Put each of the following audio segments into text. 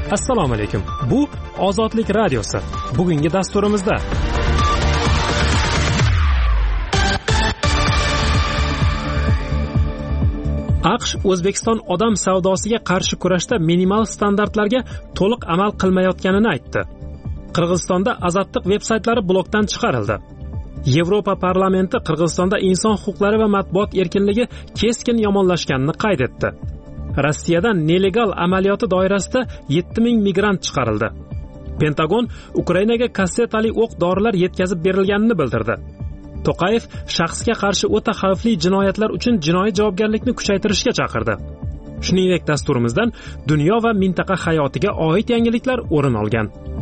Assalomu alaykum. Bu Ozodlik radiosi. Bugungi dasturimizda AQSh O'zbekiston odam savdosiga qarshi kurashda minimal standartlarga to'liq amal qilmayotganini aytdi. Qirg'izistonda azatliq veb-saytlari blokdan chiqarildi. Yevropa parlamenti Qirg'izistonda inson huquqlari va matbuot erkinligi keskin yomonlashganini qayd etdi. Rossiyadan nelegal amaliyoti doirasida 7000 migrant chiqarildi. Pentagon Ukrainaga kassetali o'q-dorilar yetkazib berilganini bildirdi. To'qayev shaxsga qarshi o'ta xavfli jinoyatlar uchun jinoiy javobgarlikni kuchaytirishga chaqirdi. Shuningdek, dasturimizdan dunyo va mintaqa hayotiga oid yangiliklar o'rin olgan.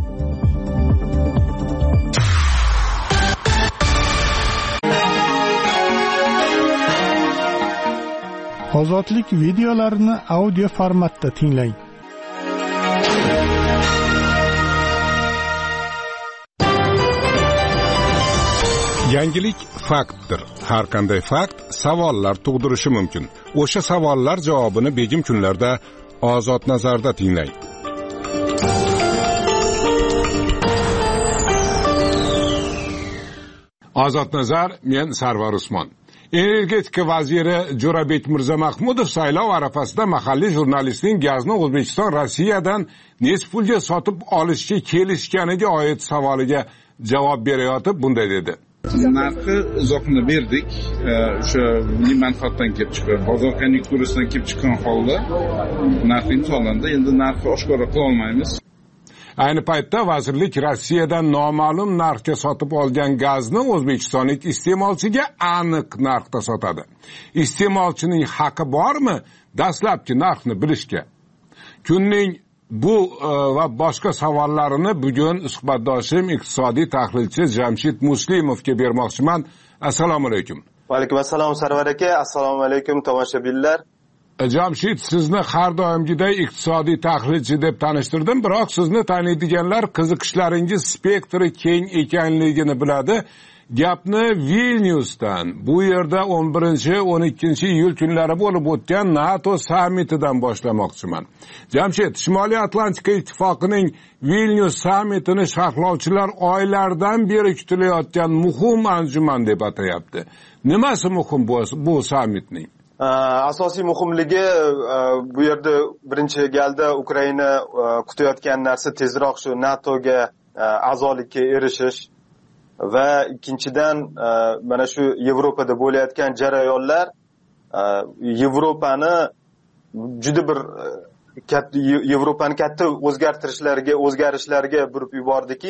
Ozodlik videolarini audio formatda tinglang. Yangilik faktdir. Har qanday fakt savollar tug'dirishi mumkin. O'sha savollar javobini begim kunlarda Ozod nazarda tinglang. Ozod nazar, men Sarvar Usmon. Energetika vaziri Jo'rabek Mirzamahmudov saylov arafasida mahalliy jurnalistning gazni O'zbekiston Rossiyadan nechta pulga sotib olishga kelishganiga oid savoliga javob berayotib bunday dedi. Narxi uzoqni berdik. O'sha milliy manfaatdan kelib chiqqan, bozor konjunkturasidan kelib chiqqan holda narx imzolandi. Endi narxni oshkor qila olmaymiz. Ayni paytda vazirlik Rossiyadan noma'lum narxga sotib olgan gazni o'zbekistonlik iste'molchiga aniq narxda sotadi. Iste'molchining haqqi bormi dastlabki narxni bilishga? Kunning bu va boshqa savollarini bugun suhbatdoshim iqtisodiy tahlilchi Jamshid Muslimovga bermoqchiman. Assalomu alaykum. Va alaykum assalom Sarvar aka. Assalomu alaykum tomoshabinlar. Jamshid, sizni har doimgiday iqtisodiy tahlilchi deb tanishtirdim, biroq sizni taniydiganlar qiziqishlaringiz spektri keng ekanligini biladi. Gapni Vilniusdan, bu yerda 11-12 iyul kunlari bo'lib o'tgan NATO sammitidan boshlamoqchiman. Jamshid, Shimoliy Atlantika ittifoqining Vilnius sammitini sharhlovchilar oylardan beri kutilayotgan muhim anjuman deb atayapti. Nimasi muhim bu sammitning? Asosiy muhimligi bu yerda birinchi galda Ukraina kutayotgan narsa tezroq shu NATOga a'zolikka erishish va ikkinchidan mana shu Yevropada bo'layotgan jarayonlar Yevropani juda bir Yevropani katta o'zgarishlarga burib yubordiki,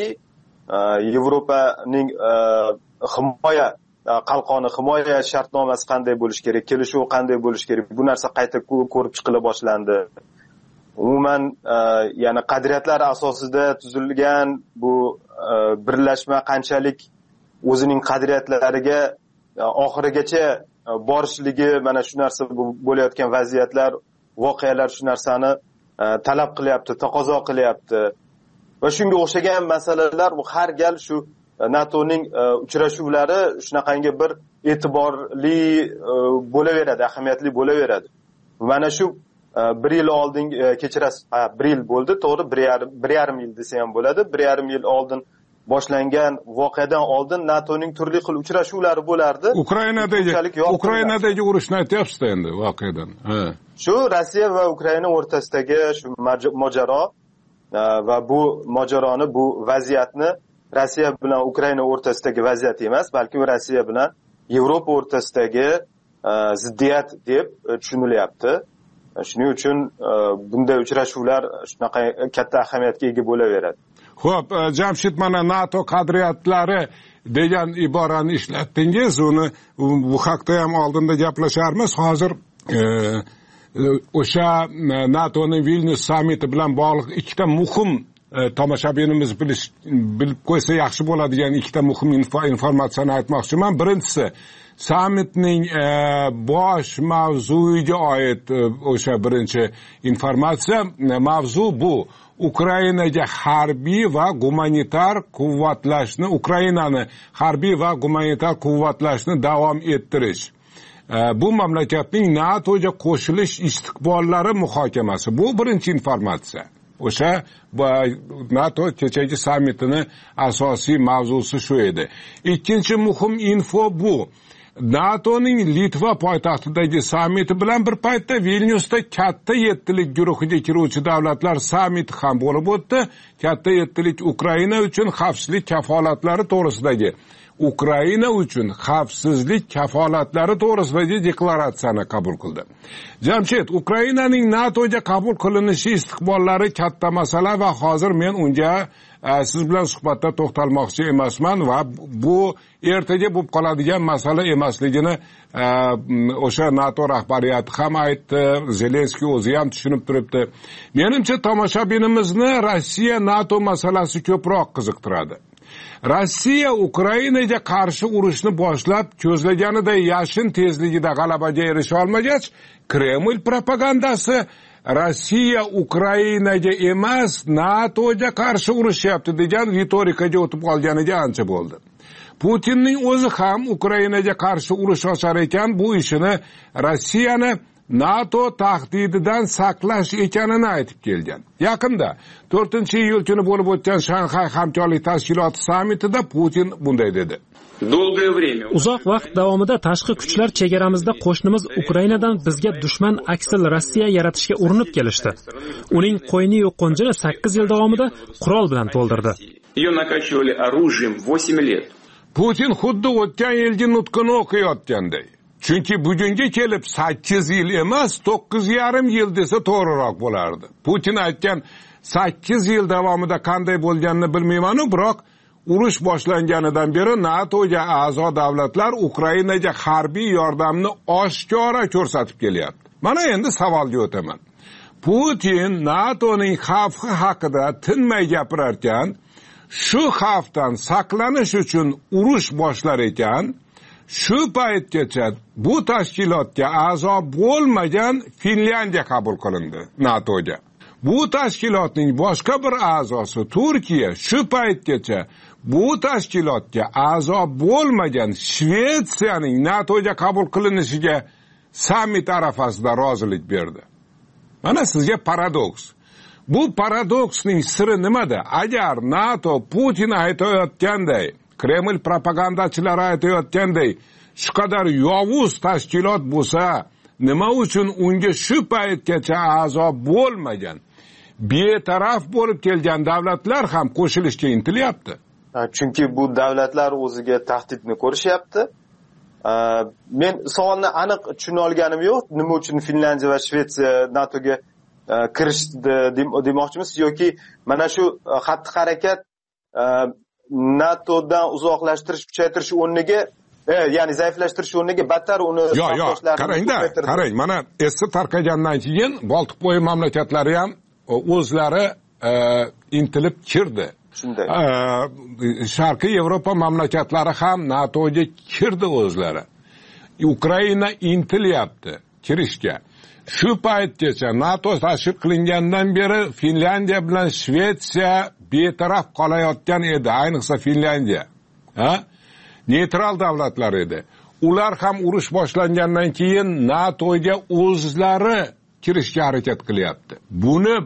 Yevropaning himoya qalqoni, himoya shartnomasi qanday bo'lish kerak, kelishuv qanday bo'lish kerak, bu narsa qayta ko'rib chiqila boshlandi. Umuman, ya'ni qadriyatlar asosida tuzilgan bu birlashma qanchalik o'zining qadriyatlariga oxirigacha borishligi, mana shu narsa bo'layotgan vaziyatlar, voqealar shu narsani talab qilyapti, taqozo qilyapti. Va shunga o'xshagan masalalar bu har gal shu NATOning uchrashuvlari shunaqangi bir e'tiborli bo'laveradi, ahamiyatli bo'laveradi. Mana shu 1 yil oldin, kechirasiz, 1 yil bo'ldi, to'g'ri, 1,5 yil desa ham bo'ladi. 1,5 yil oldin boshlangan voqeadan oldin NATOning turli xil uchrashuvlari bo'lardi. Ukrainadagi urushni aytyapsiz endi voqeadan. Shu Rossiya va Ukraina o'rtasidagi shu mojaro va bu mojaroni, bu vaziyatni Rossiya bilan Ukraina o'rtasidagi vaziyat emas, balki Rossiya bilan Yevropa o'rtasidagi ziddiyat deb tushunilyapti. Shuning uchun bunday uchrashuvlar shunaqa katta ahamiyatga ega bo'laveradi. Xo'p, Jamshid, mana NATO qadriyatlari degan iborani ishlatdingiz, uni bu haqda ham oldinda gaplasharmiz. Hozir o'sha NATOning Vilnius sammiti bilan bog'liq ikkita muhim tomoshabinimiz bilib qo'ysa yaxshi bo'ladigan ikkita muhim informatsiyani aytmoqchiman. Birinchisi, sammitning bosh mavzuiga oid o'sha birinchi informatsiya. Mavzu bu Ukrainaga harbiy va gumanitar quvvatlashni, Ukrainani harbiy va gumanitar quvvatlashni davom ettirish. Bu mamlakatning NATOga qo'shilish istiqbollari muhokamasi. Bu birinchi informatsiya. o'sha NATO kechagi sammitini asosiy mavzusi shu edi. Ikkinchi muhim info bu. NATOning Litva poytaxtidagi sammiti bilan bir paytda Vilnyusda katta yettilik guruhiga kiruvchi davlatlar sammiti ham bo'lib o'tdi. Katta yettilik Ukraina uchun xavfsizlik kafolatlari to'g'risidagi deklaratsiyani qabul qildi. Jamshid, Ukrainaning NATOga qabul qilinishi istiqbollari katta masala va hozir men unga siz bilan suhbatda to'xtalmoqchi emasman va bu ertaga bo'lib qoladigan masala emasligini o'sha NATO rahbariyati ham aytdi, Zelenskiy o'zi ham tushunib turibdi. Menimcha tomoshabinimizni Rossiya NATO masalasi ko'proq qiziqtiradi. Rossiya Ukrainaga qarshi urushni boshlab ko'zlaganiday yashin tezligida g'alabaga erisha olmagach, Kreml propagandasi Rossiya Ukrainaga emas, NATOga qarshi urushyapti degan ritorikaga o'tib qolganiga ancha bo'ldi. Putinning o'zi ham Ukrainaga qarshi urush ochar ekan, bu ishini Rossiyani NATO tahdididan saqlash ekanini aytib kelgan. Yaqinda 4-iyul kuni bo'lib o'tgan Shanxay hamkorlik tashkiloti sammitida Putin bunday dedi. Uzoq vaqt davomida tashqi kuchlar chegaramizda qo'shnimiz Ukrainadan bizga dushman aksil Rossiya yaratishga urinib kelishdi. Uning qo'yni-yu qo'njini 8 yil davomida qurol bilan to'ldirdi. Putin xuddi o'tgan yilgi nutqini o'qiyotganday. Chunki bugunga kelib 8 yil emas, 9,5 yil desa to'g'riroq bo'lardi. Putin aytgan 8 yil davomida qanday bo'lganini bilmayman, biroq urush boshlanganidan beri NATOga a'zo davlatlar Ukrainaga harbiy yordamni oshkora ko'rsatib kelyapti. Mana endi savolga o'taman. Putin NATOning xavfi haqida tinmay gapirar ekan, shu xavfdan saqlanish uchun urush boshlar ekan, shu paytgacha bu tashkilotga a'zo bo'lmagan Finlyandiya qabul qilindi NATOga. Bu tashkilotning boshqa bir a'zosi Turkiya shu paytgacha bu tashkilotga a'zo bo'lmagan Shvetsiyaning NATOga qabul qilinishiga sammit arafasida rozilik berdi. Mana sizga paradoks. Bu paradoksning siri nimada? Agar NATO Putin aytayotganday, Kreml propagandachilari aytayotganday shu qadar yovuz tashkilot bo'lsa, nima uchun unga shu paytgacha a'zo bo'lmagan, betaraf bo'lib kelgan davlatlar ham qo'shilishga intilyapti? Chunki bu davlatlar o'ziga tahdidni ko'rishyapti. Men savolni aniq tushuna olganim yo'q. Nima uchun Finlyandiya va Shvetsiya NATOga kirishdi demoqchimiz yoki mana shu xatti-harakat NATOdan uzoqlashtirish, kuchaytirish o'rniga, ya'ni zaiflashtirish o'rniga battar uni qarang, mana essi tarqagandan keyin Boltiqbo'yi mamlakatlari ham o'zlari intilib kirdi. Shunday. Sharqiy Yevropa mamlakatlari ham NATOga kirdi o'zlari. Ukraina intilyapti kirishga. Shu paytgacha NATO tashkil qilingandan beri Finlyandiya bilan Shvetsiya betaraf qolayotgan edi, ayniqsa Finlyandiya. Neytral davlatlar edi. Ular ham urush boshlangandan keyin NATOga o'zlari kirishga harakat qilyapti. Buni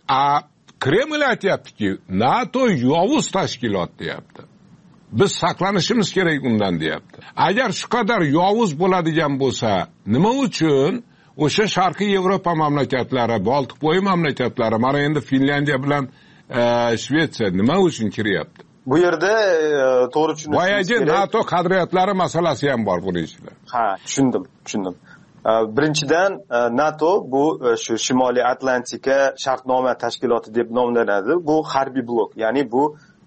Kreml aytayaptiki, NATO yovuz tashkilot deyapti. Biz saqlanishimiz kerak undan deyapti. Agar shu qadar yovuz bo'ladigan bo'lsa, nima uchun o'sha Sharqiy Yevropa mamlakatlari, Boltiqbo'yi mamlakatlari, mana endi Finlyandiya bilan Shvetsiya nima uchun kiryapti? Bu yerda to'g'ri tushunishimiz kerak. Boyagi NATO qadriyatlari masalasi ham bor buning ichida. Ha, tushundim. Birinchidan NATO bu shu Shimoliy Atlantika shartnoma tashkiloti deb nomlanadi. Bu harbiy blok, ya'ni bu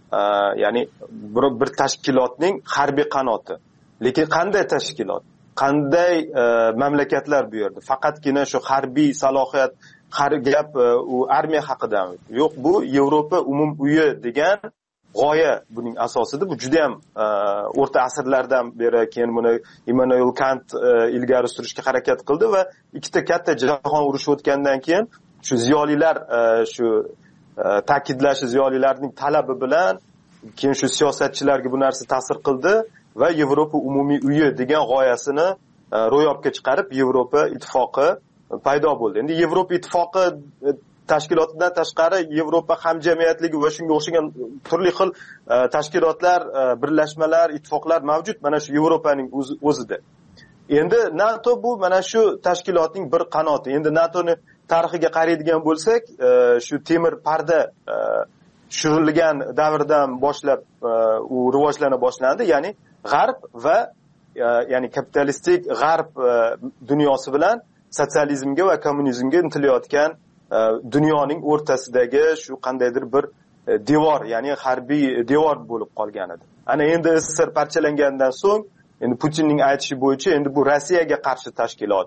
bir tashkilotning harbiy qanoti. Lekin qanday tashkilot? Qanday mamlakatlar bu yerda? Faqatgina shu harbiy salohiyat, gap u armiya haqidami? Yo'q, bu Yevropa umum uyi degan g'oya buning asosida. Bu juda ham o'rta asrlardan beri keyin buni Immanuel Kant ilgari surishga harakat qildi va ikkita katta jahon urushi o'tgandan keyin shu ziyolilar shu ta'kidlashi, ziyolilarning talabi bilan keyin shu siyosatchilarga bu narsa ta'sir qildi va Yevropa umumiy uyi degan g'oyasini ro'yobga chiqarib Yevropa ittifoqi paydo bo'ldi. Endi Yevropa ittifoqi tashkilotidan tashqari Yevropa hamjamiyatligi va shunga o'xshagan turli xil tashkilotlar, birlashmalar, ittifoqlar mavjud mana shu Yevropaning o'zida. Endi NATO bu mana shu tashkilotning bir qanoti. Endi NATOni tarixiga qaraydigan bo'lsak, shu temir parda tushirilgan davrdan boshlab u rivojlana boshlandi, ya'ni g'arb va ya'ni kapitalistik g'arb dunyosi bilan sotsializmga va kommunizmga intilayotgan dunyoning o'rtasidagi shu qandaydir bir devor, ya'ni harbiy devor bo'lib qolgan edi. Ana endi SSR parchalangandan so'ng, endi Putinning aytishi bo'yicha endi bu Rossiyaga qarshi tashkilot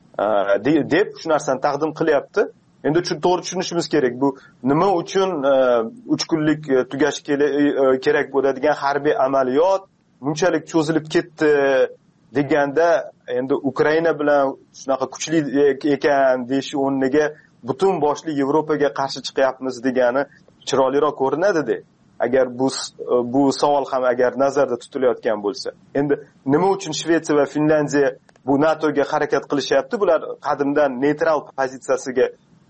deb shu narsani taqdim qilyapti. Endi to'g'ri tushunishimiz kerak, bu nima uchun 3 kunlik tugashi kerak bo'ladigan harbiy amaliyot bunchalik cho'zilib ketdi deganda, endi Ukraina bilan shunaqa kuchli ekan deyish o'rniga butun boshli Yevropaga qarshi chiqyapmiz degani chiroyliroq ko'rinadi-da. Agar bu savol ham agar nazarda tutilayotgan bo'lsa. Endi nima uchun Shvetsiya va Finlandiya bu NATOga harakat qilishyapti? Bular qadimdan neytral pozitsiyasida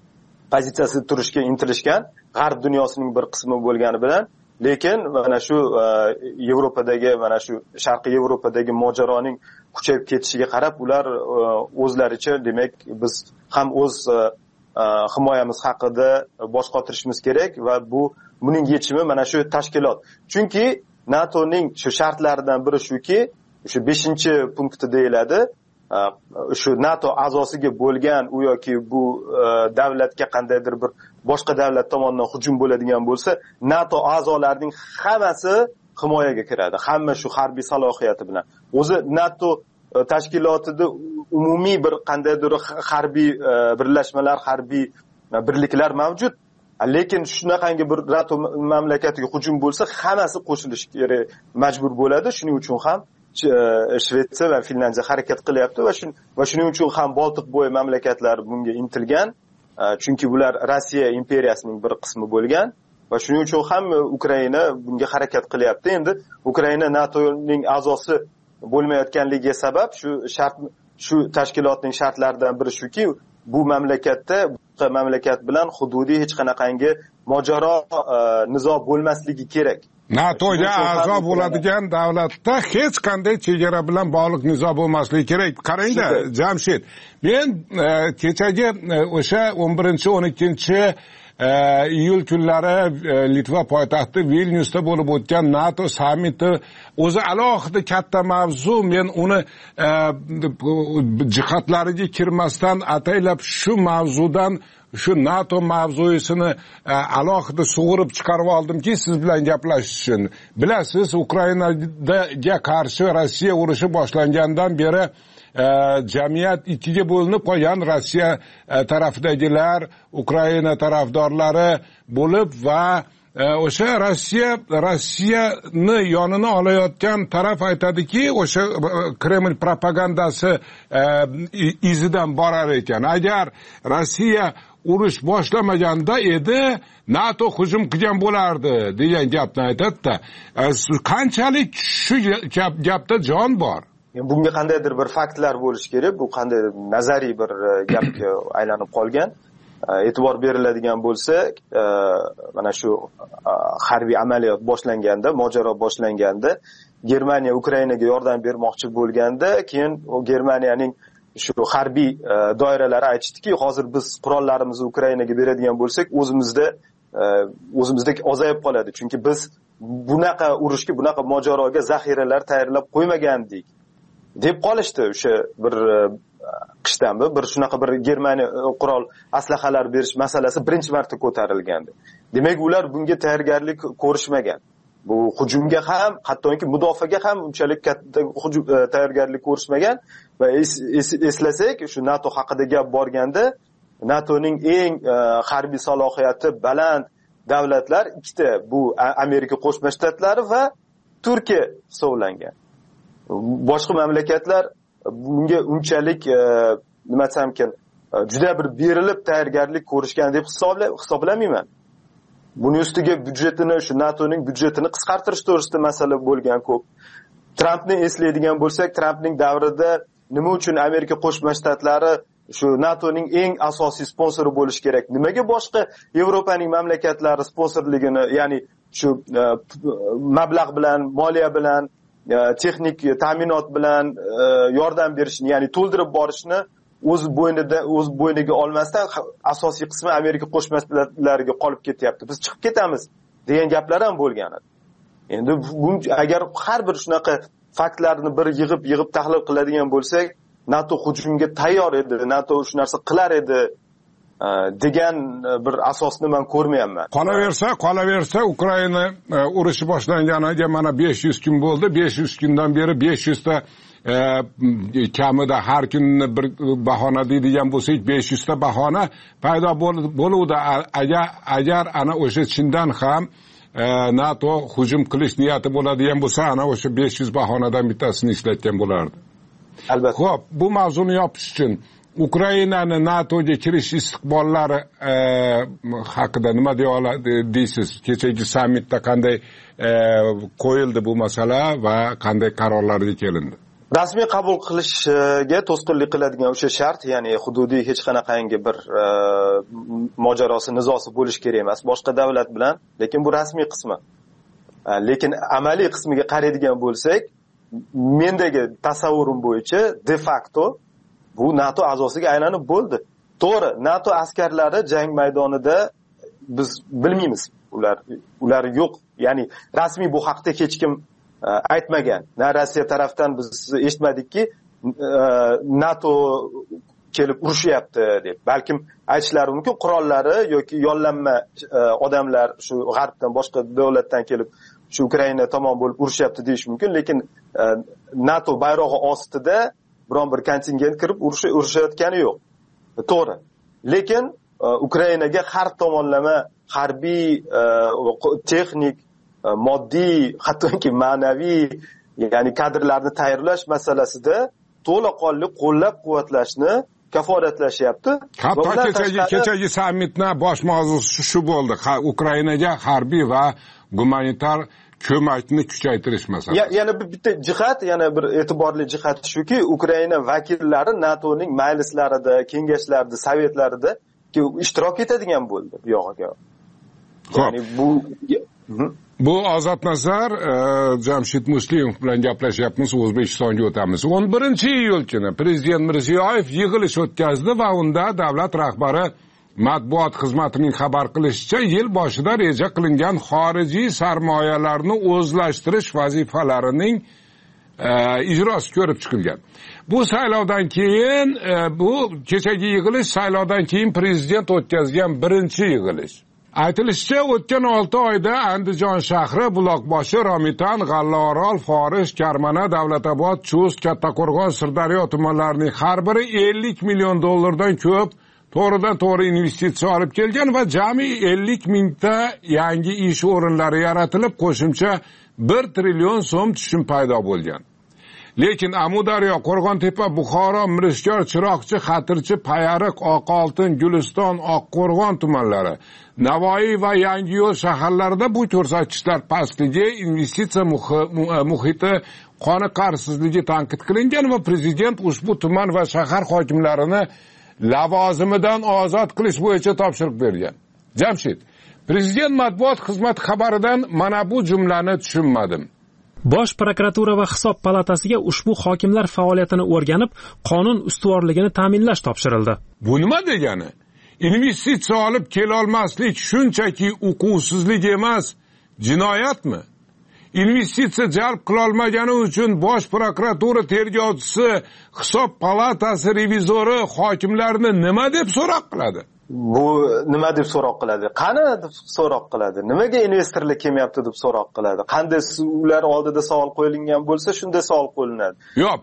turishga intilishgan, g'arb dunyosining bir qismi bo'lgani bilan, lekin mana shu Yevropadagi, mana shu Sharqiy Yevropadagi mojaroning kuchayib ketishiga qarab ular o'zlaricha, demak, biz ham o'z himoyamiz haqida bosh qotirishimiz kerak va buning yechimi mana shu tashkilot. Chunki NATOning shu shartlaridan biri shuki, shu 5-punkti deyiladi. Shu NATO a'zosiga bo'lgan u yoki bu davlatga qandaydir bir boshqa davlat tomonidan hujum bo'ladigan bo'lsa, NATO a'zolarining hammasi himoyaga kiradi. Hamma shu harbiy salohiyati bilan. O'zi NATO tashkilotida umumiy bir qandaydir harbiy birlashmalar, harbiy birliklar mavjud. Lekin shunaqangi bir NATO mamlakatiga hujum bo'lsa, hammasi qo'shilishga majbur bo'ladi. Shuning uchun ham Shvetsiya va Finlandiya harakat qilyapti va shuning uchun ham Boltiq bo'yi mamlakatlari bunga intilgan. Chunki bular Rossiya imperiyasining bir qismi bo'lgan va shuning uchun ham Ukraina bunga harakat qilyapti. Endi Ukraina NATOning a'zosi bo'lmayotganligiga sabab shu tashkilotning shartlaridan biri shuki, bu mamlakatda boshqa mamlakat bilan hududiy hech qanaqangi mojaro, nizo bo'lmasligi kerak. NATOga a'zo bo'ladigan davlatda hech qanday chegara bilan bog'liq nizo bo'lmasligi kerak. Qarangda, Jamshid, men kechagi o'sha 11-12 iyul kunlari Litva poytaxti Vilnyusda bo'lib o'tgan NATO sammiti o'zi alohida katta mavzu. Men uni jihatlariga kirmasdan ataylab shu mavzudan, shu NATO mavzusini alohida sug'urib chiqarib oldimki, siz bilan gaplashish uchun. Bilasiz, Ukrainaga qarshi Rossiya urushi boshlangandan beri jamiyat ikkiga bo'linib qolgan. Rossiya tarafidagilar, Ukraina tarafdorlari bo'lib va o'sha Rossiyani yonini olayotgan taraf aytadiki, o'sha Kreml propagandasi izidan borar ekan. Agar Rossiya urush boshlamaganda edi, NATO hujum qilgan bo'lardi degan gapni aytadi-da. Qanchalik shu gapda jon bor? Bunga qandaydir bir faktlar bo'lish kerak. Bu qanday nazariy bir gapga aylanib qolgan. E'tibor beriladigan bo'lsa, mana shu harbiy amaliyot boshlanganda, mojaro boshlanganda, Germaniya Ukrainaga yordam bermoqchi bo'lganda, keyin Germaniyaning shu harbiy doiralari aytishdiki, hozir biz qurollarimizni Ukrainaga beradigan bo'lsak, o'zimizda ozayib qoladi. Chunki biz bunaqa urushga, bunaqa mojaroga zaxiralar tayyorlab qo'ymagandik deb qolishdi. O'sha bir qishdanmi bir shunaqa bir Germaniya qurol aslahalar berish masalasi birinchi marta ko'tarilgandi. Demak, ular bunga tayyorgarlik ko'rishmagan. Bu hujumga ham, hattoki mudofaaga ham unchalik katta tayyorgarlik ko'rishmagan va eslasak, shu NATO haqida gap borganda, NATOning eng harbiy salohiyati baland davlatlar ikkita, bu Amerika Qo'shma Shtatlari va Turkiya hisoblangan. Boshqa mamlakatlar bunga unchalik nima desam ekan, juda bir berilib tayyorgarlik ko'rishgan deb hisoblamayman. Buning ustiga byudjetini, shu NATOning byudjetini qisqartirish to'g'risida masala bo'lgan ko'p. Trampni eslaydigan bo'lsak, Trampning davrida nima uchun Amerika Qo'shma Shtatlari shu NATOning eng asosiy sponsori bo'lish kerak. Nimaga boshqa Yevropaning mamlakatlari sponsorligini, ya'ni shu mablag' bilan, moliya bilan, texnik ta'minot bilan yordam berishni, ya'ni to'ldirib borishni o'z bo'yniga olmasdan asosiy qismi Amerika Qo'shma Shtatlariga qolib ketyapti. Biz chiqib ketamiz degan gaplar ham bo'lgan edi. Endi agar har bir shunaqa faktlarni bir yig'ib tahlil qiladigan bo'lsak, NATO hujumga tayyor edi, NATO shu narsa qilar edi degan bir asosni men ko'rmayapman. Qolaversa Ukraina urushi boshlanganiga mana 500 kun bo'ldi. 500 kundan beri 500 ta kamida har kunni bir bahona deydigan bo'lsak 500 ta bahona paydo bo'luvdi. Agar ana o'sha chindan ham NATO hujum qilish niyati bo'ladigan bo'lsa, ana o'sha 500 bahonadan bittasini ishlatgan bo'lardi. Albatta. Xo'p, bu mavzuni yopish uchun Ukrainani NATOga kirish istiqbollari haqida nima deysiz? Kechagi sammitda qanday qo'yildi bu masala va qanday qarorlarga kelindi? Rasmiy qabul qilishga to'sqinlik qiladigan o'sha shart, ya'ni hududiy hech qanaqangi bir mojarosi, nizosi bo'lish kerak emas boshqa davlat bilan, lekin bu rasmiy qismi. Lekin amaliy qismiga qaraydigan bo'lsak, mendagi tasavvurim bo'yicha de facto bu NATO a'zosiga aylanib bo'ldi. To'g'ri, NATO askarlari jang maydonida biz bilmaymiz. Ular yo'q. Ya'ni rasmiy bu haqda hech kim aytmagan. Na Rossiya tarafdan biz eshitmadikki NATO kelib urushyapti deb. Balkim aytishlari mumkin, qurollari yoki yollanma odamlar shu g'arbdan, boshqa davlatdan kelib shu Ukraina tomon bo'lib urushyapti deyish mumkin, lekin NATO bayrog'i ostida biron bir kontingent kirib urushayotgani yo'q. To'g'ri. Lekin Ukrainaga har tomonlama harbiy, texnik, moddiy, hattoki ma'naviy, ya'ni kadrlarni tayyorlash masalasida to'laqonli qo'llab-quvvatlashni kafolatlashyapti. Hatto kechagi sammitning bosh mavzusi shu bo'ldi. Ukrainaga harbiy va gumanitar ko'makni kuchaytirish masalasi. Yana bitta jihat, yana bir e'tiborli jihat shuki, Ukraina vakillari NATOning majlislarida, kengashlarida, sovetlarida ishtirok etadigan bo'ldi bu yog'iga. Ya'ni bu Ozod Nazar, Jamshid Muslimov bilan gaplashyapmiz, O'zbekistonga o'tamiz. 11-iyul kuni Prezident Mirziyoyev yig'ilish o'tkazdi va unda davlat rahbari matbuot xizmatining xabar qilishicha, yil boshida reja qilingan xorijiy sarmoyalarni o'zlashtirish vazifalarining ijrosi ko'rib chiqilgan. Bu saylovdan keyin, bu kechagi yig'ilish saylovdan keyin prezident o'tkazgan birinchi yig'ilish. Aytilishicha, o'tgan 6 oyda Andijon shahri, Buloqboshi, Romitan, G'allaorol, Forish, Karmana, Davlatobod, Chust, Kattaqo'rg'on, Sirdaryo tumanlarining har biri 50 million dollardan ko'p to'g'ridan-to'g'ri investitsiya olib kelgan va jami 50 mingta yangi ish o'rinlari yaratilib, qo'shimcha 1 trillion so'm tushum paydo bo'lgan. Lekin Amudaryo, Qo'rg'ontepa, Buxoro, Mirishkor, Chiroqchi, Xatirchi, Payariq, Oqoltin, Guliston, Oqqo'rg'on tumanlari, Navoiy va Yangiyo'l shaharlarida bu ko'rsatkichlar pastligi, investitsiya muhiti qoniqarsizligi tanqid qilingan va prezident ushbu tuman va shahar hokimlarini lavozimidan ozod qilish bo'yicha topshiriq bergan. Jamshid, prezident matbuot xizmati xabaridan mana bu jumlani tushunmadim. Bosh prokuratura va hisob palatasiga ushbu hokimlar faoliyatini o'rganib, qonun ustuvorligini ta'minlash topshirildi. Bu nima degani? Investitsiya olib kela olmaslik shunchaki uquvsizlik emas, jinoyatmi? Investitsiya jalb qila olmagani uchun bosh prokuratura tergovchisi, hisob palatasi revizori hokimlarni nima deb so'roq qiladi? Bu nima deb so'roq qiladi? Qani deb so'roq qiladi? Nimaga investorlar kelmayapti deb so'roq qiladi? Qanday ular oldida savol qo'yilgan bo'lsa, shunday savol qo'yiladi. Yo'q,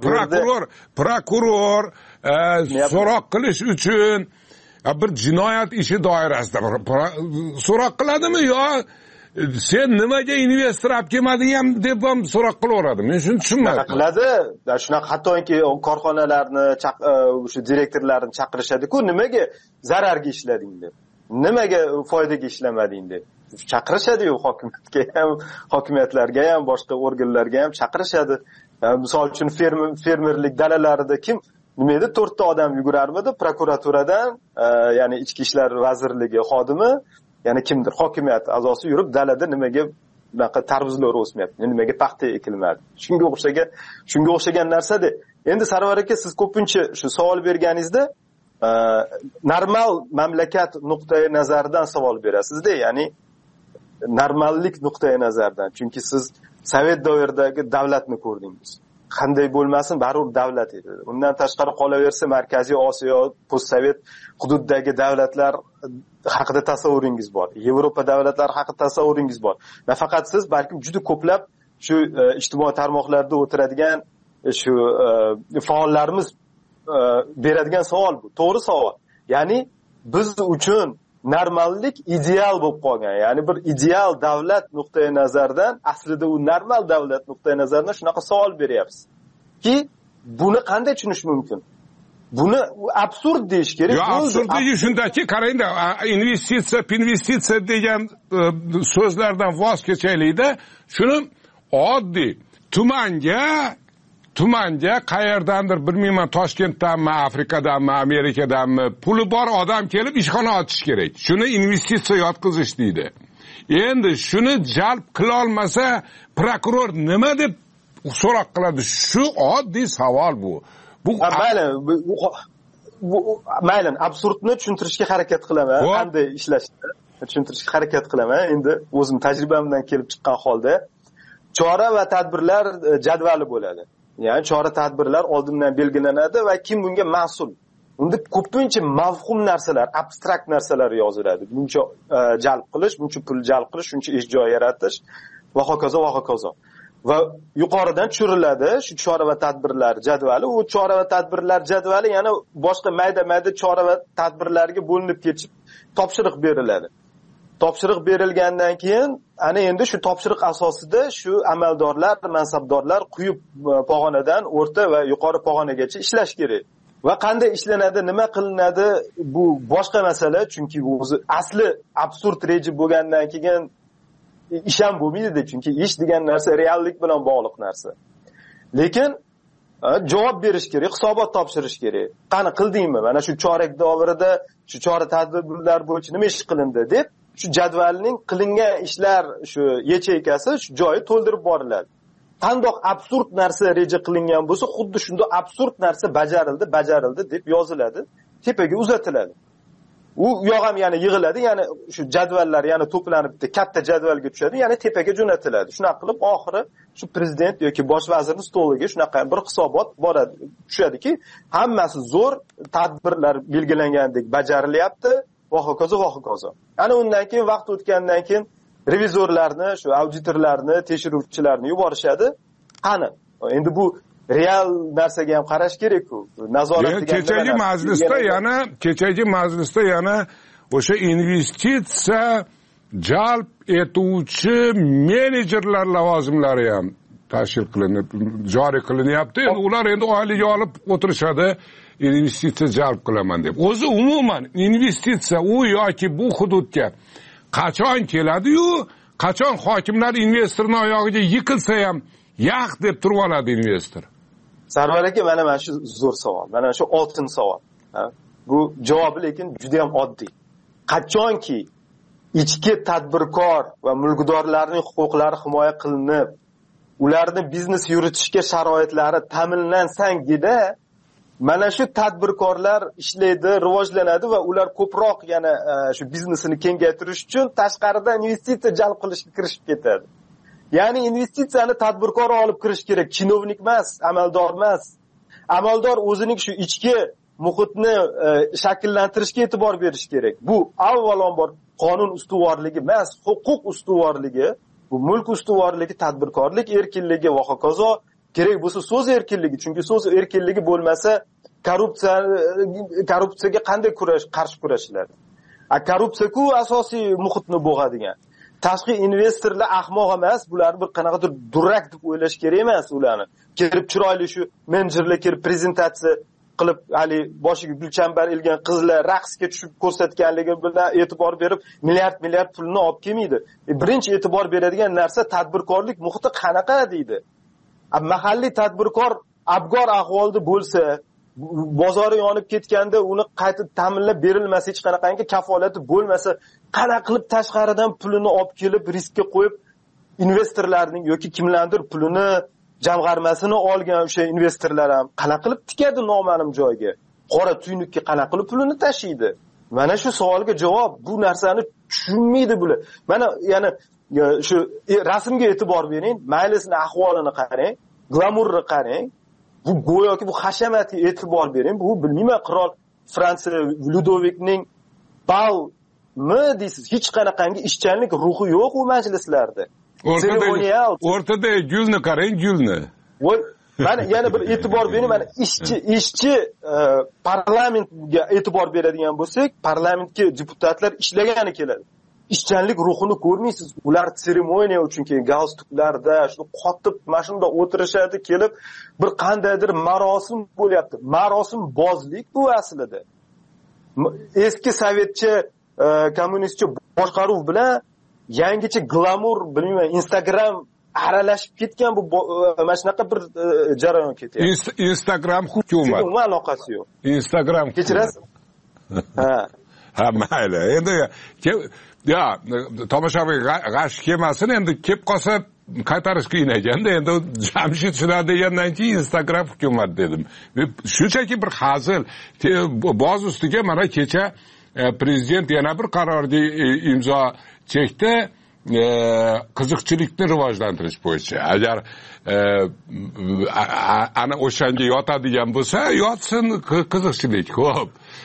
prokuror so'roq qilish uchun bir jinoyat ishi doirasida so'roq qiladimi yo sen nimaga investor olib kelmading deb ham so'roq qilaveradi? Men shuni tushunmadim. Qiladi. Shunaqa hattoki korxonalarni, o'sha direktorlarni chaqirishadi-ku, nimaga zararga ishlading deb. Nimaga foydaga ishlamading deb. Chaqirishadi-yu hokimiyatga ham, hokimiyatlarga ham, boshqa organlarga ham chaqirishadi. Misol uchun fermerlik dalalarida kim nima edi, 4 ta odam yugurarmidi prokuraturadan, ya'ni ichki ishlar vazirligi xodimi, ya'ni kimdir hokimiyat a'zosi yurib dalada nimaga bunaqa tarvuzlar o'smayapti, nimaga paxta ekilmadi. Shunga o'xshagan narsada. Endi Sarvar aka, siz ko'pincha shu savol berganingizda normal mamlakat nuqtai nazaridan savol berasiz-da, ya'ni normallik nuqtai nazaridan. Chunki siz Sovet davridagi davlatni ko'rdingiz. Qanday bo'lmasin, baribir davlat edi. Undan tashqari qolaversa, Markaziy Osiyo, postsovet hududdagi davlatlar haqida tasavvuringiz bor. Yevropa davlatlari haqida tasavvuringiz bor. Nafaqat siz, balkim juda ko'plab shu ijtimoiy tarmoqlarda o'tiradigan shu faollarimiz beradigan savol bu. To'g'ri savol. Ya'ni biz uchun normallik ideal bo'lib qolgan. Ya'ni bir ideal davlat nuqtai nazaridan, aslida u normal davlat nuqtai nazaridan shunaqa savol beryapsiz. Ki buni qanday tushunish mumkin? Buni absurd deyish kerak. Yo, absurdligi shundaki, qarangda, investitsiya degan so'zlardan voz kechaylikda, shuni oddiy tumanga qayerdandir bilmayman, Toshkentdanmi, Afrikadanmi, Amerikadanmi puli bor odam kelib ishxona ochish kerak. Shuni investitsiya yotqizish deydi. Endi shuni jalb qila olmasa prokuror nima deb so'roq qiladi? Shu oddiy savol bu. Mayli, absurdni tushuntirishga harakat qilaman, qanday ishlashni tushuntirishga harakat qilaman. Endi o'zim tajribamdan kelib chiqqan holda chora va tadbirlar jadvali bo'ladi. Ya'ni chora-tadbirlar oldindan belgilanadi va kim bunga mas'ul. Unda ko'pincha mavhum narsalar, abstrakt narsalar yoziladi. Buncha jalb qilish, buncha pul jalb qilish, shuncha ish joyi yaratish va hokazo va hokazo. Va yuqoridan tushiriladi shu chora va tadbirlar jadvali. U chora va tadbirlar jadvali yana boshqa mayda-mayda chora va tadbirlarga bo'linib ketib topshiriq beriladi. Topshiriq berilgandan keyin ana endi shu topshiriq asosida shu amaldorlar, mansabdorlar quyi pog'onadan o'rta va yuqori pog'onagacha ishlash kerak. Va qanday ishlanadi, nima qilinadi, bu boshqa masala, chunki bu o'zi asli absurd reja bo'lgandan keyin ish ham bo'lmaydi, chunki ish degan narsa reallik bilan bog'liq narsa. Lekin javob berish kerak, hisobot topshirish kerak. Qani qildingmi? Mana shu chorak davrida shu chora tadbirlar bo'yicha nima ish qilindi deb shu jadvalning qilingan ishlar shu yacheykasi shu joyi to'ldirib boriladi. Qandoq absurd narsa reja qilingan bo'lsa, xuddi shunda absurd narsa bajarildi deb yoziladi, tepaga uzatiladi. U yo'q ham yana yig'iladi, yana shu jadvallar yana to'planib katta jadvalga tushadi, yana tepaga jo'natiladi. Shunaqa qilib oxiri shu prezident yoki bosh vazirning stoliga shunaqa bir hisobot boradi, tushadiki, hammasi zo'r, tadbirlar belgilangandek bajarilyapti. Va hokazo. Ana undan keyin vaqt o'tgandan keyin revizorlarni, shu auditorlarni, tekshiruvchilarni yuborishadi. Qani, endi bu real narsaga ham qarash kerak-ku. Nazorat degan kechagi majlisda yana o'sha investitsiya jalb etuvchi menejerlar lavozimlari ham tashkil qilinib, joriy qilinyapti. Endi ular endi oylik olib o'tirishadi. Investitsiya jalb qilaman deb. O'zi umuman investitsiya u yoki bu hududga qachon keladi-yu, qachon hokimlar investorning oyog'iga yiqilsa ham yaq deb turib oladi investor. Sarvar aka, mana shu zo'r savol. Mana shu oltin savol. Bu javobi lekin juda ham oddiy. Qachonki ichki tadbirkor va mulkdorlarning huquqlari himoya qilinib, ularni biznes yuritishga sharoitlari ta'minlansangina, mana shu tadbirkorlar ishlaydi, rivojlanadi va ular ko'proq yana shu biznesini kengaytirish uchun tashqaridan investitsiya jalb qilishga kirishib ketadi. Ya'ni investitsiyani tadbirkor olib kirish kerak, chinovnik emas, amaldor emas. Amaldor o'zining shu ichki muhitni shakllantirishga e'tibor berish kerak. Bu avvalambor qonun ustuvorligi emas, huquq ustuvorligi, bu mulk ustuvorligi, tadbirkorlik erkinligi va hokazo. Kerak bo'lsa so'z erkinligi, chunki so'z erkinligi bo'lmasa korrupsiyaga qanday qarshi kurashiladi? Korrupsiya-ku asosiy muhitni bo'g'adigan. Tashqi investorlar ahmoq emas, bular bir qanaqadir durak deb o'ylash kerak emas ularni. Kelib chiroyli shu menejerlar kelib prezentatsiya qilib, hali boshiga gulchambar ilgan qizlar raqsga tushib ko'rsatganligi bilan e'tibor berib, milliard pulni olib kelmaydi. Birinchi e'tibor beradigan narsa tadbirkorlik muhiti qanaqa deydi. Mahalliy tadbirkor abgor ahvolda bo'lsa, bozori yonib ketganda uni qayta ta'minlab berilmasa, hech qanaqangi kafolati bo'lmasa, qanaqa qilib tashqaridan pulini olib kelib riskka qo'yib investorlarning yoki kimlardir pulini jamg'armasini olgan o'sha investorlar ham qanaqa qilib tikadi noma'lum joyga? Qora tuynukka qanaqa qilib pulini tashiydi? Mana shu savolga javob, bu narsani tushunmaydi bular. Mana ya'ni shu rasmga e'tibor bering, maylisini ahvolini qarang, glamurni qarang. Bu go'yoki bu hashamatga e'tibor bering. Bu bilmayman, qirol Fransiya Ludovikning balmi deysiz, hech qanaqangi ishchanlik ruhi yo'q u majlislarda. O'rtada gulni qarang, gulni. Mana yana bir e'tibor bering, mana ishchi parlamentga e'tibor beradigan bo'lsak, parlamentga deputatlar ishlagani keladi. Ishchanlik ruhini ko'rmaysiz. Ular seremoniya uchun kelgan galstuklarda, shu qotib mashinada o'tirishadi, kelib bir qandaydir marosim bo'lyapti. Marosim bozlik bu aslida. Eski sovetcha kommunistcha boshqaruv bilan yangicha glamur, bilmayman, Instagram aralashib ketgan bu mana shunaqa bir jarayon ketyapti. Instagram hukumat. Umuman aloqasi yo'q. Instagram. Kechirasiz? Ha, mayli. Endi tomoshabin g'ash kelmasin, endi kelib qolsa qaytarish qiyin ekanda. Endi Jamshid shular degandan keyin Instagram hukumat dedim. Shunchaki bir hazil. Boz ustiga mana kecha prezident yana bir qarorga imzo chekdi. Qiziqchilikni rivojlantirish bo'yicha. Agar ana o'shanga yotadigan bo'lsa, yotsin, qiziqchilik ko'p.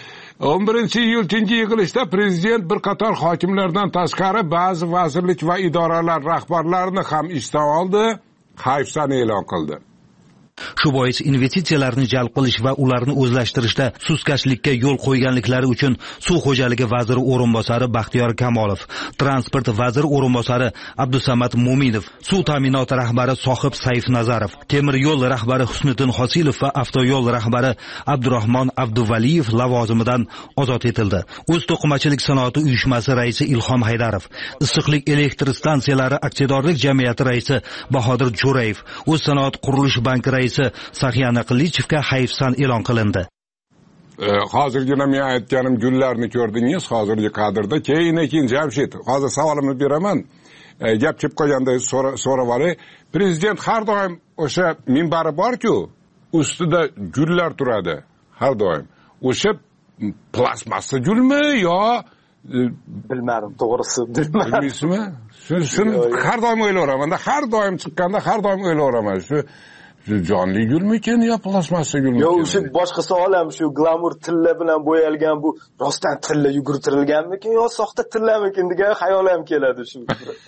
11-iyul yig'ilishda prezident bir qator hokimlardan tashqari ba'zi vazirlik va idoralar rahbarlarini ham ishdan oldi, hayfsan e'lon qildi. Shu bois investitsiyalarni jalb qilish va ularni o'zlashtirishda sustkashlikka yo'l qo'yganliklari uchun Suv xo'jaligi vaziri o'rinbosari Baxtiyor Kamolov, transport vaziri o'rinbosari Abdusamad Mo'minov, suv ta'minoti rahbari Sohib Sayfnazarov, temir yo'l rahbari Husniddin Hosilov va avtoyo'l rahbari Abdurahmon Abduvaliyev lavozimidan ozod etildi. O'z to'qimachilik sanoati uyushmasi raisi Ilhom Haydarov, issiqlik elektr stansiyalari aksiyadorlik jamiyati raisi Bahodir Jo'rayev, o'z sanoat qurilish banki raisi Saxiyana Qilichevga hayfsan e'lon qilindi. Hozirgina men aytganim gullarni ko'rdingiz, hozirgi kadrda. Keyin Jamshid, hozir savolimni beraman. Gap chiqib qolganda so'ravali. Prezident har doim o'sha minbari bor-ku, ustida gullar turadi, har doim. O'sha plastmassa gulmi yo bilmadim, to'g'risi bilmadim. Bilmaysizmi? Shuni har doim o'ylayveraman. Har doim chiqqanda har doim o'ylayveraman. Shu jonli gulmikin yo plastmassa gulmikin? Yo'q, shu boshqa savol ham shu glamur tilla bilan bo'yalgan bu rostdan tilla yugurtirilganmikin yo soxta tillamikin degan xayol ham keladi shu.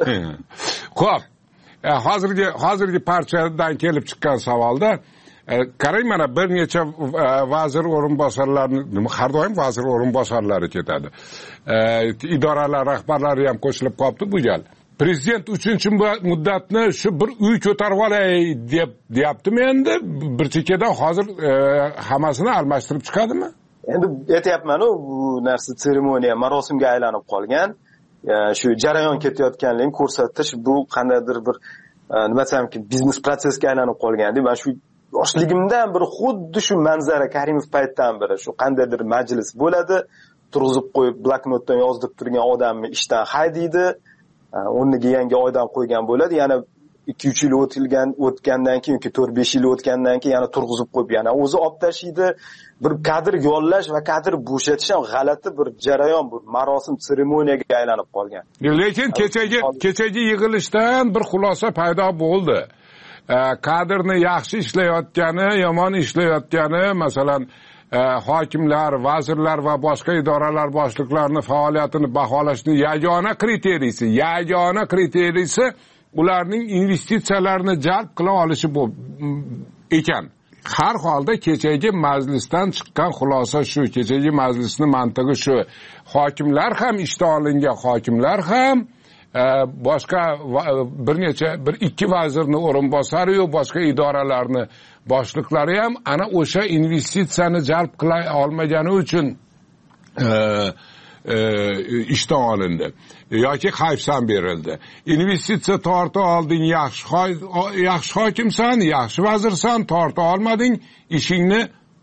Xo'p. Hozirgi parchadan kelib chiqqan savolda qarang, mana bir necha vazir o'rinbosarlari, har doim vazir o'rinbosarlari ketadi. Idoralar rahbarlari ham qo'shilib qolibdi bu gal. Prezident 3-muddatni shu bir uy ko'tarib olay deyaptimi endi? Bir chekkadan hozir hammasini almashtirib chiqadimi? Endi aytayapman, bu narsa seremoniya, marosimga aylanib qolgan. Shu jarayon ketayotganligini ko'rsatish, bu qandaydir bir nima desam, biznes prosesga aylanib qolgandi. Men shu yoshligimdan bir xuddi shu manzara Karimov paytdan beri shu qandaydir majlis bo'ladi, turg'izib qo'yib bloknotdan yozib turgan odamni ishdan haydaydi. O'rniga yangi odam qo'ygan bo'ladi. Yana 2-3 yil o'tgandan keyin yoki 4-5 yil o'tgandan keyin yana turg'izib qo'yib yana o'zi olib tashlaydi. Bir kadr yollash va kadr bo'shatish ham g'alati bir jarayon, bu marosim seremoniyaga aylanib qolgan. Lekin kechagi yig'ilishdan bir xulosa paydo bo'ldi. Kadrni yaxshi ishlayotgani, yomon ishlayotgani, masalan, hokimlar, vazirlar va boshqa idoralar boshliqlarining faoliyatini baholashning yagona kriteriysi ularning investitsiyalarni jalb qila olishi ekan. Har holda kechagi majlisdan chiqqan xulosa shu, kechagi majlisning mantig'i shu. Hokimlar ham ishdan olingan, hokimlar ham boshqa bir ikki vazirni o'rinbosari yo boshqa idoralarni boshliqlari ham ana o'sha investitsiyani jalb qila olmagani uchun ishdan olindi yoki hayfsan berildi. Investitsiya torta olding, yaxshi hokimsan, yaxshi vazirsan, torta olmading, ishingni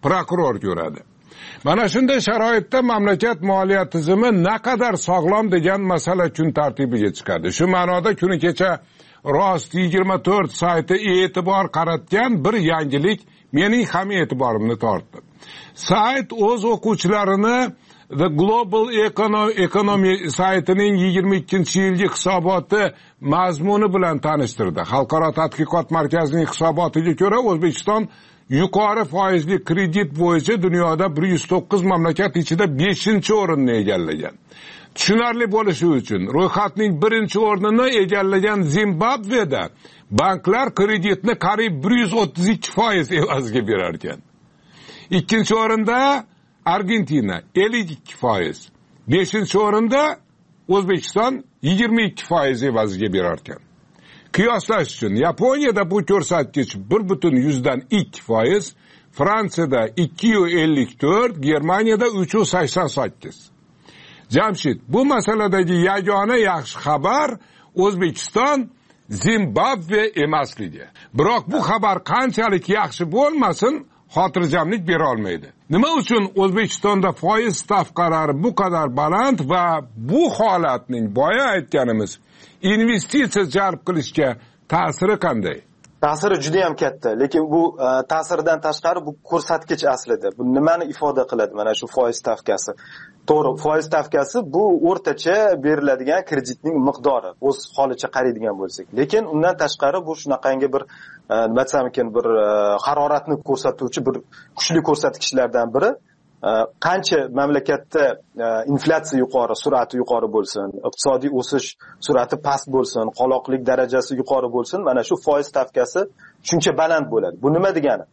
prokuror ko'radi. Mana shunday sharoitda mamlakat moliya tizimi naqadar sog'lom degan masala kun tartibiga chiqadi. Shu ma'noda kuni kecha Rost 24 sayti e'tibor qaratgan bir yangilik mening ham e'tiborimni tortdi. Sayt o'z o'quvchilarini The Global Economy saytining 22-yilgi hisoboti mazmuni bilan tanishtirdi. Xalqaro tadqiqot markazining hisobotiga ko'ra, O'zbekiston yuqori foizli kredit bo'yicha dunyoda 109 mamlakat ichida 5-o'rinni egallagan. Tushunarli bo'lishi uchun ro'yxatning 1-o'rnini egallagan Zimbabveda banklar kreditni qariyb 132% evaziga berar ekan. 2-o'rinda Argentina 52%, 5-o'rinda O'zbekiston 22% evaziga berar ekan. Qiyoslash uchun Yaponiyada bu ko'rsatkich 1.2%, Fransiyada 2.54%, Germaniyada 3.88%. Jamshid, bu masaladagi yagona yaxshi xabar O'zbekiston Zimbabve emasligi. Biroq bu xabar qanchalik yaxshi bo'lmasin, xotirjamlik bera olmaydi. Nima uchun O'zbekistonda foiz stavkalari bu qadar baland va bu holatning boya aytganimiz investitsiya jalb qilishga ta'siri qanday? Ta'siri juda ham katta, lekin bu ta'sirdan tashqari bu ko'rsatkich aslida. Bu nimani ifoda qiladi? Mana shu foiz stavkasi. To'g'ri, foiz stavkasi bu o'rtacha beriladigan kreditning miqdori, o'z holicha qaraydigan bo'lsak. Lekin undan tashqari bu shunaqangi bir nima desam ekan, bir haroratni ko'rsatuvchi bir kuchli ko'rsatkichlardan biri. Qancha mamlakatda inflyatsiya yuqori, sur'ati yuqori bo'lsin, iqtisodiy o'sish sur'ati past bo'lsin, qoloqlik darajasi yuqori bo'lsin, mana shu foiz stavkasi shuncha baland bo'ladi. Bu nima degani?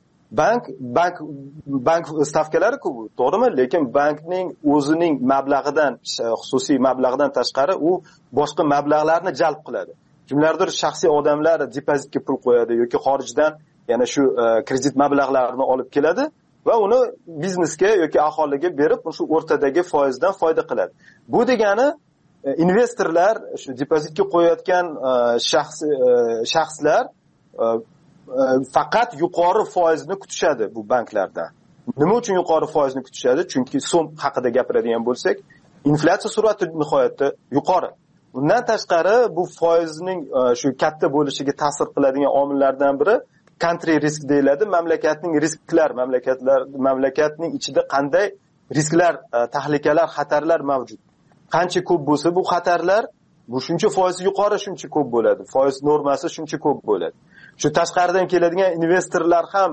Bank stavkalari-ku, to'g'rimi? Lekin bankning o'zining mablag'idan, xususiy mablag'idan tashqari u boshqa mablag'larni jalb qiladi. Jumladan shaxsiy odamlar depozitga pul qo'yadi yoki xorijdan yana shu kredit mablag'larini olib keladi va uni biznesga yoki aholiga berib, shu o'rtadagi foizdan foyda qiladi. Bu degani investorlar, shu depozitga qo'yayotgan shaxslar faqat yuqori foizni kutishadi bu banklardan. Nima uchun yuqori foizni kutishadi? Chunki so'm haqida gapiradigan bo'lsak, inflyatsiya sur'ati nihoyatda yuqori. Undan tashqari bu foizning shu katta bo'lishiga ta'sir qiladigan omillardan biri country risk deyiladi. Mamlakatning risklar, mamlakatning ichida qanday risklar, tahlikalar, xatarlar mavjud. Qancha ko'p bo'lsa bu xatarlar, bu shuncha foiz yuqori, shuncha ko'p bo'ladi. Foiz normasi shuncha ko'p bo'ladi. Shu tashqaridan keladigan investorlar ham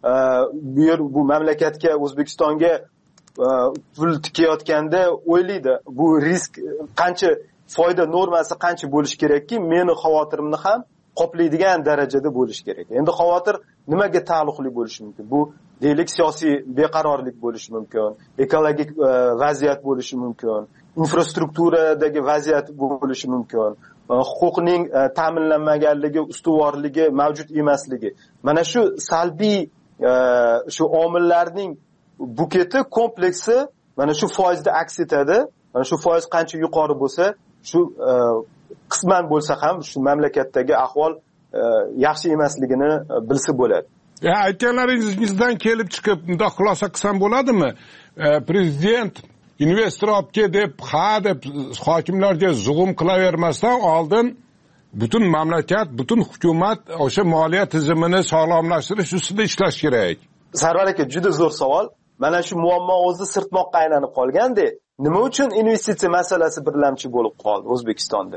bu mamlakatga, O'zbekistonga pul tikayotganda o'ylaydi, bu risk qancha, foyda normasi qancha bo'lish kerakki, meni xavotirimni ham qoplaydigan darajada bo'lish kerak. Endi xavotir nimaga taalluqli bo'lishi mumkin? Bu deylik siyosiy beqarorlik bo'lishi mumkin, ekologik vaziyat bo'lishi mumkin, infrastrukturadagi vaziyat bo'lishi mumkin, huquqning ta'minlanmaganligi, ustuvorligi mavjud emasligi. Mana shu salbiy shu omillarning buketi, kompleksi mana shu foizda aks etadi. Mana shu foiz qancha yuqori bo'lsa, shu qisman bo'lsa ham shu mamlakatdagi ahvol yaxshi emasligini bilsa bo'ladi. Aytganlaringizdan kelib chiqib bunday xulosa qilsam bo'ladimi? Prezident investor olib kel deb, deb hokimlarga zug'um qilavermasdan oldin butun mamlakat, butun hukumat o'sha moliya tizimini sog'lomlashtirish ustida ishlash kerak. Sarvar aka, juda zo'r savol. Mana shu muammo o'zi sirtmoqqa aylanib qolganda, nima uchun investitsiya masalasi birlamchi bo'lib qoldi O'zbekistonda?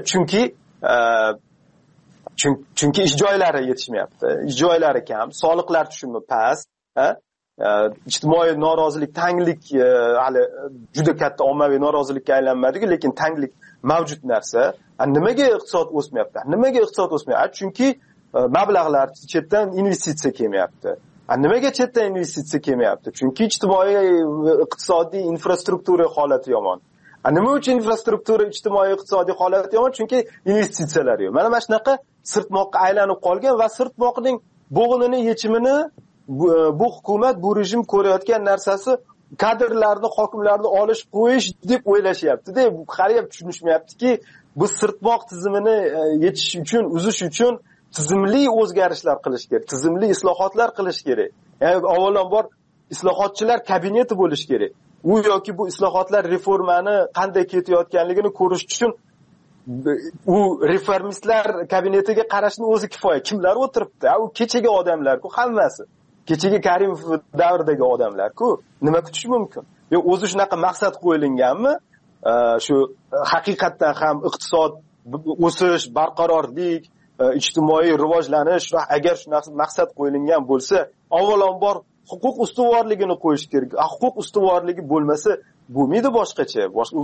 Chunki ish joylari yetishmayapti. Ish joylari kam, soliqlar tushumi past, ijtimoiy norozilik, tanglik hali juda katta ommaviy norozilikka aylanmadi-ku, lekin tanglik mavjud narsa. Nimaga iqtisod o'smayapti? Nimaga iqtisod o'smayapti? Chunki mablag'lar chetdan investitsiya kelmayapti. Nimaga chetdan investitsiya kelmayapti? Chunki ijtimoiy iqtisodiy infrastruktura holati yomon. Nima uchun infrastruktura, ijtimoiy iqtisodiy holati yomon? Chunki investitsiyalar yo'q. Mana shunaqa sirtmoqqa aylanib qolgan va sirtmoqning bo'g'inini yechimini bu hukumat, bu rejim ko'rayotgan narsasi kadrlarni, hokimlarni olish, qo'yish deb o'ylashyapti-da. Hali ham tushunishmayaptiki, bu sirtmoq tizimini yechish uchun, uzish uchun tizimli o'zgarishlar qilish kerak, tizimli islohotlar qilish kerak. Avvalambor islohotchilar kabineti bo'lishi kerak. U yoki bu islohotlar reformani qanday ketayotganligini ko'rish uchun u reformistlar kabinetiga qarashni o'zi kifoya. Kimlar o'tiribdi? U kechagi odamlar-ku hammasi. Kechagi Karimov davridagi odamlar-ku. Nima kutish mumkin? Yo o'zi shunaqa maqsad qo'yilganmi? Shu haqiqatdan ham iqtisod o'sish, barqarorlik, ijtimoiy rivojlanish va agar shunaqa maqsad qo'yilgan bo'lsa, avvalambor huquq ustuvorligini qo'yish kerak. Huquq ustuvorligi bo'lmasa, bo'lmaydi boshqacha.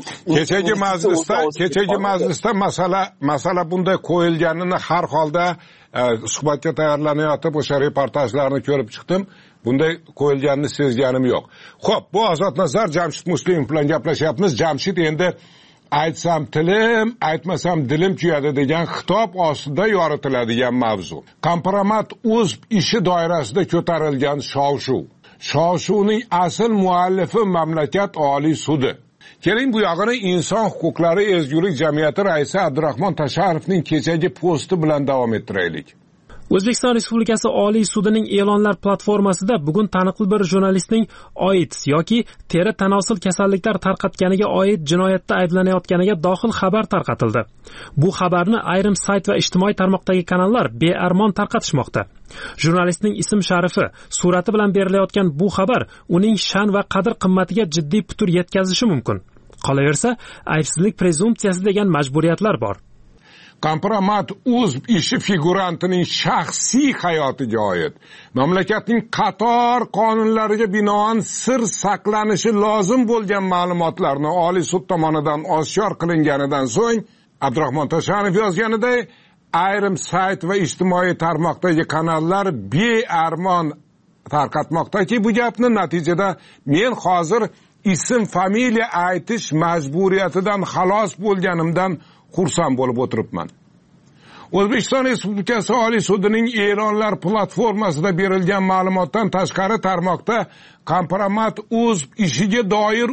Kechagi majlisda masala bunday qo'yilganini har holda suhbatga tayyorlanayotib o'sha reportajlarni ko'rib chiqdim. Bunday qo'yilganini sezganim yo'q. Xo'p, bu Ozodnazar Jamshid Muslimov bilan gaplashyapmiz. Jamshid endi aytsam tilim, aytmasam dilim kuyadi degan xitob ostida yoritiladigan mavzu. Kompromat.uz ishi doirasida ko'tarilgan shov-shuv. Shov-shuvning asl muallifi mamlakat Oliy sudi. Keling bu yog'ini Inson huquqlari ezgulik jamiyati raisi Abdurahmon Tasharovning kechagi posti bilan davom ettiraylik. O'zbekiston Respublikasi Oliy sudining e'lonlar platformasida bugun taniqli bir jurnalistning AIDS yoki teri tanosil kasalliklar tarqatganiga oid jinoyatda ayblanayotganiga dohil xabar tarqatildi. Bu xabarni ayrim sayt va ijtimoiy tarmoqdagi kanallar bearmon tarqatishmoqda. Jurnalistning ism-sharifi, surati bilan berilayotgan bu xabar uning sha'n va qadr-qimmatiga jiddiy putur yetkazishi mumkin. Qolaversa, aybsizlik prezumpsiyasi degan majburiyatlar bor. Kompromat.uz ishi figurantining shaxsiy hayotiga oid mamlakatning qator qonunlariga binoan sir saqlanishi lozim bo'lgan ma'lumotlarni Oliy sud tomonidan oshkor qilinganidan so'ng Abdurahmon Tashanov yozganiday ayrim sayt va ijtimoiy tarmoqdagi kanallar bearmon tarqatmoqdaki bu gapni natijada men hozir ism familiya aytish majburiyatidan xalos bo'lganimdan xursand bo'lib o'tiribman. O'zbekiston Respublikasi Oliy sudining e'lonlar platformasida berilgan ma'lumotdan tashqari tarmoqda Kompromat.uz ishiga doir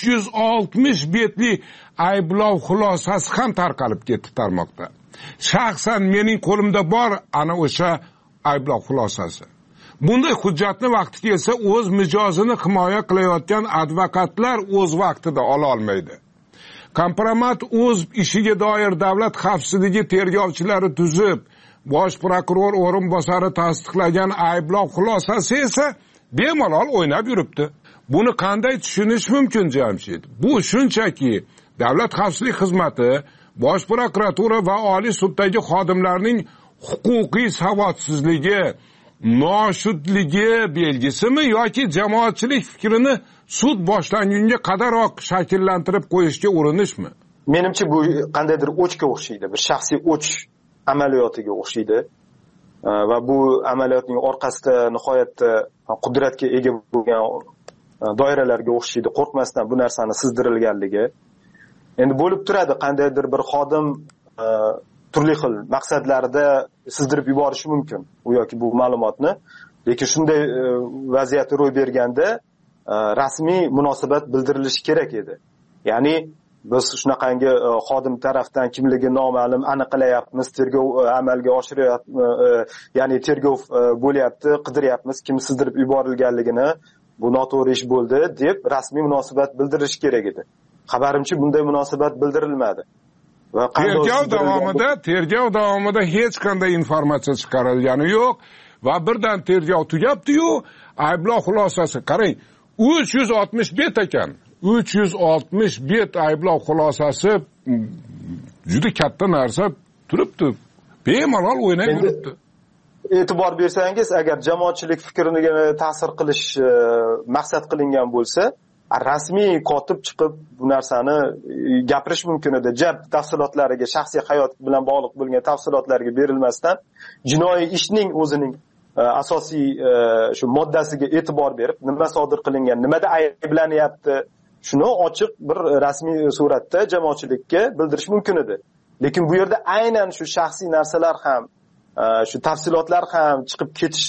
360 betli ayblov xulosasi ham tarqalib ketdi tarmoqda. Shaxsan mening qo'limda bor ana o'sha ayblov xulosasi. Bunday hujjatni vaqti kelsa o'z mijozini himoya qilayotgan advokatlar o'z vaqtida ola olmaydi. Kompromat.uz ishiga doir davlat xavfsizligi tergovchilari tuzib, bosh prokuror o'rinbosari tasdiqlagan ayblov xulosasi esa bemalol o'ynab yuribdi. Buni qanday tushunish mumkin, Jamshid? Bu shunchaki davlat xavfsizlik xizmati, bosh prokuratura va oliy suddagi xodimlarning huquqiy savodsizligi, noshudligi belgisimi yoki jamoatchilik fikrini sud boshlangunga qadaroq shakllantirib qo'yishga urinishmi? Menimcha bu qandaydir o'chga o'xshaydi, bir shaxsiy o'ch amaliyotiga o'xshaydi va bu amaliyotning orqasida nihoyatda qudratga ega bo'lgan doiralarga o'xshaydi. Qo'rqmasdan bu narsani sizdirilganligi. Endi bo'lib turadi, qandaydir bir xodim turli xil maqsadlarda sizdirib yuborishi mumkin u yoki bu ma'lumotni. Lekin shunday vaziyat ro'y berganda rasmiy munosabat bildirilishi kerak edi. Ya'ni biz shunaqangi xodim tarafdan kimligi noma'lum aniqlayapmiz, tergov amalga oshiryapmiz, ya'ni tergov bo'lyapti, qidiryapmiz, kim sizdirib yuborilganligini, bu noto'g'ri ish bo'ldi deb rasmiy munosabat bildirish kerak edi. Xabarimcha bunday munosabat bildirilmadi. Va tergov davomida hech qanday informatsiya chiqarilgani yo'q va birdan tergov tugabdi-yu, ayblov xulosasi qarang 360 bet ekan. 360 bet ayblov xulosasi juda katta narsa turibdi. Bemalol o'ynab yuribdi. E'tibor bersangiz, agar jamoatchilik fikriga ta'sir qilish maqsad qilingan bo'lsa, rasmiy kotib chiqib bu narsani gapirish mumkin edi. Tafsilotlariga, shaxsiy hayot bilan bog'liq bo'lgan tafsilotlarga berilmasdan jinoiy ishning o'zining asosiy shu moddasiga e'tibor berib, nima sodir qilingan, nimada ayblanyapti, shuni ochiq bir rasmiy suratda jamoatchilikka bildirish mumkin edi. Lekin bu yerda aynan shu shaxsiy narsalar ham, shu tafsilotlar ham chiqib ketish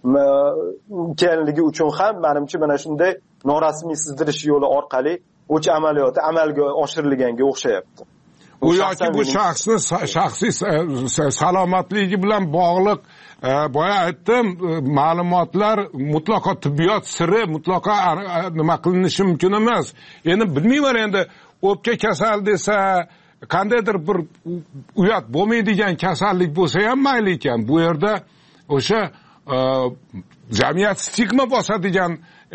mumkinligi uchun ham menimcha mana shunday norasmiy sizdirish yo'li orqali o'ch amaliyoti amalga oshirilganga o'xshayapti. u yoki bu shaxsni shaxsiy salomatligi bilan bog'liq boya aytdim, ma'lumotlar mutlaqo tibbiyot siri, mutlaqo nima qilinishi mumkin emas. Endi bilmayman, endi o'pka kasal desa, qandaydir bir uyat bo'lmaydigan kasallik bo'lsa ham mayli ekan. Bu yerda o'sha jamiyat stigma bosadigan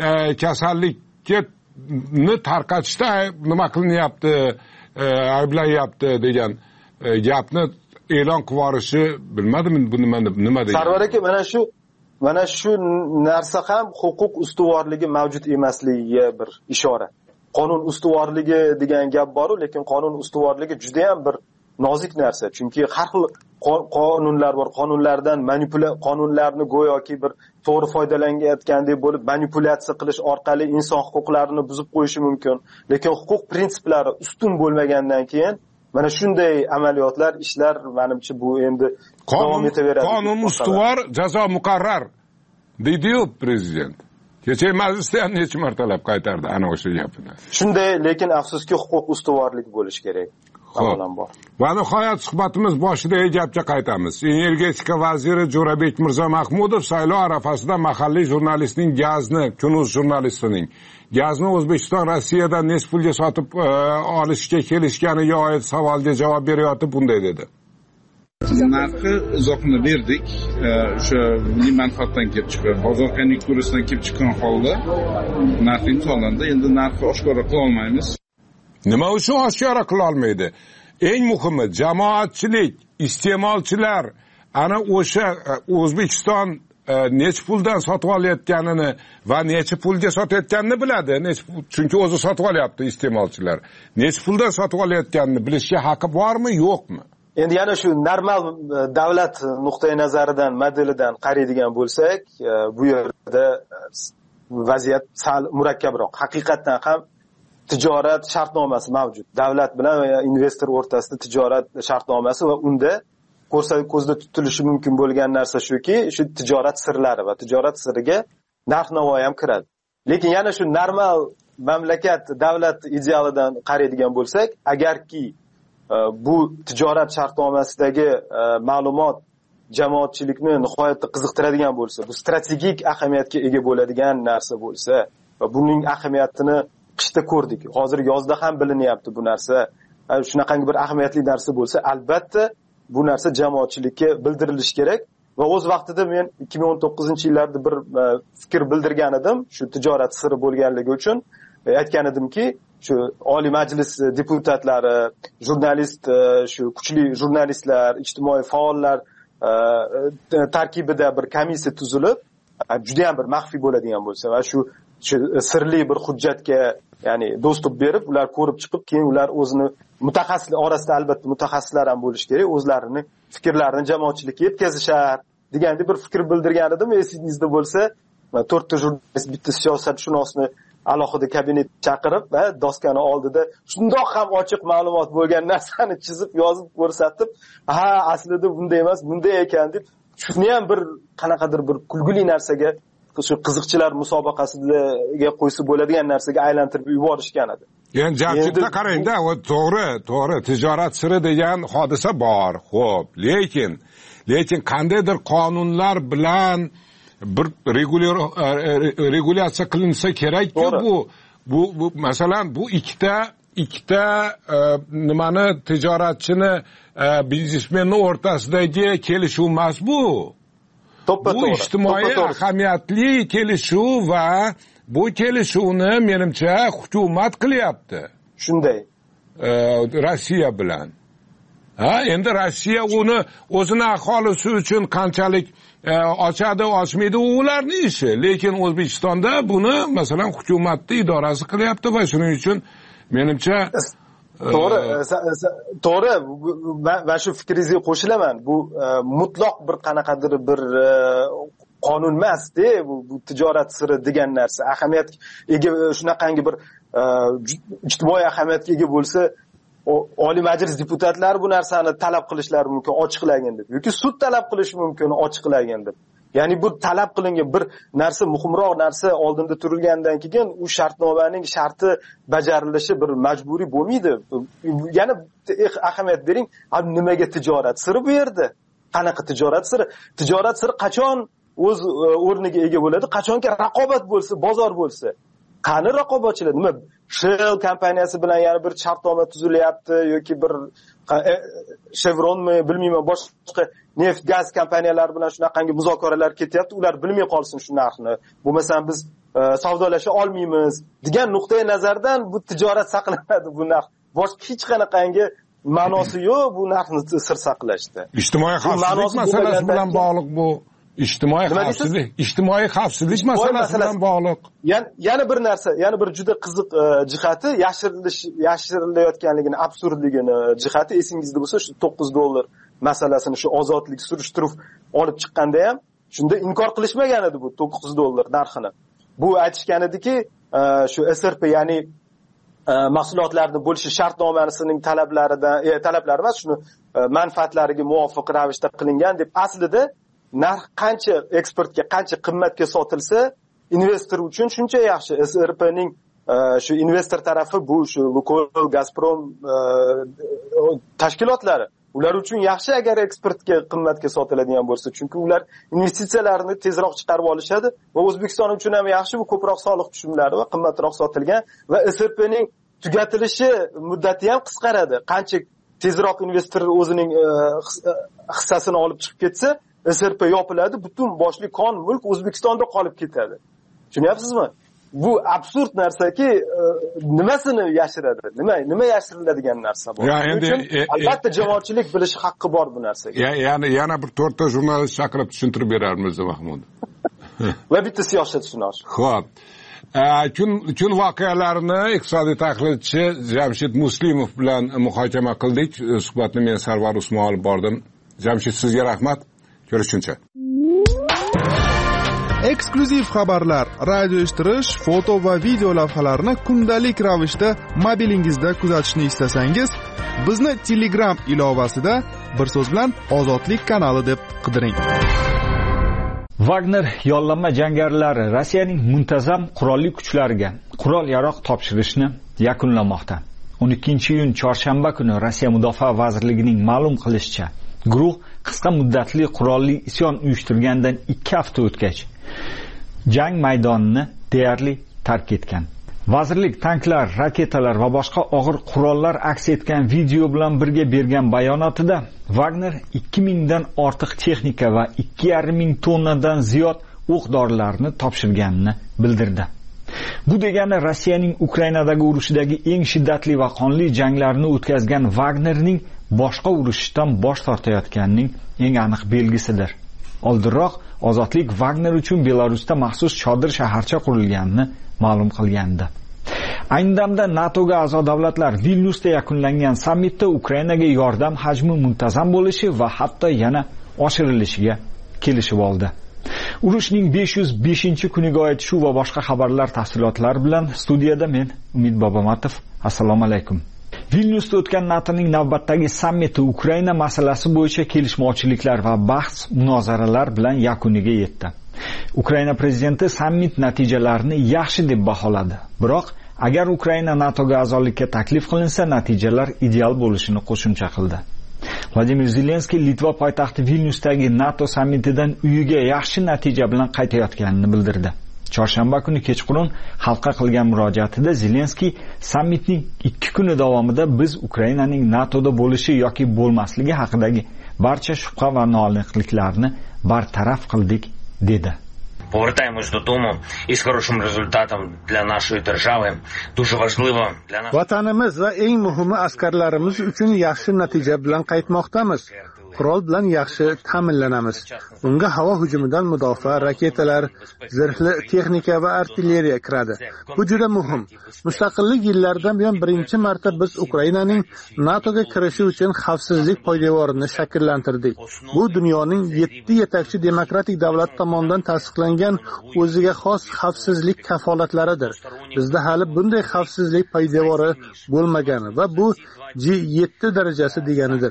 kasallikni tarqatishda nima qilinyapti, ayblayapti degan gapni e'lon qilib yuborishi, bilmadim bu nima degan. Sarvar aka, mana shu narsa ham huquq ustuvorligi mavjud emasligiga bir ishora. Qonun ustuvorligi degan gap bor-ku, lekin qonun ustuvorligi juda ham bir nozik narsa. Chunki har xil qonunlar bor. Qonunlarni go'yoki bir to'g'ri foydalanayotgandek bo'lib manipulyatsiya qilish orqali inson huquqlarini buzib qo'yishi mumkin. Lekin huquq prinsiplari ustun bo'lmagandan keyin mana shunday amaliyotlar, ishlar menimcha bu endi davom etaveradi. Qonun ustuvor, jazo muqarrar deydi-yu prezident. Kecha majlisda ham necha martalab qaytardi ana o'sha gapini. Shunday, lekin afsuski huquq ustuvorligi bo'lishi kerak. Avvalambor. Va nihoyat suhbatimiz boshidagi gapga qaytamiz. Energetika vaziri Jo'rabek Mirzamahmudov saylov arafasida mahalliy jurnalistning Kunuz jurnalistining gazni O'zbekiston Rossiyadan nech pulga sotib olishga kelishganiga oid savolga javob berayotib bunday dedi. Narxi izohini berdik. O'sha milliy manfaatdan kelib chiqqan, bozor konjunkturasidan kelib chiqqan holda narx imzolandi. Endi narxni oshkora qila olmaymiz. Nima uchun oshkora qila olmaydi? Eng muhimi jamoatchilik, iste'molchilar ana o'sha O'zbekiston necha puldan sotib olayotganini va necha pulga sotayotganini biladi. Chunki o'zi sotib olyapti iste'molchilar. Necha puldan sotib olayotganini bilishga haqqi bormi, yo'qmi? Endi yana shu normal davlat nuqtai nazaridan, modelidan qaraydigan bo'lsak, bu yerda vaziyat sal murakkabroq. Haqiqatan ham tijorat shartnomasi mavjud. Davlat bilan va investor o'rtasida tijorat shartnomasi va unda ko'zda tutilishi mumkin bo'lgan narsa shuki, shu tijorat sirlari va tijorat siriga narx-navo ham kiradi. Lekin yana shu normal mamlakat davlat idealidan qaraydigan bo'lsak, agarki bu tijorat shartnomasidagi ma'lumot jamoatchilikni nihoyatda qiziqtiradigan bo'lsa, bu strategik ahamiyatga ega bo'ladigan narsa bo'lsa va buning ahamiyatini qishda ko'rdik. Hozir yozda ham bilinyapti bu narsa. Shunaqangi bir ahamiyatli narsa bo'lsa, albatta bu narsa jamoatchilikka bildirilishi kerak. Va o'z vaqtida men 2019-yillarda bir fikr bildirgan edim, shu tijorat siri bo'lganligi uchun aytgan edimki, shu Oliy Majlis deputatlari, jurnalist, shu kuchli jurnalistlar, ijtimoiy faollar tarkibida bir komissiya tuzilib, juda ham bir maxfiy bo'ladigan bo'lsa va shu sirli bir hujjatga, ya'ni dostуп berib, ular ko'rib chiqib, keyin ular o'zini mutaxassislar orasida albatta mutaxassislar ham bo'lishi kerak, o'zlarini fikrlarini jamoatchilikka yetkazishar degandek bir fikr bildirgan edim. Esingizda bo'lsa, 4 ta jurnalist, bitta siyosatshunosni alohida kabinet chaqirib va doskani oldida shundoq ham ochiq ma'lumot bo'lgan narsani chizib, yozib ko'rsatib, ha, aslida bunday emas, bunday ekan deb, shuni ham bir qanaqadir bir kulgili narsaga, shu qiziqchilar musobaqasiga qo'ysa bo'ladigan narsaga aylantirib yuborishgan edi. Yani Jamshidda qarangda, to'g'ri, tijorat siri degan hodisa bor. Xo'p, lekin qandaydir qonunlar bilan bir regulyatsiya qilinsa kerak-ku bu masalan bu ikkita nimani tijoratchini biznesmenning o'rtasidagi kelishuv emas bu. Bu ijtimoiy ahamiyatli kelishuv va bu kelishuvni menimcha hukumat qilyapti. Shunday. Rossiya bilan. Endi Rossiya uni o'zini aholisi uchun qanchalik ochadi, ochmaydi, u ularning ishi. Lekin O'zbekistonda buni masalan hukumatning idorasi qilyapti va shuning uchun menimcha to'g'ri, va shu fikringizga qo'shilaman. Bu mutlaq bir qanaqadir bir qonun emas-da, bu tijorat siri degan narsa. Ahamiyat ega, shunaqangi bir ijtimoiy ahamiyatga ega bo'lsa, Oliy Majlis deputatlari bu narsani talab qilishlari mumkin, ochiqlagin deb. Yoki sud talab qilishi mumkin, ochiqlagin deb. Ya'ni bu talab qilingan bir narsa, muhimroq narsa oldinda turilgandan keyin u shartnomaning sharti bajarilishi bir majburiy bo'lmaydi. Yana ahamiyat bering, nimaga tijorat siri bu yerda? Qanaqa tijorat siri? Tijorat siri qachon o'z o'rniga ega bo'ladi? Qachonki raqobat bo'lsa, bozor bo'lsa. Qani raqobatchilar? Nima Shell kompaniyasi bilan yana bir shartnoma tuzilyapti yoki bir Chevronmi, bilmayman, boshqa neft, gaz kompaniyalari bilan shunaqangi muzokaralar ketyapti. Ular bilmay qolsin shu narxni. Bo'lmasa biz savdolasha olmaymiz degan nuqtai nazardan bu tijorat saqlanadi bu narx. Boshqa hech qanaqangi ma'nosi yo'q bu narxni sir saqlashda. Ijtimoiy xavfsizlik masalasi bilan bog'liq bu. Ijtimoiy xavfsizlik masalasi bilan bog'liq. Yana bir narsa, yana bir juda qiziq jihati yashirilayotganligini, absurdligini jihati esingizda bo'lsa, shu $9 masalasini shu ozodlik surishtiruv olib chiqqanda ham shunda inkor qilishmagan edi bu $9 narxini. Bu aytishgan ediki, shu SRP, ya'ni mahsulotlarni bo'lishi shartnomasining talablari emas, shuni manfaatlariga muvofiq ravishda qilingan deb. Aslida narx qancha eksportga, qancha qimmatga sotilsa, investor uchun shuncha yaxshi. SRPning shu investor tarafi bu shu Lukoil, Gazprom tashkilotlari. Ular uchun yaxshi agar eksportga qimmatga sotiladigan bo'lsa, chunki ular investitsiyalarni tezroq chiqarib olishadi va O'zbekiston uchun ham yaxshi, bu ko'proq soliq tushumlari va qimmatroq sotilgan va SRPning tugatilishi muddati ham qisqaradi. Qancha tezroq investor o'zining hissasini olib chiqib ketsa, SRP yopiladi, butun boshli kon mulk O'zbekistonda qolib ketadi. Tushunyapsizmi? Bu absurd narsaki, nimasini yashiradi? Nima yashiriladigan narsa bu? Albatta jamoatchilik bilishi haqqi bor bu narsaga. Yana bir 4 ta jurnalist chaqirib tushuntirib berarmiz Mahmud. Va bitta siyosatshunos. Xo'p. Kun voqealarini iqtisodiy tahlilchi Jamshid Muslimov bilan muhokama qildik. Suhbatni men Sarvar Usmonov olib bordim. Jamshid, sizga rahmat. Ko'rishguncha. Eksklyuziv xabarlar, radio eshittirish, foto va video lavhalarni kundalik ravishda mobilingizda kuzatishni istasangiz, bizni Telegram ilovasida bir so'z bilan Ozodlik kanali deb qidiring. Wagner yollanma jangarilari Rossiyaning muntazam qurolli kuchlariga qurol-yarog' topshirishni yakunlamoqda. 12-iyun chorshanba kuni Rossiya Mudofaa vazirligining ma'lum qilishicha, guruh qisqa muddatli qurolli isyon uyushtirgandan 2 hafta o'tgach jang maydonini deyarli tark etgan. Vazirlik tanklar, raketalar va boshqa og'ir qurollar aks etgan video bilan birga bergan bayonotida Wagner 2000 dan ortiq texnika va 2500 tonnadan ziyod o'q-dorilarni topshirganini bildirdi. Bu degani Rossiyaning Ukrainadagi urushidagi eng shiddatli va qonli janglarni o'tkazgan Wagnerning boshqa urushdan bosh tortayotganining eng aniq belgisidir. Oldinroq Ozodlik Wagner uchun Belarusda maxsus chodir shaharcha qurilganini ma'lum qilgandi. Ayni damda NATOga a'zo davlatlar Vilnyusda yakunlangan sammitda Ukrainaga yordam hajmi muntazam bo'lishi va hatto yana oshirilishiga kelishib oldi. Urushning 505-kuniga oid shu va boshqa xabarlar tafsilotlari bilan studiyada men Umid Bobomatov. Assalomu alaykum. Vilnyusda o'tgan NATOning navbatdagi sammiti Ukraina masalasi bo'yicha kelishmovchiliklar va bahs munozaralar bilan yakuniga yetdi. Ukraina prezidenti sammit natijalarini yaxshi deb baholadi. Biroq agar Ukraina NATOga a'zolikka taklif qilinsa, natijalar ideal bo'lishini qo'shimcha qildi. Vladimir Zelenskiy Litva poytaxti Vilnyusdagi NATO sammitidan uyiga yaxshi natija bilan qaytayotganini bildirdi. Chorshanba kuni kechqurun xalqqa qilgan murojaatida Zelenskiy sammitning 2 kuni davomida biz Ukrainaning NATOda bo'lishi yoki bo'lmasligi haqidagi barcha shubha va noaniqliklarni bartaraf qildik dedi. Повертаємось додому із хорошим результатом для нашої держави. Дуже важливо для нас. Vatanimiz va eng muhimi askarlarimiz uchun yaxshi natija bilan qaytmoqdamiz. Qurol bilan yaxshi ta'minlanamiz. Unga havo hujumidan mudofaa raketalar, zirhli texnika va artilleriya kiradi. Bu juda muhim. Mustaqillik yillaridan buyon birinchi marta biz Ukrainaning NATOga kirishi uchun xavfsizlik poydevorini shakllantirdik. Bu dunyoning 7 yetakchi demokratik davlat tomonidan tasdiqlangan o'ziga xos xavfsizlik kafolatlaridir. Bizda hali bunday xavfsizlik poydevori bo'lmagan va bu G7 darajasi deganidir.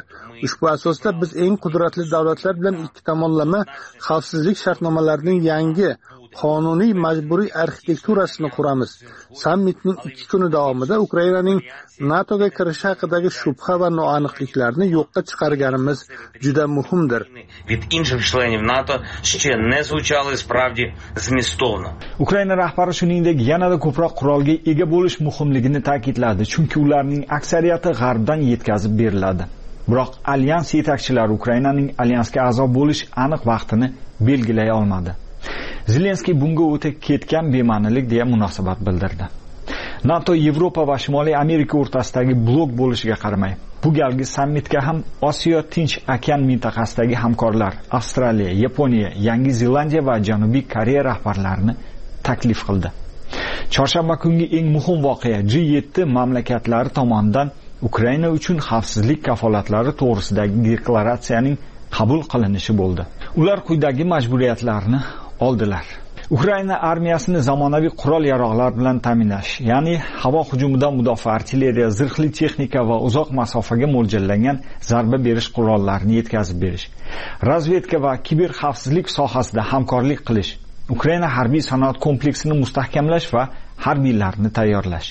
Ushbu asosda biz eng qudratli davlatlar bilan ikki tomonlama xavfsizlik shartnomalarining yangi qonuniy majburiy arxitekturasini quramiz. Sammitning 2 kuni davomida Ukrainaning NATOga kirishi haqidagi shubha va noaniqliklarni yo'qqa chiqarganimiz juda muhimdir. Від інших членів НАТО ще не звучали справді змістовно. Ukraina rahbari shuningdek yanada ko'proq qurolga ega bo'lish muhimligini ta'kidladi, chunki ularning aksariyati g'arbdan yetkazib beriladi. Biroq alyans yetakchilari Ukrainaning alyansga a'zo bo'lish aniq vaqtini belgilay olmadi. Zelenskiy bunga o'ta ketgan bema'nilik deya munosabat bildirdi. NATO Yevropa va Shimoliy Amerika o'rtasidagi blok bo'lishiga qaramay, bu galgi sammitga ham Osiyo Tinch okean mintaqasidagi hamkorlar Avstraliya, Yaponiya, Yangi Zelandiya va Janubiy Koreya rahbarlarini taklif qildi. Chorshanba kungi eng muhim voqea G7 mamlakatlari tomonidan Ukraina uchun xavfsizlik kafolatlari to'g'risidagi deklaratsiyaning qabul qilinishi bo'ldi. Ular quyidagi majburiyatlarni oldilar. Ukraina armiyasini zamonaviy qurol-yarog'lar bilan ta'minlash, ya'ni havo hujumidan mudofaa artilleriya, zirhli texnika va uzoq masofaga mo'ljallangan zarba berish qurollarini yetkazib berish. Razvedka va kiber xavfsizlik sohasida hamkorlik qilish. Ukraina harbiy sanoat kompleksini mustahkamlash va harbiylarni tayyorlash.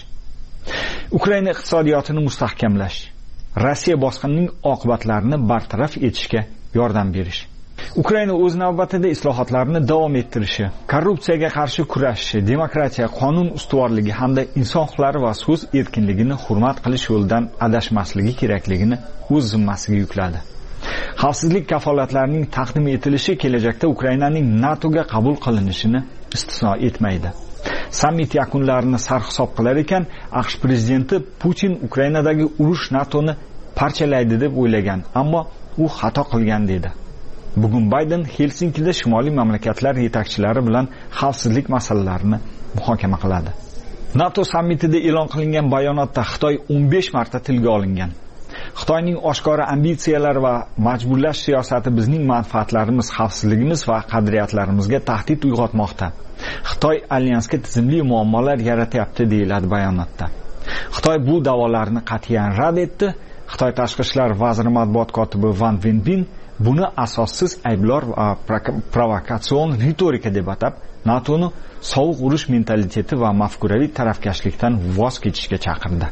Ukraina iqtisodiyotini mustahkamlash. Rossiya bosqinining oqibatlarini bartaraf etishga yordam berish. Ukraina o'z navbatida islohotlarni davom ettirishi, korrupsiyaga qarshi kurashishi, demokratiya, qonun ustuvorligi hamda inson huquqlari va so'z erkinligini hurmat qilish yo'lidan adashmasligi kerakligini o'z zimmasiga yukladi. Xavfsizlik kafolatlarining taqdim etilishi kelajakda Ukrainaning NATOga qabul qilinishini istisno etmaydi. Sammit yakunlarini sarhisob qilar ekan, AQSh prezidenti Putin Ukrainadagi urush NATOni parchalaydi deb o'ylagan, ammo u xato qilgan dedi. Bugun Bayden Helsinkida shimoliy mamlakatlar yetakchilari bilan xavfsizlik masalalarini muhokama qiladi. NATO sammitida e'lon qilingan bayonotda Xitoy 15 marta tilga olingan. Xitoyning oshkora ambitsiyalari va majburlash siyosati bizning manfaatlarimiz, xavfsizligimiz va qadriyatlarimizga tahdid uyg'otmoqda. Xitoy alyansga tizimli muammolar yaratyapti deyiladi bayonotda. Xitoy bu da'volarni qat'iyan rad etdi. Xitoy tashqi ishlar vaziri matbuot kotibi Wang Wenbin buni asossiz ayblar va provokatsion ritorika deb atab, NATOni sovuq urush mentaliteti va mafkuraviy tarafkashlikdan voz kechishga chaqirdi.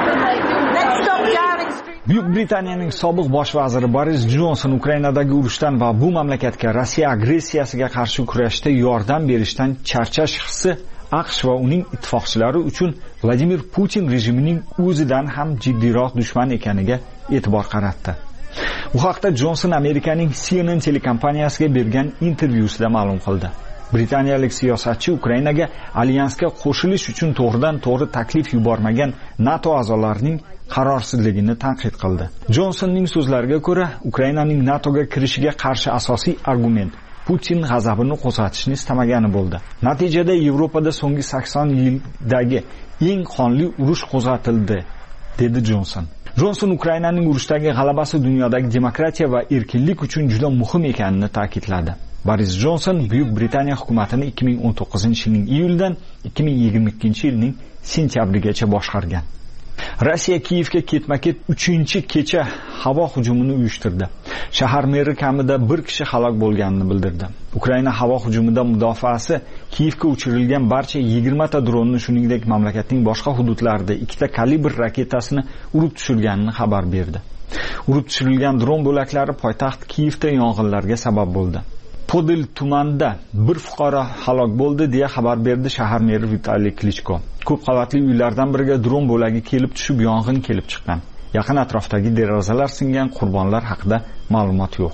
Buyuk Britaniyaning sobiq bosh vaziri Boris Johnson Ukrainadagi urushdan va bu mamlakatga Rossiya agressiyasiga qarshi kurashda yordam berishdan charchash hissi AQSh va uning ittifoqchilari uchun Vladimir Putin rejimining o'zidan ham jiddiyroq dushman ekaniga e'tibor qaratdi. Bu haqda Johnson Amerikaning CNN telekompaniyasiga bergan intervyusida ma'lum qildi. Britaniyalik siyosatchi Ukrainaga alyansga qo'shilish uchun to'g'ridan-to'g'ri taklif yubormagan NATO a'zolarining qarorsizligini tanqid qildi. Johnsonning so'zlariga ko'ra, Ukrainaning NATOga kirishiga qarshi asosiy argument Putin g'azabini qo'zg'atishni istamagani bo'ldi. Natijada Yevropada so'nggi 80 yildagi eng qonli urush qo'zg'atildi, dedi Johnson. Johnson Ukrainaning urushdagi g'alabasi dunyodagi demokratiya va erkinlik uchun juda muhim ekanini ta'kidladi. Boris Johnson Buyuk Britaniya hukumatini 2019-yilning iyuldan 2022-yilning sentyabrigacha boshqargan. Rossiya Kiyevga ketma-ket 3-kecha havo hujumini uyushtirdi. Shahar meri kamida 1 kishi halok bo'lganini bildirdi. Ukraina havo hujumidan mudofaasi Kiyevga uchirilgan barcha 20 ta dronni, shuningdek mamlakatning boshqa hududlarida 2 ta kalibr raketasini urib tushirganini xabar berdi. Urib tushirilgan dron bo'laklari poytaxt Kiyevda yong'inlarga sabab bo'ldi. Podil tumanida bir fuqaro halok bo'ldi deya xabar berdi shahar meri Vitaliy Klichko. Ko'p qavatli uylardan biriga dron bo'lagi kelib tushib yong'in kelib chiqqan. Yaqin atrofdagi derazalar singan, qurbonlar haqida ma'lumot yo'q.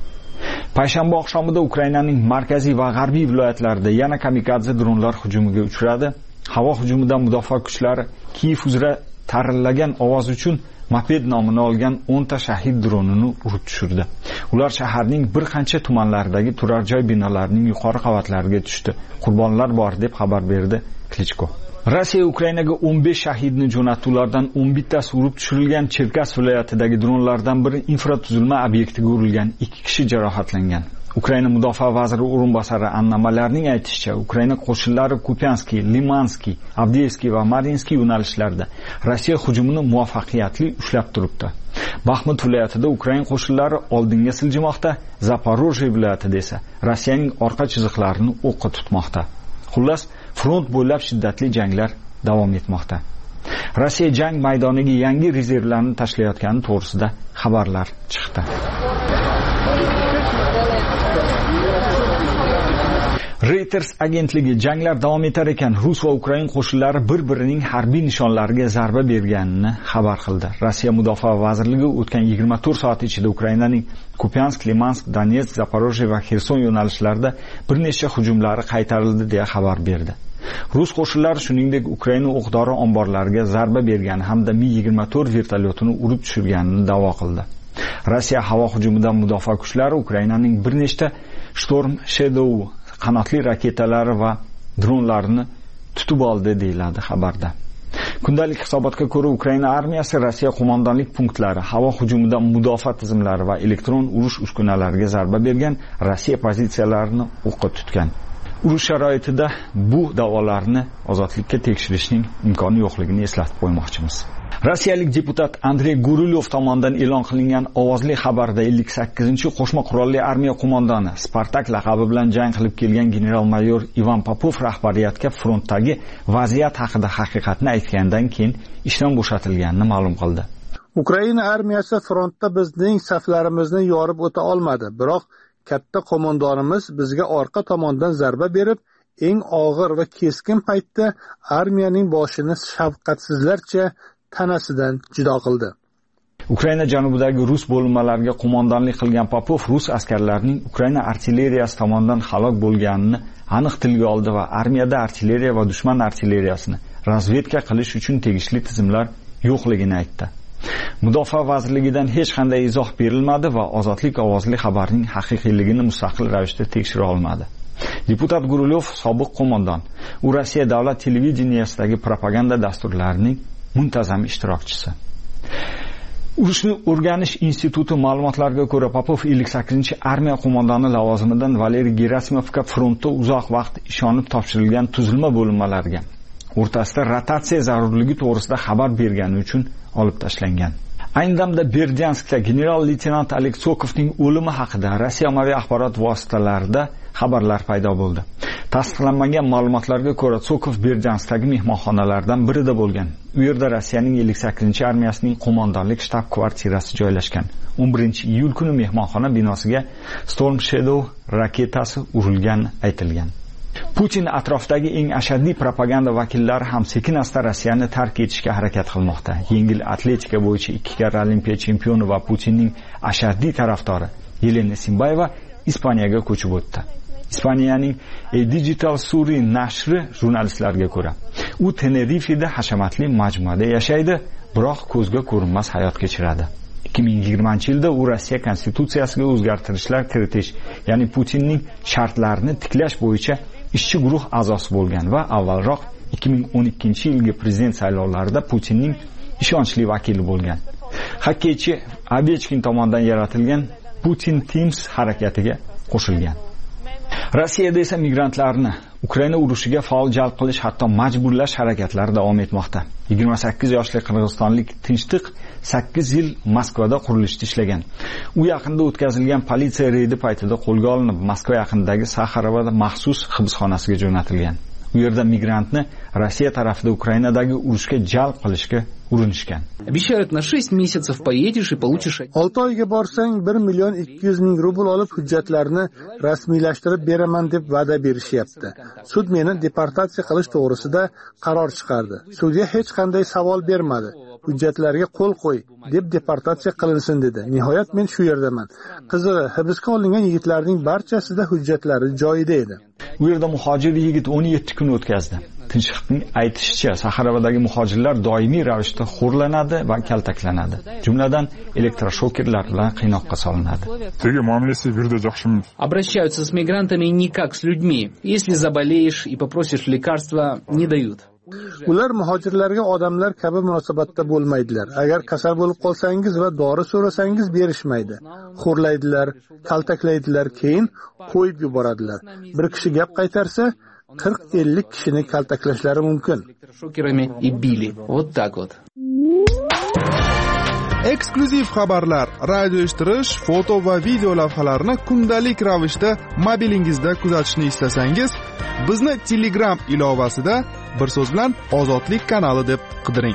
Payshanba oqshomida Ukrainaning markaziy va g'arbiy viloyatlarida yana kamikadze dronlar hujumiga uchradi. Havo hujumidan mudofaa kuchlari Kiyev uzra tarillagan ovoz uchun moped nomini olgan 10 ta shahid dronini urib tushirdi. Ular shaharning bir qancha tumanlaridagi turar joy binolarining yuqori qavatlariga tushdi. Qurbonlar bor deb xabar berdi Klichko. Rossiya Ukrainaga 15 shahidni jo'natdi. Ulardan 11 tasi urib tushirilgan. Cherkas viloyatidagi dronlardan biri infratuzilma obyektiga urilgan. 2 kishi jarohatlangan. Ukraina mudofaa vaziri o'rinbosari Anna Malarning aytishicha, Ukraina qo'shinlari Kupianski, Limanski, Avdiivski va Marinski yo'nalishlarida Rossiya hujumini muvaffaqiyatli ushlab turibdi. Baxmut viloyatida Ukraina qo'shinlari oldinga siljimoqda, Zaporojye viloyatida esa Rossiyaning orqa chiziqlarini o'qqa tutmoqda. Xullas, front bo'ylab shiddatli janglar davom etmoqda. Rossiya jang maydoniga yangi rezervlarni tashlayotgani to'g'risida xabarlar chiqdi. Reuters agentligi janglar davom etar ekan, Rus va Ukraina qo'shinlari bir-birining harbiy nishonlariga zarba berganini xabar qildi. Rossiya Mudofaa vazirligi o'tgan 24 soat ichida Ukrainaning Kupiansk, Limansk, Donetsk, Zaporojye va Xerson yo'nalishlarida bir nechta hujumlari qaytarildi deya xabar berdi. Rus qo'shinlari shuningdek Ukraina o'q-dori omborlariga zarba bergani hamda Mi-24 vertolyotini urib tushirganini da'vo qildi. Rossiya havo hujumidan mudofaa kuchlari Ukrainaning bir nechta Storm Shadow qanotli raketalari va dronlarini tutib oldi deyiladi xabarda. Kundalik hisobotga ko'ra Ukraina armiyasi Rossiya qo'mondonlik punktlari, havo hujumidan mudofaa tizimlari va elektron urush uskunalariga zarba bergan, Rossiya pozitsiyalarini o'qqa tutgan. Urush sharoitida bu da'volarni ozodlikka tekshirishning imkoni yo'qligini eslatib qo'ymoqchimiz. Rossiyalik deputat Andrey Guryov tomonidan e'lon qilingan ovozli xabarda 58-qo'shma qurolli armiya qo'mondoni Spartak laqabi bilan jang qilib kelgan general-mayor Ivan Popov rahbariyatga frontdagi vaziyat haqida haqiqatni aytgandan keyin ishdan bo'shatilganini ma'lum qildi. Ukraina armiyasi frontda bizning saflarimizni yorib o'ta olmadi, biroq katta qo'mondonimiz bizga orqa tomondan zarba berib, eng og'ir va keskin paytda armiyaning boshini shafqatsizlarcha tanasidan judo qildi. Ukraina janubidagi rus bo'linmalariga qo'mondonlik qilgan Popov rus askarlarining Ukraina artilleriyasi tomonidan halok bo'lganini aniq tilga oldi va armiyada artilleriya va dushman artilleriyasini razvedka qilish uchun tegishli tizimlar yo'qligini aytdi. Mudofaa vazirligidan hech qanday izoh berilmadi va ozodlik ovozli xabarning haqiqiyligini mustaqil ravishda tekshira olmadi. Deputat Guryov sobiq qo'mondon, u Rossiya davlat televideniyasidagi propaganda dasturlarining muntazam ishtirokchisi. Urushni o'rganish instituti ma'lumotlariga ko'ra, Popov 58-armiya qo'mondoni lavozimidan Valeriy Gerasimovga frontda uzoq vaqt ishonib topshirilgan tuzilma bo'linmalariga o'rtasida rotatsiya zarurligi to'g'risida xabar bergani uchun olib tashlangan. Ayni damda Berdyanskda general-leytenant Oleg Sokovning o'limi haqida Rossiya ommaviy axborot vositalarida xabarlar paydo bo'ldi. Tasdiqlanmagan ma'lumotlarga ko'ra, Sokov Berdyanskdagi mehmonxonalardan birida bo'lgan. U yerda Rossiyaning 58-armiyasining qo'mondonlik shtab-kvartirasi joylashgan. 11-iyul kuni mehmonxona binosiga Storm Shadow raketasi urilgani aytilgan. Putin atrofdagi eng ashaddiy propaganda vakillari ham sekin-asta Rossiyani tark etishga harakat qilmoqda. Yengil atletika bo'yicha 2 karra Olimpiya chempioni va Putinning ashaddiy tarafdori Yelena Simbayeva Ispaniyaga ko'chib o'tdi. Ispaniyaning Digital Suri nashri jurnalistlarga ko'ra, u Tenerifeda hashamatli majmuada yashaydi, biroq ko'zga ko'rinmas hayot kechiradi. 2020-yilda u Rossiya konstitutsiyasiga o'zgartirishlar kiritish, ya'ni Putinning shartlarini tiklash bo'yicha ishchi guruh a'zosi bo'lgan va avvalroq 2012-yilgi prezident saylovlarida Putinning ishonchli vakili bo'lgan. Xokkeychi Ovechkin tomonidan yaratilgan Putin Teams harakatiga qo'shilgan. Rossiyada esa migrantlarni Ukraina urushiga faol jalb qilish, hatto majburlash harakatlari davom etmoqda. 28 yoshli qirg'izistonlik Tinchtiq 8 yil Moskvada qurilishda ishlagan. U yaqinda o'tkazilgan politsiya reydi paytida qo'lga olinib, Moskva yaqinidagi Saxarovda maxsus hibsxonasiga jo'natilgan. U yerda migrantni Rossiya tarafida Ukrainadagi urushga jalb qilishga urinishgan. Обещают, на 6 месяцев поедешь и получишь. 6 oyga borsang 1,2 million rubl olib hujjatlarni rasmiylashtirib beraman deb va'da berishyapti. Sud meni deportatsiya qilish to'g'risida qaror chiqardi. Sudga hech qanday savol bermadi. Hujjatlarga qo'l qo'y deb deportatsiya qilinsin dedi. Nihoyat men shu yerdaman. Qizig'i, hibsga olingan yigitlarning barchasida hujjatlari joyida edi. U yerda muhojir yigit 17 kun o'tkazdi. Tinchlikning aytishicha, Saxarovdagi muhojirlar doimiy ravishda xo'rlanadi va kaltaklanadi. Jumladan elektroshokerlar bilan qiynoqqa solinadi. Обращаются с мигрантами не как с людьми. Если заболеешь и попросишь лекарства, не дают. Ular muhojirlarga odamlar kabi munosabatda bo'lmaydilar. Agar kasal bo'lib qolsangiz va dori so'rasangiz berishmaydi. Xo'rlaydilar, kaltaklaydilar, keyin qo'yib yuboradilar. Bir kishi gap qaytarsa, 40-50 kishini kaltaklashlari mumkin. eksklyuziv xabarlar, radio eshittirish, foto va video lavhalarni kundalik ravishda mobilingizda kuzatishni istasangiz, bizni Telegram ilovasida bir so'z bilan Ozodlik kanali deb qidiring.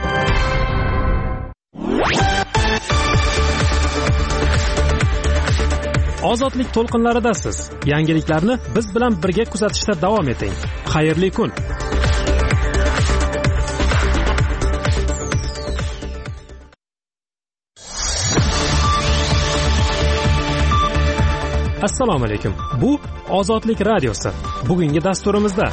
Ozodlik to'lqinlaridasiz. Yangiliklarni biz bilan birga kuzatishda davom eting. Xayrli kun. Assalomu alaykum. Bu Ozodlik radiosi. Bugungi dasturimizda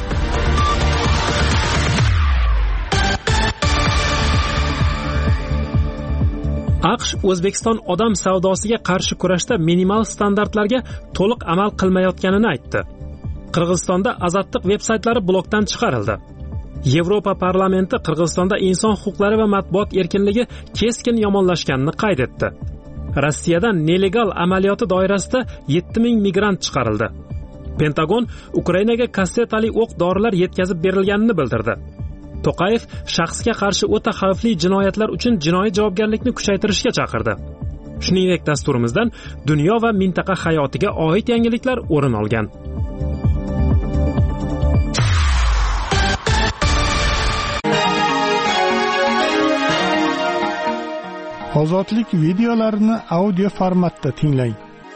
AQSh O'zbekiston odam savdosiga qarshi kurashda minimal standartlarga to'liq amal qilmayotganini aytdi. Qirg'izistonda azatliq veb-saytlari blokdan chiqarildi. Yevropa parlamenti Qirg'izistonda inson huquqlari va matbuot erkinligi keskin yomonlashganini qayd etdi. Rossiyadan nelegal amaliyoti doirasida 7000 migrant chiqarildi. Pentagon Ukrainaga kassetali o'q-dorilar yetkazib berilganini bildirdi. To'qayev shaxsga qarshi o'ta xavfli jinoyatlar uchun jinoiy javobgarlikni kuchaytirishga chaqirdi. Shuningdek, dasturimizdan dunyo va mintaqa hayotiga oid yangiliklar o'rin olgan. Ozodlik videolarini audio formatda tinglang.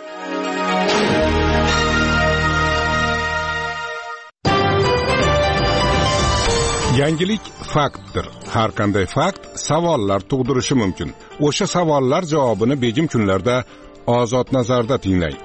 Yangilik faktdir. Har qanday fakt savollar tug'dirishi mumkin. O'sha savollar javobini begim kunlarda Ozod nazarda tinglang.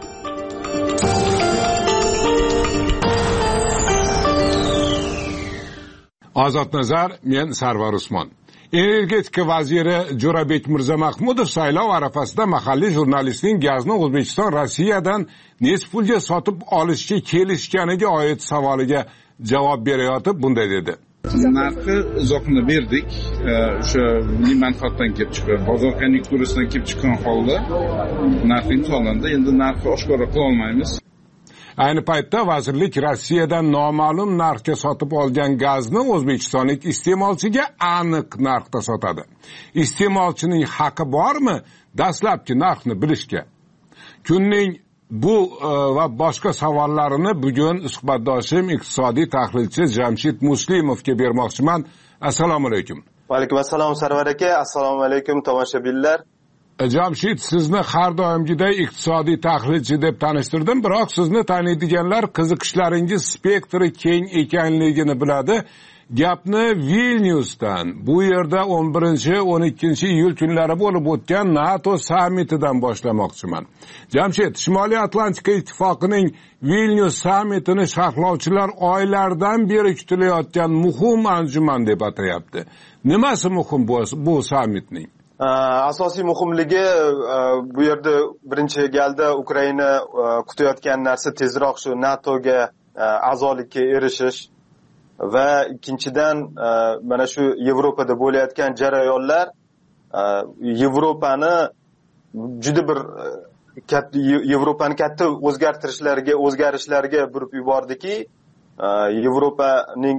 Ozod nazar, men Sarvar Usmon. Energetika vaziri Jo'rabek Mirzamahmudov saylov arafasida mahalliy jurnalistning gazni O'zbekiston Rossiyadan nech pulga sotib olishga kelishganiga oid savoliga javob berayotib bunday dedi. Narxi uzoqni berdik. O'sha manfaatdan kelib chiqqan, bozor konjunkturasidan kelib chiqqan holda narx imzolandi. Endi narxni oshkora qila olmaymiz. Ayni paytda vazirlik Rossiyadan noma'lum narxga sotib olgan gazni o'zbekistonlik iste'molchiga aniq narxda sotadi. Iste'molchining haqqi bormi dastlabki narxni bilishga? Kunning bu va boshqa savollarini bugun suhbatdoshim iqtisodiy tahlilchi Jamshid Muslimovga bermoqchiman. Assalomu alaykum. Va alaykum assalom Sarvar aka. Assalomu alaykum tomoshabinlar. Jamshid, sizni har doimgiday iqtisodiy tahlilchi deb tanishtirdim, biroq sizni taniydiganlar qiziqishlaringiz spektri keng ekanligini biladi. Gapni Vilniusdan, bu yerda 11-12 iyul kunlari bo'lib o'tgan NATO sammitidan boshlamoqchiman. Jamshid, Shimoliy Atlantika ittifoqining Vilnius sammitini sharhlovchilar oylardan beri kutilayotgan muhim anjuman deb atayapti. Nimasi muhim bu sammitning? Asosiy muhimligi bu yerda birinchi galda Ukraina kutayotgan narsa tezroq shu NATOga a'zolikka erishish va ikkinchidan mana shu Yevropada bo'layotgan jarayonlar Yevropani katta o'zgarishlarga burib yubordiki, Yevropaning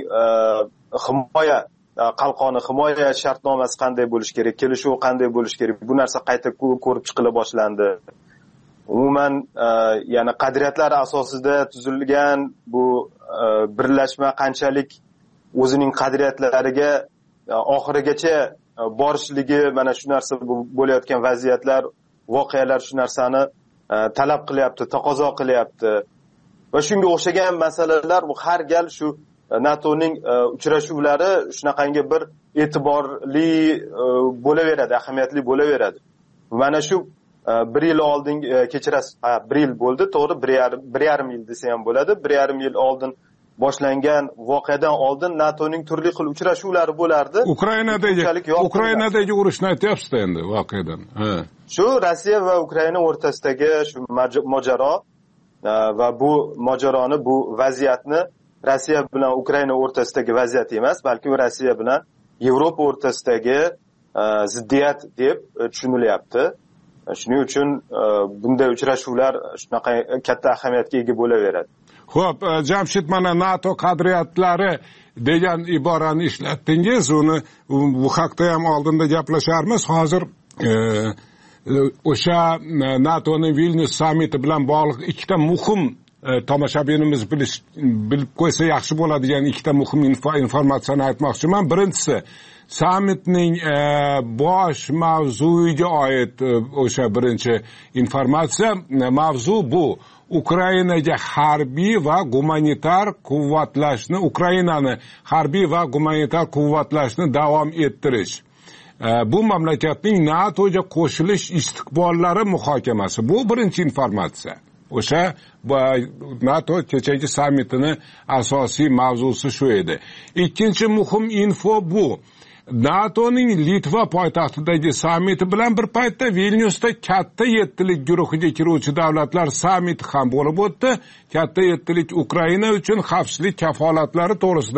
himoya shartnomasi qanday bo'lish kerak, kelishuv qanday bo'lish kerak, bu narsa qayta ko'rib chiqila boshlandi. Umuman ya'ni qadriyatlar asosida tuzilgan bu birlashma qanchalik o'zining qadriyatlariga oxirigacha borishligi, mana shu narsa bo'layotgan vaziyatlar, voqealar shu narsani talab qilyapti, taqozo qilyapti. Va shunga o'xshagan masalalar bu har gal shu NATOning uchrashuvlari shunaqangi bir e'tiborli bo'laveradi, ahamiyatli bo'laveradi. Mana shu bir yil oldin kechirasiz, bir yil bo'ldi, to'g'ri, bir yarim yil desa ham bo'ladi. Bir yarim yil oldin boshlangan voqeadan oldin NATOning turli xil uchrashuvlari bo'lardi. Ukrainadagi urushni aytyapsiz endi voqeadan. Shu Rossiya va Ukraina o'rtasidagi shu mojaro va bu mojaroni, bu vaziyatni Rossiya bilan Ukraina o'rtasidagi vaziyat emas, balki Rossiya bilan Yevropa o'rtasidagi ziddiyat deb tushunilyapti. Shuning uchun bunday uchrashuvlar shunaqa katta ahamiyatga ega bo'laveradi. Xo'p, Jamshid, mana NATO qadriyatlari degan iborani ishlatdingiz, uni bu haqda ham oldinda gaplasharmiz. Hozir o'sha NATOning Vilnius sammiti bilan bog'liq ikkita muhim tomoshabinimiz bilib qo'ysa yaxshi bo'ladigan ikkita muhim informatsiyani aytmoqchiman. Birinchisi, sammitning bosh mavzuiga oid o'sha birinchi informatsiya. Mavzu bu Ukrainani harbiy va gumanitar quvvatlashni davom ettirish. Bu mamlakatning NATOga qo'shilish istiqbollari muhokamasi. Bu birinchi informatsiya. O'sha NATO kechagi sammitini asosiy mavzusi shu edi. Ikkinchi muhim info bu. NATOning Litva poytaxtidagi sammiti bilan bir paytda Vilniusda katta yettilik guruhiga kiruvchi davlatlar sammiti ham bo'lib o'tdi. Katta yettilik Ukraina uchun xavfsizlik kafolatlari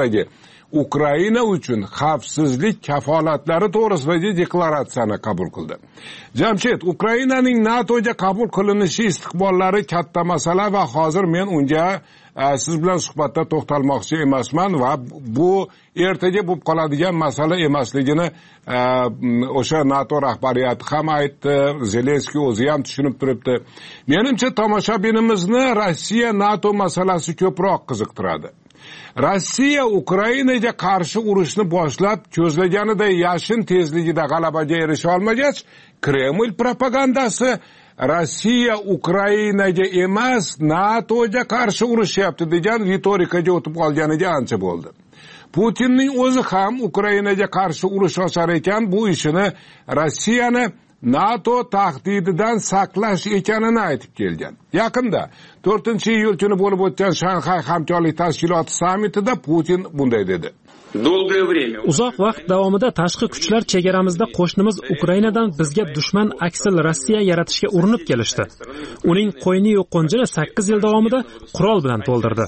to'g'risidagi deklaratsiyani qabul qildi. Jamshid, Ukrainaning NATOga qabul qilinishi istiqbollari katta masala va hozir men unga siz bilan suhbatda to'xtalmoqchi emasman va bu ertaga bo'lib qoladigan masala emasligini o'sha NATO rahbariyati ham aytdi, Zelenskiy o'zi ham tushunib turibdi. Menimcha tomoshabinimizni Rossiya NATO masalasi ko'proq qiziqtiradi. Rossiya Ukrainaga qarshi urushni boshlab ko'zlaganiday yashin tezligida g'alabaga erisha olmagach, Kreml propagandasi Rossiya Ukrainaga emas, NATOga qarshi urushyapti degan ritorikaga o'tib qolganiga ancha bo'ldi. Putinning o'zi ham Ukrainaga qarshi urush ochar ekan, bu ishini Rossiyani NATO tahdididan saqlash ekanini aytib kelgan. Yaqinda 4-iyul kuni bo'lib o'tgan Shanxay hamkorlik tashkiloti sammitida Putin bunday dedi. Uzoq vaqt davomida tashqi kuchlar chegaramizda qo'shnimiz Ukrainadan bizga dushman aksil Rossiya yaratishga urinib kelishdi. Uning qo'yni-yu qo'njini 8 yil davomida qurol bilan to'ldirdi.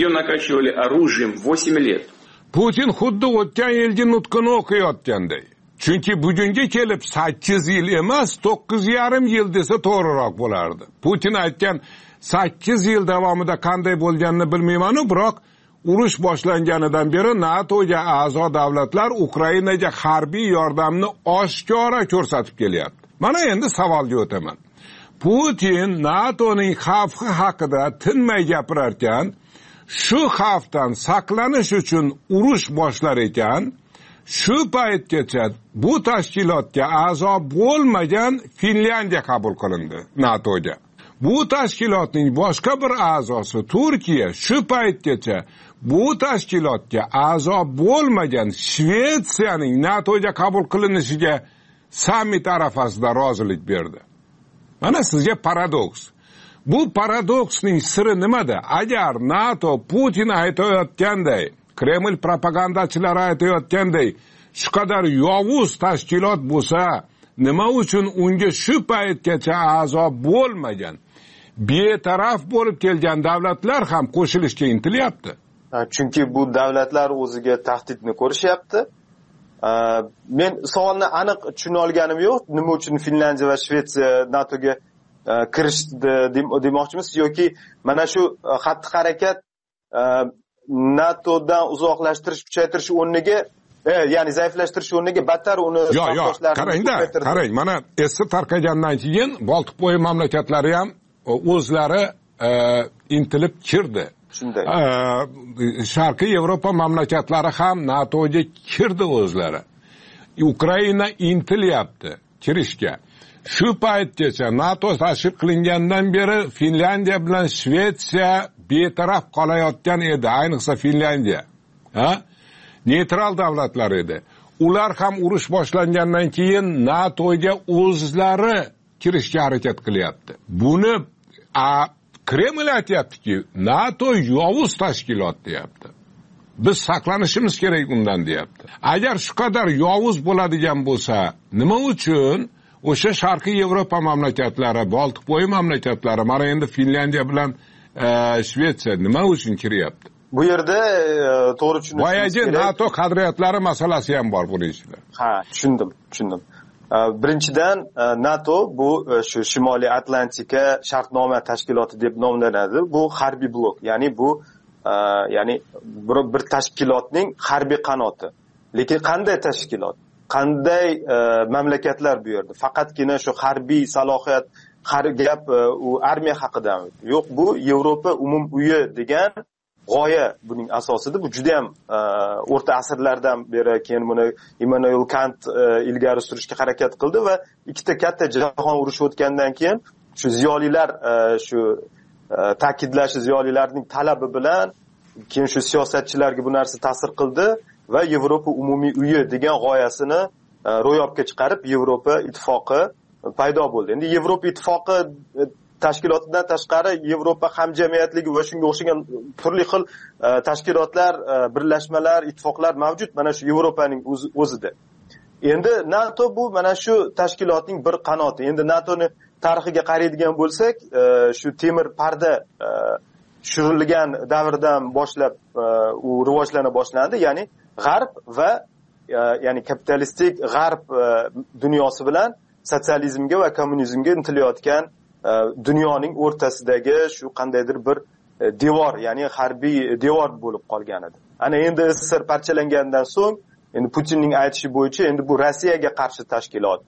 Putin xuddi o'tgan yilgi nutqini o'qiyotganday. Chunki bugunga kelib 8 yil emas, 9,5 yil desa to'g'riroq bo'lardi. Putin aytgan 8 yil davomida qanday bo'lganini bilmayman-u, biroq urush boshlanganidan beri NATOga a'zo davlatlar Ukrainaga harbiy yordamni oshkora ko'rsatib kelyapti. Mana endi savolga o'taman. Putin NATOning xavfi haqida tinmay gapirar ekan, shu xavfdan saqlanish uchun urush boshlar ekan, shu paytgacha bu tashkilotga a'zo bo'lmagan Finlyandiya qabul qilindi NATOga. Bu tashkilotning boshqa bir a'zosi Turkiya shu paytgacha bu tashkilotga a'zo bo'lmagan Shvetsiyaning NATOga qabul qilinishiga sammit arafasida rozilik berdi. Mana sizga paradoks. Bu paradoksning siri nimada? Agar NATO Putin aytayotganday, Kreml propagandachilari aytayotganday shu qadar yovuz tashkilot bo'lsa, nima uchun unga shu paytgacha a'zo bo'lmagan, betaraf bo'lib kelgan davlatlar ham qo'shilishga intilyapti? Chunki bu davlatlar o'ziga tahdidni ko'rishyapti. Men savolni aniq tushuna olganim yo'q. Nima uchun Finlyandiya va Shvetsiya NATOga kirishdi demoqchimiz yoki mana shu xatti-harakat NATOdan uzoqlashtirish, kuchaytirish o'rniga, ya'ni zaiflashtirish o'rniga battar uni qarang, mana essi tarqagandan keyin Boltiqbo'yi mamlakatlari ham o'zlari intilib kirdi. Shunday. Sharqiy Yevropa mamlakatlari ham NATOga kirdi o'zlari. Ukraina intilyapti kirishga. Shu paytgacha NATO tashkil qilingandan beri Finlyandiya bilan Shvetsiya betaraf qolayotgan edi, ayniqsa Finlyandiya. Neytral davlatlar edi. Ular ham urush boshlangandan keyin NATOga o'zlari kirishga harakat qilyapti. Buni Kreml aytayaptiki, NATO yovuz tashkilot deyapti. Biz saqlanishimiz kerak undan deyapti. Agar shu qadar yovuz bo'ladigan bo'lsa, nima uchun o'sha Sharqiy Yevropa mamlakatlari, Boltiqbo'yi mamlakatlari, mana endi Finlyandiya bilan Shvetsiya nima uchun kiryapti? Bu yerda to'g'ri tushunishimiz boyagi NATO qadriyatlari masalasi ham bor buning ichida. Ha, tushundim. Birinchidan NATO bu shu Shimoliy Atlantika shartnoma tashkiloti deb nomlanadi. Bu harbiy blok, ya'ni bu ya'ni bir tashkilotning harbiy qanoti. Lekin qanday tashkilot? qanday mamlakatlar bu yerda? Faqatgina shu harbiy salohiyat, gap u armiya haqidami? Yo'q, bu Yevropa umum uyi degan g'oya buning asosida. Bu juda ham o'rta asrlardan beri keyin buni Immanuel Kant ilgari surishga harakat qildi va ikkita katta jahon urushi o'tgandan keyin shu ziyolilar shu ta'kidlashi ziyolilarning talabi bilan keyin shu siyosatchilarga bu narsa ta'sir qildi va Yevropa umumiy uyi degan g'oyasini ro'yobga chiqarib Yevropa ittifoqi paydo bo'ldi. Endi Yevropa ittifoqi tashkilotidan tashqari Yevropa hamjamiyatligi va shunga o'xshagan turli xil tashkilotlar, birlashmalar, ittifoqlar mavjud mana shu Yevropaning o'zida. Endi NATO bu mana shu tashkilotning bir qanoti. Endi NATOni tarixiga qaraydigan bo'lsak, shu temir parda tushirilgan davrdan boshlab u rivojlana boshlandi, ya'ni G'arb va ya'ni kapitalistik G'arb dunyosi bilan sotsializmga va kommunizmga intilayotgan dunyoning o'rtasidagi shu qandaydir bir devor, ya'ni harbiy devor bo'lib qolgan edi. Ana endi SSR parchalangandan so'ng, endi Putinning aytishi bo'yicha endi bu Rossiyaga qarshi tashkilot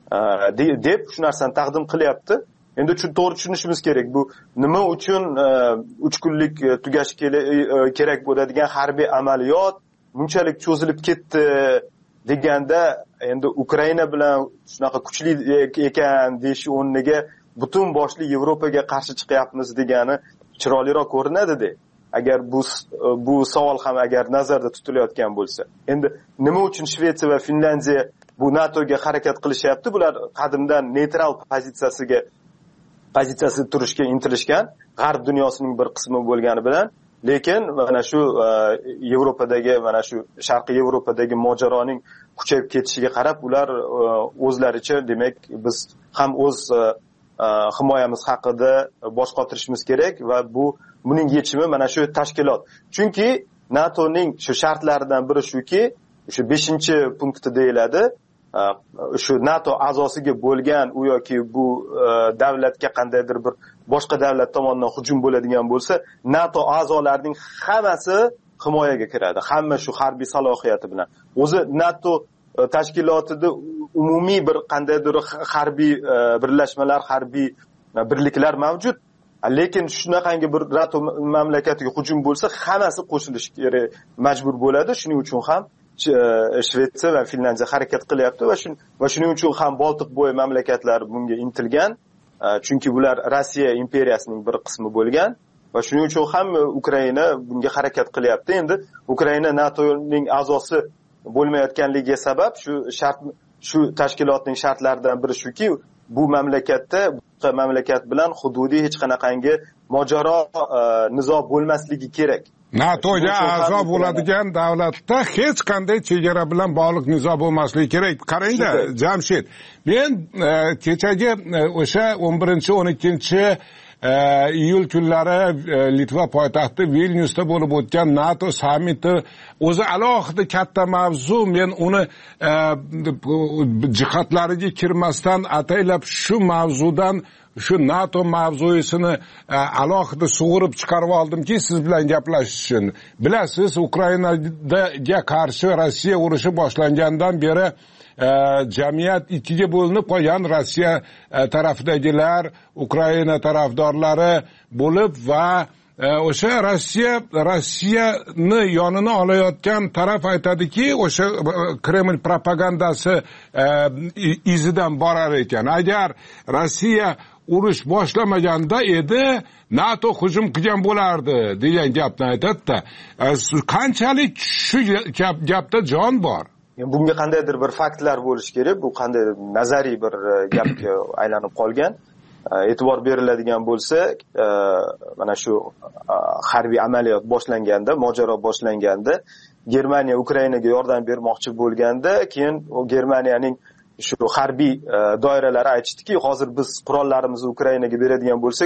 deb shu narsani taqdim qilyapti. Endi to'g'ri tushunishimiz kerak. Bu nima uchun 3 kunlik tugashi kerak bo'ladigan harbiy amaliyot bunchalik cho'zilib ketdi deganda, endi Ukraina bilan shunaqa kuchli ekan deyish o'rniga butun boshli Yevropaga qarshi chiqyapmiz degani chiroyliroq ko'rinadi-da. Agar bu savol ham agar nazarda tutilayotgan bo'lsa. Endi nima uchun Shvetsiya va Finlandiya bu NATOga harakat qilishyapti? Bular qadimdan neytral pozitsiyasida turishga intilishgan, G'arb dunyosining bir qismi bo'lgani bilan, lekin mana shu Yevropadagi, mana shu Sharqiy Yevropadagi mojaroning kuchayib ketishiga qarab ular o'zlaricha, demak, biz ham o'z himoyamiz haqida bosh qotirishimiz kerak va buning yechimi mana shu tashkilot. Chunki NATOning shu shartlaridan biri shuki, shu 5-punkti deyiladi. Shu NATO a'zosiga bo'lgan u yoki bu davlatga qandaydir bir boshqa davlat tomonidan hujum bo'ladigan bo'lsa, NATO a'zolarining hammasi himoyaga kiradi. Hamma shu harbiy salohiyati bilan. O'zi NATO tashkilotida umumiy bir qandaydir harbiy birlashmalar, harbiy birliklar mavjud. Lekin shunaqangi bir NATO mamlakatiga hujum bo'lsa, hammasi qo'shilishga majbur bo'ladi. Shuning uchun ham Shvetsiya va Finlandiya harakat qilyapti va shuning uchun ham Boltiq bo'yi mamlakatlari bunga intilgan. Chunki bular Rossiya imperiyasining bir qismi bo'lgan va shuning uchun ham Ukraina bunga harakat qilyapti. Endi Ukraina NATOning a'zosi bo'lmayotganligiga sabab shu tashkilotning shartlaridan biri shuki, bu mamlakatda boshqa mamlakat bilan hududiy hech qanaqangi mojaro, nizo bo'lmasligi kerak. NATOga a'zo bo'ladigan davlatda hech qanday chegara bilan bog'liq nizo bo'lmasligi kerak. Qarangda, Jamshid, men kechagi o'sha 11-12 iyul kunlari Litva poytaxti Vilnyusda bo'lib o'tgan NATO sammiti o'zi alohida katta mavzu. Men uni jihatlariga kirmasdan ataylab shu mavzudan, shu NATO mavzusini alohida sug'urib chiqarib oldimki, siz bilan gaplashish uchun. Bilasiz, Ukrainaga qarshi Rossiya urushi boshlangandan beri jamiyat ikkiga bo'linib qolgan. Rossiya tarafidagilar, Ukraina tarafdorlari bo'lib va o'sha Rossiyani yonini olayotgan taraf aytadiki, o'sha Kreml propagandasi izidan borar ekan. Agar Rossiya urush boshlamaganda edi, NATO hujum qilgan bo'lardi degan gapni aytadi-da. Qanchalik shu gapda jon bor? Bunga qandaydir bir faktlar bo'lishi kerak. Bu qanday nazariy bir gapga aylanib qolgan. E'tibor beriladigan bo'lsa, mana shu harbiy amaliyot boshlanganda, mojaro boshlanganda, Germaniya Ukrainaga yordam bermoqchi bo'lganda, keyin Germaniyaning shu harbiy doiralari aytishdiki, hozir biz qurollarimizni Ukrainaga beradigan bo'lsak,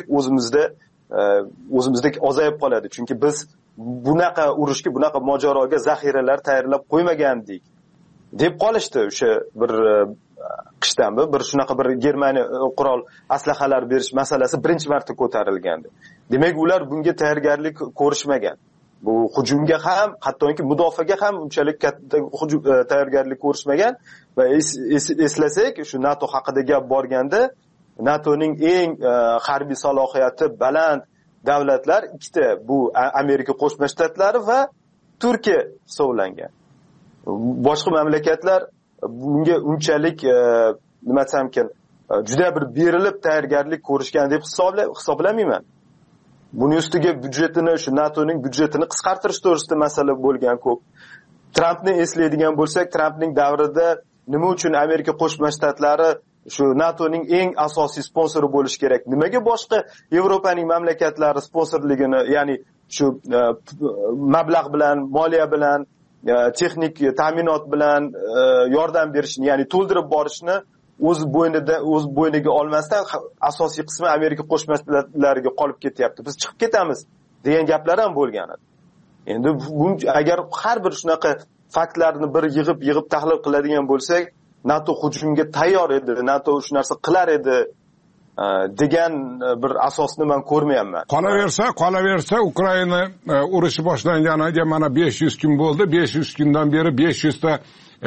o'zimizdek ozayib qoladi. Chunki biz bunaqa urushga, bunaqa mojaroga zaxiralar tayyorlab qo'ymagandik deb qolishdi. O'sha bir qishdanmi bir shunaqa bir Germaniya qurol aslahalar berish masalasi birinchi marta ko'tarilgandi. Demak, ular bunga tayyorgarlik ko'rishmagan. Bu hujumga ham, hattoki mudofaaga ham unchalik katta tayyorgarlik ko'rishmagan va eslasak, shu NATO haqida gap borganda, NATOning eng harbiy salohiyati baland davlatlar ikkita, bu Amerika Qo'shma Shtatlari va Turkiya hisoblangan. Boshqa mamlakatlar bunga unchalik nima desam ekan, juda bir berilib tayyorgarlik ko'rishgan deb hisoblamayman. Buning ustiga byudjetini, shu NATOning byudjetini qisqartirish to'g'risida masala bo'lgan ko'p. Trampni eslaydigan bo'lsak, Trampning davrida nima uchun Amerika Qo'shma Shtatlari shu NATOning eng asosiy sponsori bo'lish kerak? Nimaga boshqa Yevropaning mamlakatlari sponsorligini, ya'ni shu mablag' bilan, moliya bilan, texnik ta'minot bilan yordam berishni, ya'ni to'ldirib borishni o'z bo'yniga olmasdan asosiy qismi Amerika Qo'shma Shtatlariga qolib ketyapti. Biz chiqib ketamiz degan gaplar ham bo'lgan. Endi agar har bir shunaqa faktlarni bir yig'ib tahlil qiladigan bo'lsak, NATO hujumga tayyor edi, NATO shu narsa qilar edi degan bir asosni men ko'rmayapman. Qolaversa Ukraina urushi boshlanganiga mana 500 kun bo'ldi. 500 kundan beri 500 ta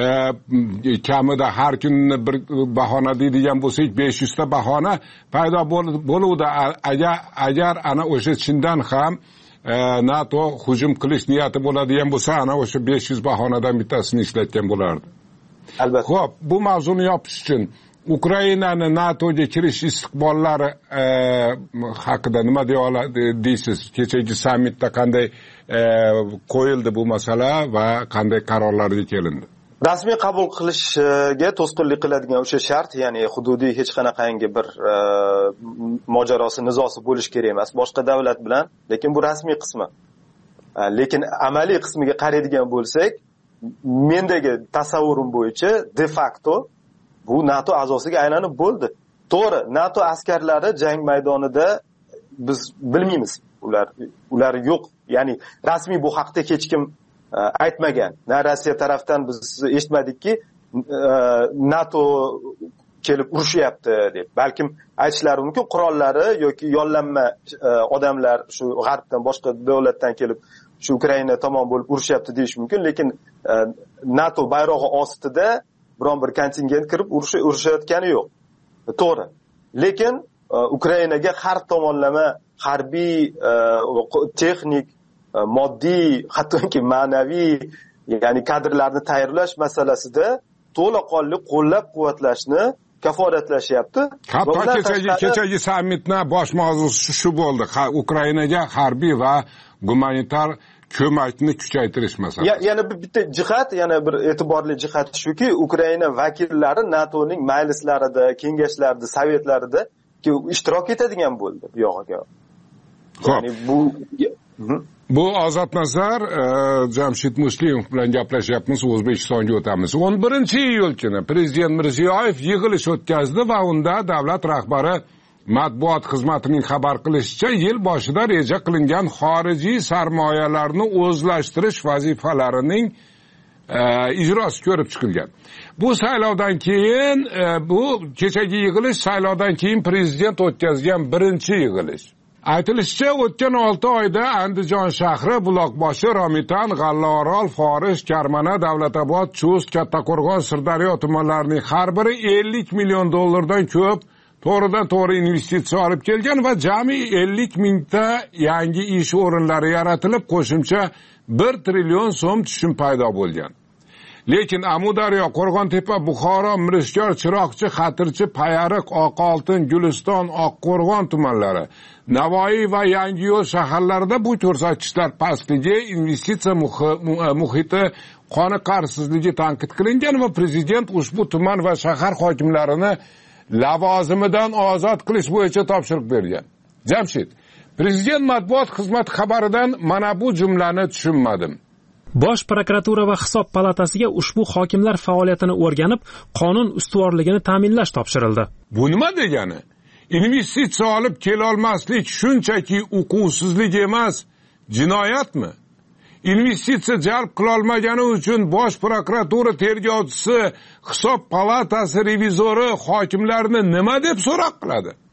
kamida har kunni bir bahona deydigan bo'lsak, 500 ta bahona paydo bo'luvdi. Agar ana o'sha chindan ham NATO hujum qilish niyati bo'ladigan bo'lsa, ana o'sha 500 bahonadan bittasini ishlatgan bo'lardi. Albatta. Xo'p, bu mavzuni yopish uchun Ukrainani NATOga kirish istiqbollari haqida nima deysiz? Kechagi sammitda qanday qo'yildi bu masala va qanday qarorlarga kelindi? Rasmiy qabul qilishga to'sqinlik qiladigan o'sha shart, ya'ni hududiy hech qanaqangi bir mojarosi, nizosi bo'lish kerak emas boshqa davlat bilan, lekin bu rasmiy qismi. Lekin amaliy qismiga qaraydigan bo'lsak, mendagi tasavvurim bo'yicha de facto bu NATO a'zosiga aylanib bo'ldi. To'g'ri, NATO askarlari jang maydonida biz bilmaymiz. Ular yo'q. Ya'ni rasmiy bu haqda hech kim aytmagan. Na Rossiya tarafdan biz eshitmadikki, NATO kelib urushyapti deb. Balkim aytishlari mumkin, qurollari yoki yollanma odamlar shu g'arbdan, boshqa davlatdan kelib shu Ukraina tomon bo'lib urushyapti deyish mumkin, lekin NATO bayrog'i ostida biron bir kontingent kirib urushayotgani yo'q. To'g'ri. Lekin Ukrainaga har tomonlama harbiy, texnik, moddiy, hattoki ma'naviy, ya'ni kadrlarni tayyorlash masalasida to'laqonli qo'llab-quvvatlashni kafolatlashyapti. Hatto kechagi sammitning bosh mavzusi shu bo'ldi. Ukrainaga harbiy va gumanitar ko'makni kuchaytirish masalasi. Yana bitta jihat, yana bir e'tiborli jihat shuki, Ukraina vakillari NATOning majlislarida, kengashlarida, sovetlarida ishtirok etadigan bo'ldi bu yog'iga. Ya'ni bu Ozod Nazar, Jamshid Muslimov bilan gaplashyapmiz, O'zbekistonga o'tamiz. 11-iyul kuni Prezident Mirziyoyev yig'ilish o'tkazdi va unda davlat rahbari matbuot xizmatining xabar qilishicha, yil boshida reja qilingan xorijiy sarmoyalarni o'zlashtirish vazifalarining ijrosi ko'rib chiqilgan. Bu saylovdan keyin, bu kechagi yig'ilish saylovdan keyin prezident o'tkazgan birinchi yig'ilish. Aytilishicha, o'tgan 6 oyda Andijon shahri, Buloqboshi, Romitan, G'allaorol, Forish, Karmana, Davlatobod, Chust, Kattaqo'rg'on, Sirdaryo tumanlarining har biri 50 million dollardan ko'p to'g'ridan-to'g'ri investitsiya olib kelgan va jami 50 mingta yangi ish o'rinlari yaratilib, qo'shimcha 1 trillion so'm tushum paydo bo'lgan. Lekin Amudaryo, Qo'rg'ontepa, Buxoro, Mirishkor, Chiroqchi, Xatirchi, Payariq, Oqoltin, Guliston, Oqqo'rg'on tumanlari, Navoiy va Yangiyo'l shaharlarida bu ko'rsatkichlar pastligi, investitsiya muhiti qoniqarsizligi tanqid qilingan va prezident ushbu tuman va shahar hokimlarini lavozimidan ozod qilish bo'yicha topshiriq bergan. Jamshid, prezident matbuot xizmati xabaridan mana bu jumlani tushunmadim. Bosh prokuratura va hisob palatasiga ushbu hokimlar faoliyatini o'rganib, qonun ustuvorligini ta'minlash topshirildi. Bu nima degani? Investitsiya olib kela olmaslik shunchaki uquvsizlik emas, jinoyatmi? Investitsiya jalb qila olmagani uchun bosh prokuratura tergovchisi, hisob palatasi revizori hokimlarni nima deb so'roq qiladi?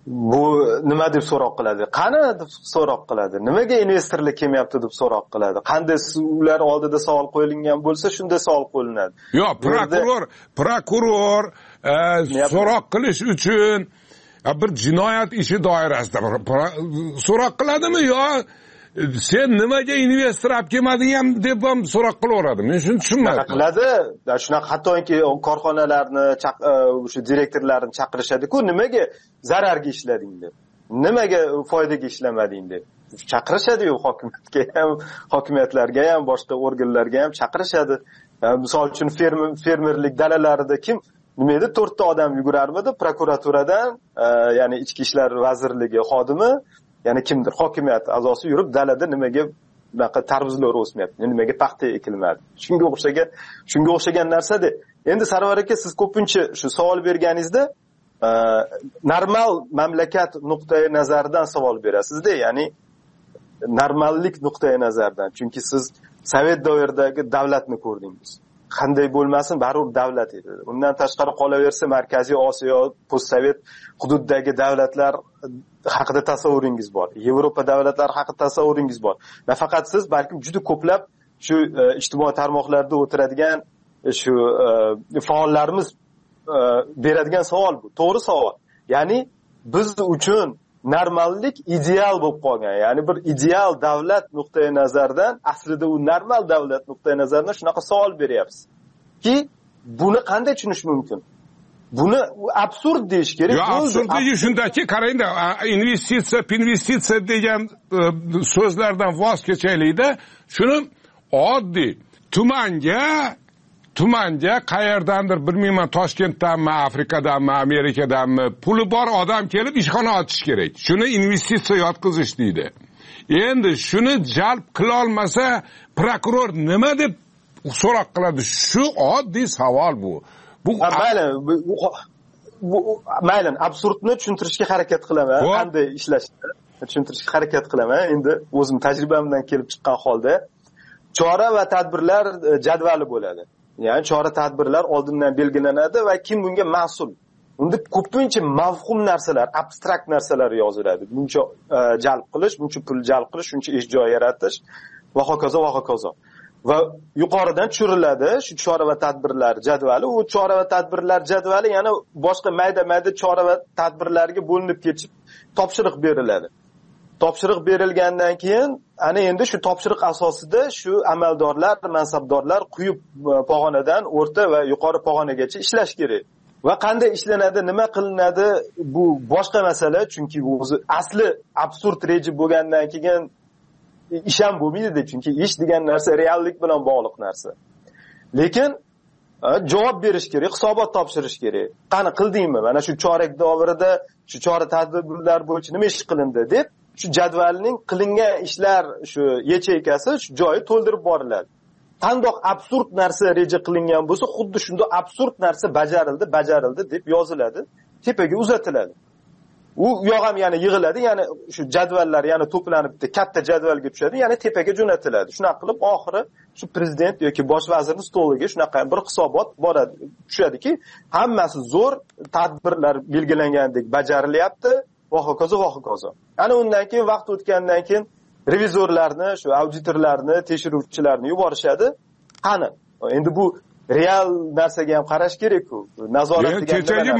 bu nima deb so'roq qiladi, qani deb so'roq qiladi, nimaga investorlar kelmayapti deb so'roq qiladi. Qanday ular oldida savol qo'yilgan bo'lsa shunday savol qo'yiladi. Yo'q, prokuror so'roq qilish uchun bir jinoyat ishi doirasida so'roq qiladimi yo sen nimaga investor olib kelmading deb ham so'roq qilaveradi. Men shuni tushunmadim. Qiladi. Shunaqa hattoki korxonalarni o'sha direktorlarini chaqirishadi-ku, nimaga zararga ishlading deb. Nimaga foydaga ishlamading deb. Chaqirishadi-yu hokimiyatga ham, hokimiyatlarga ham, boshqa organlarga ham chaqirishadi. Misol uchun fermerlik dalalarida kim nima edi 4 ta odam yugurarmidi prokuraturadan, ya'ni ichki ishlar vazirligi xodimi, ya'ni kimdir hokimiyat a'zosi yurib dalada nimaga bunaqa tarvuzlar o'smayapti, nimaga paxta ekilmadi. Shunga o'xshagan narsada. Endi Sarvar aka, siz ko'pincha shu savol berganingizda normal mamlakat nuqtai nazaridan savol berasiz-da, ya'ni normallik nuqtai nazaridan. Chunki siz Sovet davridagi davlatni ko'rdingiz. Qanday bo'lmasin, baribir davlat edi. Undan tashqari qolaversa, Markaziy Osiyo, postsovet hududdagi davlatlar haqida tasavvuringiz bor. Yevropa davlatlari haqida tasavvuringiz bor. Nafaqat siz, balkim juda ko'plab shu ijtimoiy tarmoqlarda o'tiradigan shu faollarimiz beradigan savol bu. To'g'ri savol. Ya'ni biz uchun normallik ideal bo'lib qolgan. Ya'ni bir ideal davlat nuqtai nazaridan, aslida u normal davlat nuqtai nazaridan shunaqa savol beryapsiz. Ki buni qanday tushunish mumkin? Buni absurd deyish kerak. Yo'q, absurdligi shundaki, qarangda, investitsiya degan so'zlardan voz kechaylikda, shuni oddiy tumanga qayerdandir bilmayman, Toshkentdanmi, Afrikadanmi, Amerikadanmi puli bor odam kelib ishxona ochish kerak. Shuni investitsiya yotqizish deydi. Endi shuni jalb qila olmasa prokuror nima deb so'roq qiladi? Shu oddiy savol bu. Mayli, absurdni tushuntirishga harakat qilaman, qanday ishlashini tushuntirishga harakat qilaman. Endi o'zim tajribamdan kelib chiqqan holda chora va tadbirlar jadvali bo'ladi. Ya'ni chora-tadbirlar oldindan belgilanadi va kim bunga mas'ul. Unda ko'pincha mavhum narsalar, abstrakt narsalar yoziladi. Buncha jalb qilish, buncha pul jalb qilish, shuncha ish joyi yaratish va hokazo va hokazo. Va yuqoridan tushiriladi shu chora va tadbirlar jadvali. U chora va tadbirlar jadvali yana boshqa mayda-mayda chora va tadbirlarga bo'linib ketib topshiriq beriladi. Topshiriq berilgandan keyin ana endi shu topshiriq asosida shu amaldorlar, mansabdorlar quyi pog'onadan o'rta va yuqori pog'onagacha ishlash kerak. Va qanday ishlanadi, nima qilinadi, bu boshqa masala, chunki o'zi asli absurd reja bo'lgandan keyin ish ham bo'lmaydi, chunki ish degan narsa reallik bilan bog'liq narsa. Lekin javob berish kerak, hisobot topshirish kerak. Qani qildingmi? Mana shu chorak davrida shu chora tadbirlar bo'yicha nima ish qilindi deb shu jadvalning qilingan ishlar shu yacheykasi shu joyi to'ldirib boriladi. Qandoq absurd narsa reja qilingan bo'lsa, xuddi shunday absurd narsa bajarildi deb yoziladi, tepaga uzatiladi. U yo'q ham yana yig'iladi, yana shu jadvallar yana to'planib katta jadvalga tushadi, yana tepaga jo'natiladi. Shunaqa qilib oxiri shu prezident yoki bosh vazirning stoliga shunaqa bir hisobot boradi, tushadiki, hammasi zo'r, tadbirlar belgilangandek bajarilyapti. Va hokazo. Ana undan keyin vaqt o'tgandan keyin revizorlarni, shu auditorlarni, tekshiruvchilarni yuborishadi. Qani? Endi bu real narsaga ham qarash kerak-ku. Nazorat degan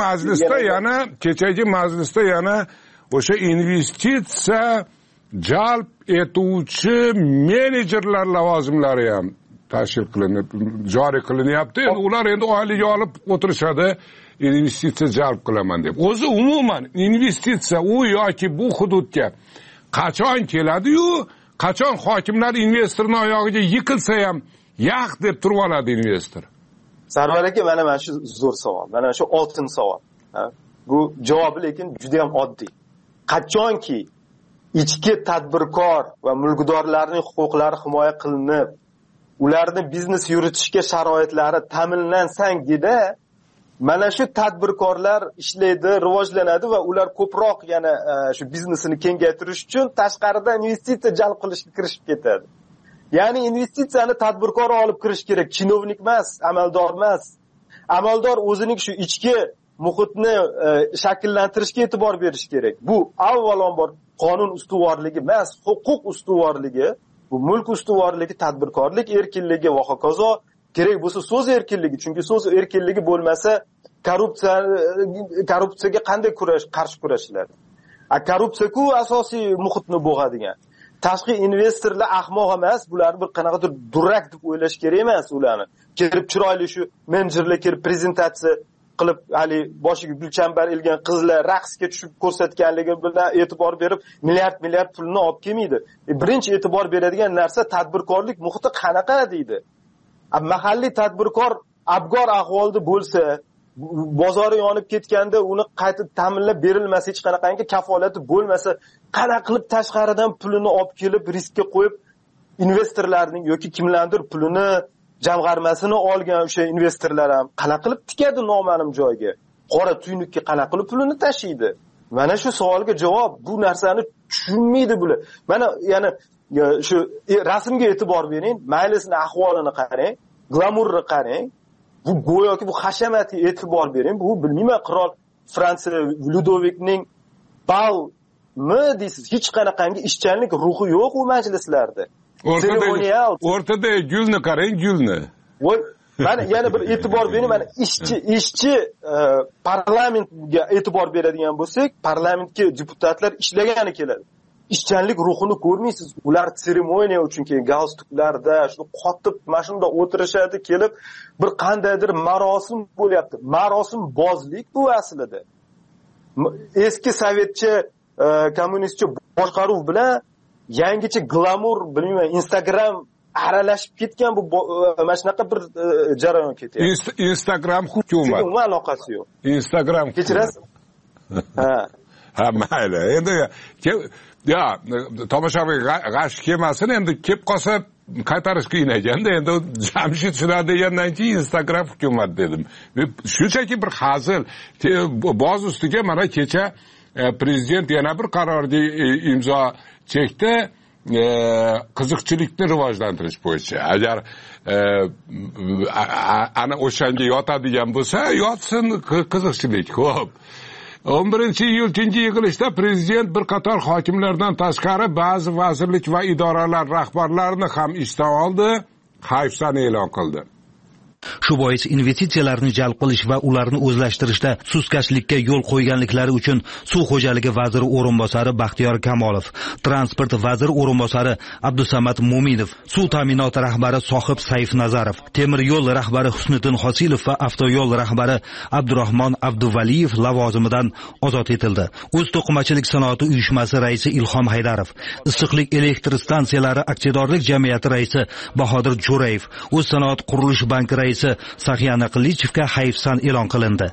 kechagi majlisda yana o'sha investitsiya jalb etuvchi menejerlar lavozimlari ham tashkil qilinib, joriy qilinyapti. Endi ular endi oylik olib o'tirishadi. Investitsiya jalb qilaman deb. O'zi umuman investitsiya u yoki bu hududga qachon keladi-yu, qachon hokimlar investorning oyog'iga yiqilsa ham yaq deb turib oladi investor. Sarvar aka, mana shu zo'r savol. Mana shu oltin savol. Bu javobi lekin juda ham oddiy. Qachonki ichki tadbirkor va mulkdorlarning huquqlari himoya qilinib, ularni biznes yuritishga sharoitlari ta'minlansangina, mana shu tadbirkorlar ishlaydi, rivojlanadi va ular ko'proq yana shu biznesini kengaytirish uchun tashqaridan investitsiya jalb qilishga kirishib ketadi. Ya'ni investitsiyani tadbirkor olib kirish kerak, chinovnik emas, amaldor emas. Amaldor o'zining shu ichki muhitni shakllantirishga e'tibor berish kerak. Bu avvalambor qonun ustuvorligi emas, huquq ustuvorligi, bu mulk ustuvorligi, tadbirkorlik erkinligi va hokazo. Kerak bo'lsa so'z erkinligi, chunki so'z erkinligi bo'lmasa korrupsiyaga qanday qarshi kurashiladi? Korrupsiya-ku asosiy muhitni bo'g'adigan. Tashqi investorlar ahmoq emas, bularni bir qanaqadir durak deb o'ylash kerak emas ularni. Kelib chiroyli shu menejerlar kelib prezentatsiya qilib, hali boshiga gulchambar ilgan qizlar raqsga tushib ko'rsatganligi bilan e'tibor berib, milliard pulni olib kelmaydi. Birinchi e'tibor beradigan narsa tadbirkorlik muhiti qanaqa deydi. Mahalliy tadbirkor abgor ahvolda bo'lsa, bozori yonib ketganda uni qayta ta'minlab berilmasa, hech qanaqangi kafolati bo'lmasa, qana qilib tashqaridan pulini olib kelib riskka qo'yib investorlarning yoki kimlardir pulini jamg'armasini olgan o'sha investorlar ham qana qilib tikadi noma'lum joyga. Qora tuynukka qana qilib pulini tashiydi. Mana shu savolga javob, bu narsani tushunmaydi bular. Mana yana shu rasmga e'tibor bering, maylisini ahvolini qarang, glamurni qarang. Bu go'yoki bu hashamatga e'tibor bering. Bu bilmayman, qirol Fransiya Ludovikning balmi deysiz, hech qanaqangi ishchanlik ruhi yo'q u majlislarda. O'rtada gulni qarang, gulni. Mana yana bir e'tibor bering, mana ishchi parlamentga e'tibor beradigan bo'lsak, parlamentga deputatlar ishlagani keladi. Ishchanlik ruhini ko'rmaysiz. Ular seremoniya uchun kelgan galstuklarda shu qotib mashinada o'tirishadi, kelib bir qandaydir marosim bo'lyapti. Marosim bozlik bu aslida. Eski sovetcha kommunistcha boshqaruv bilan yangicha glamur, bilmayman, Instagram aralashib ketgan bu mana shunaqa bir jarayon ketyapti. Instagram hukumat. Umuman aloqasi yo'q. Instagram. Kechirasiz? Ha, mayli. Endi tomoshabin g'ash kelmasin, endi kelib qolsa qaytarish qiyin ekanda. Endi Jamshid shular degandan keyin Instagram hukumat dedim. Shunchaki bir hazil. Boz ustiga mana kecha prezident yana bir qarorga imzo chekdi, qiziqchilikni rivojlantirish bo'yicha. Agar ana o'shanga yotadigan bo'lsa, yotsin qiziqchilik. Xo'p. 11-iyul tungi yig'ilishda prezident bir qator hokimlardan tashqari ba'zi vazirlik va idoralar rahbarlarini ham ishdan oldi, hayfsan e'lon qildi. Shu bois investitsiyalarni jalb qilish va ularni o'zlashtirishda sustkashlikka yo'l qo'yganliklari uchun Suv xo'jaligi vaziri o'rinbosari Baxtiyor Kamolov, transport vaziri o'rinbosari Abdusamad Mo'minov, suv ta'minoti rahbari Sohib Sayfnazarov, temir yo'l rahbari Husniddin Hosilov va avtoyo'l rahbari Abdurahmon Abduvaliyev lavozimidan ozod etildi. O'z to'qimachilik sanoati uyushmasi raisi Ilhom Haydarov, issiqlik elektr stansiyalari aksiyadorlik jamiyati raisi Bahodir Jo'rayev, o'z sanoat qurilish banki raisi Saxiyana Qilichevga hayfsan e'lon qilindi.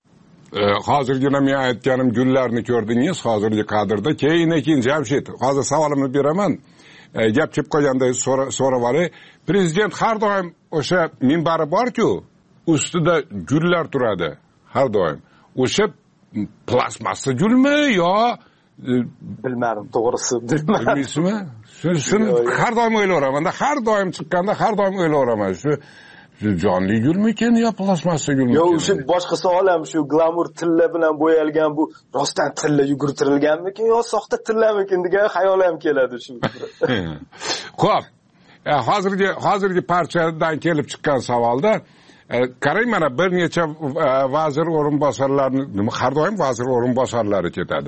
Hozirgina men aytganim gullarni ko'rdingiz hozirgi kadrda. Keyin Jamshid, hozir savolimni beraman. Gap kelib qolganda so'ravali. Prezident har doim o'sha minbari bor-ku, ustida gullar turadi har doim. O'sha plasmassa gulmi yo bilmadim, to'g'risi bilmadim. Bilmaysizmi? Shuni har doim o'ylayveraman. Har doim chiqqanda har doim o'ylayveraman. Shu jonli gulmikin yo plasmassa gulmikin? Yo'q, shu boshqa savol ham shu glamur tilla bilan bo'yalgan bu rostdan tilla yugurtirilganmikin yo soxta tillamikin degan xayol ham keladi shu. Xo'p. Hozirgi parchadan kelib chiqqan savolda qarang, mana bir necha vazir o'rinbosarlarini, har doim vazir o'rinbosarlari ketadi.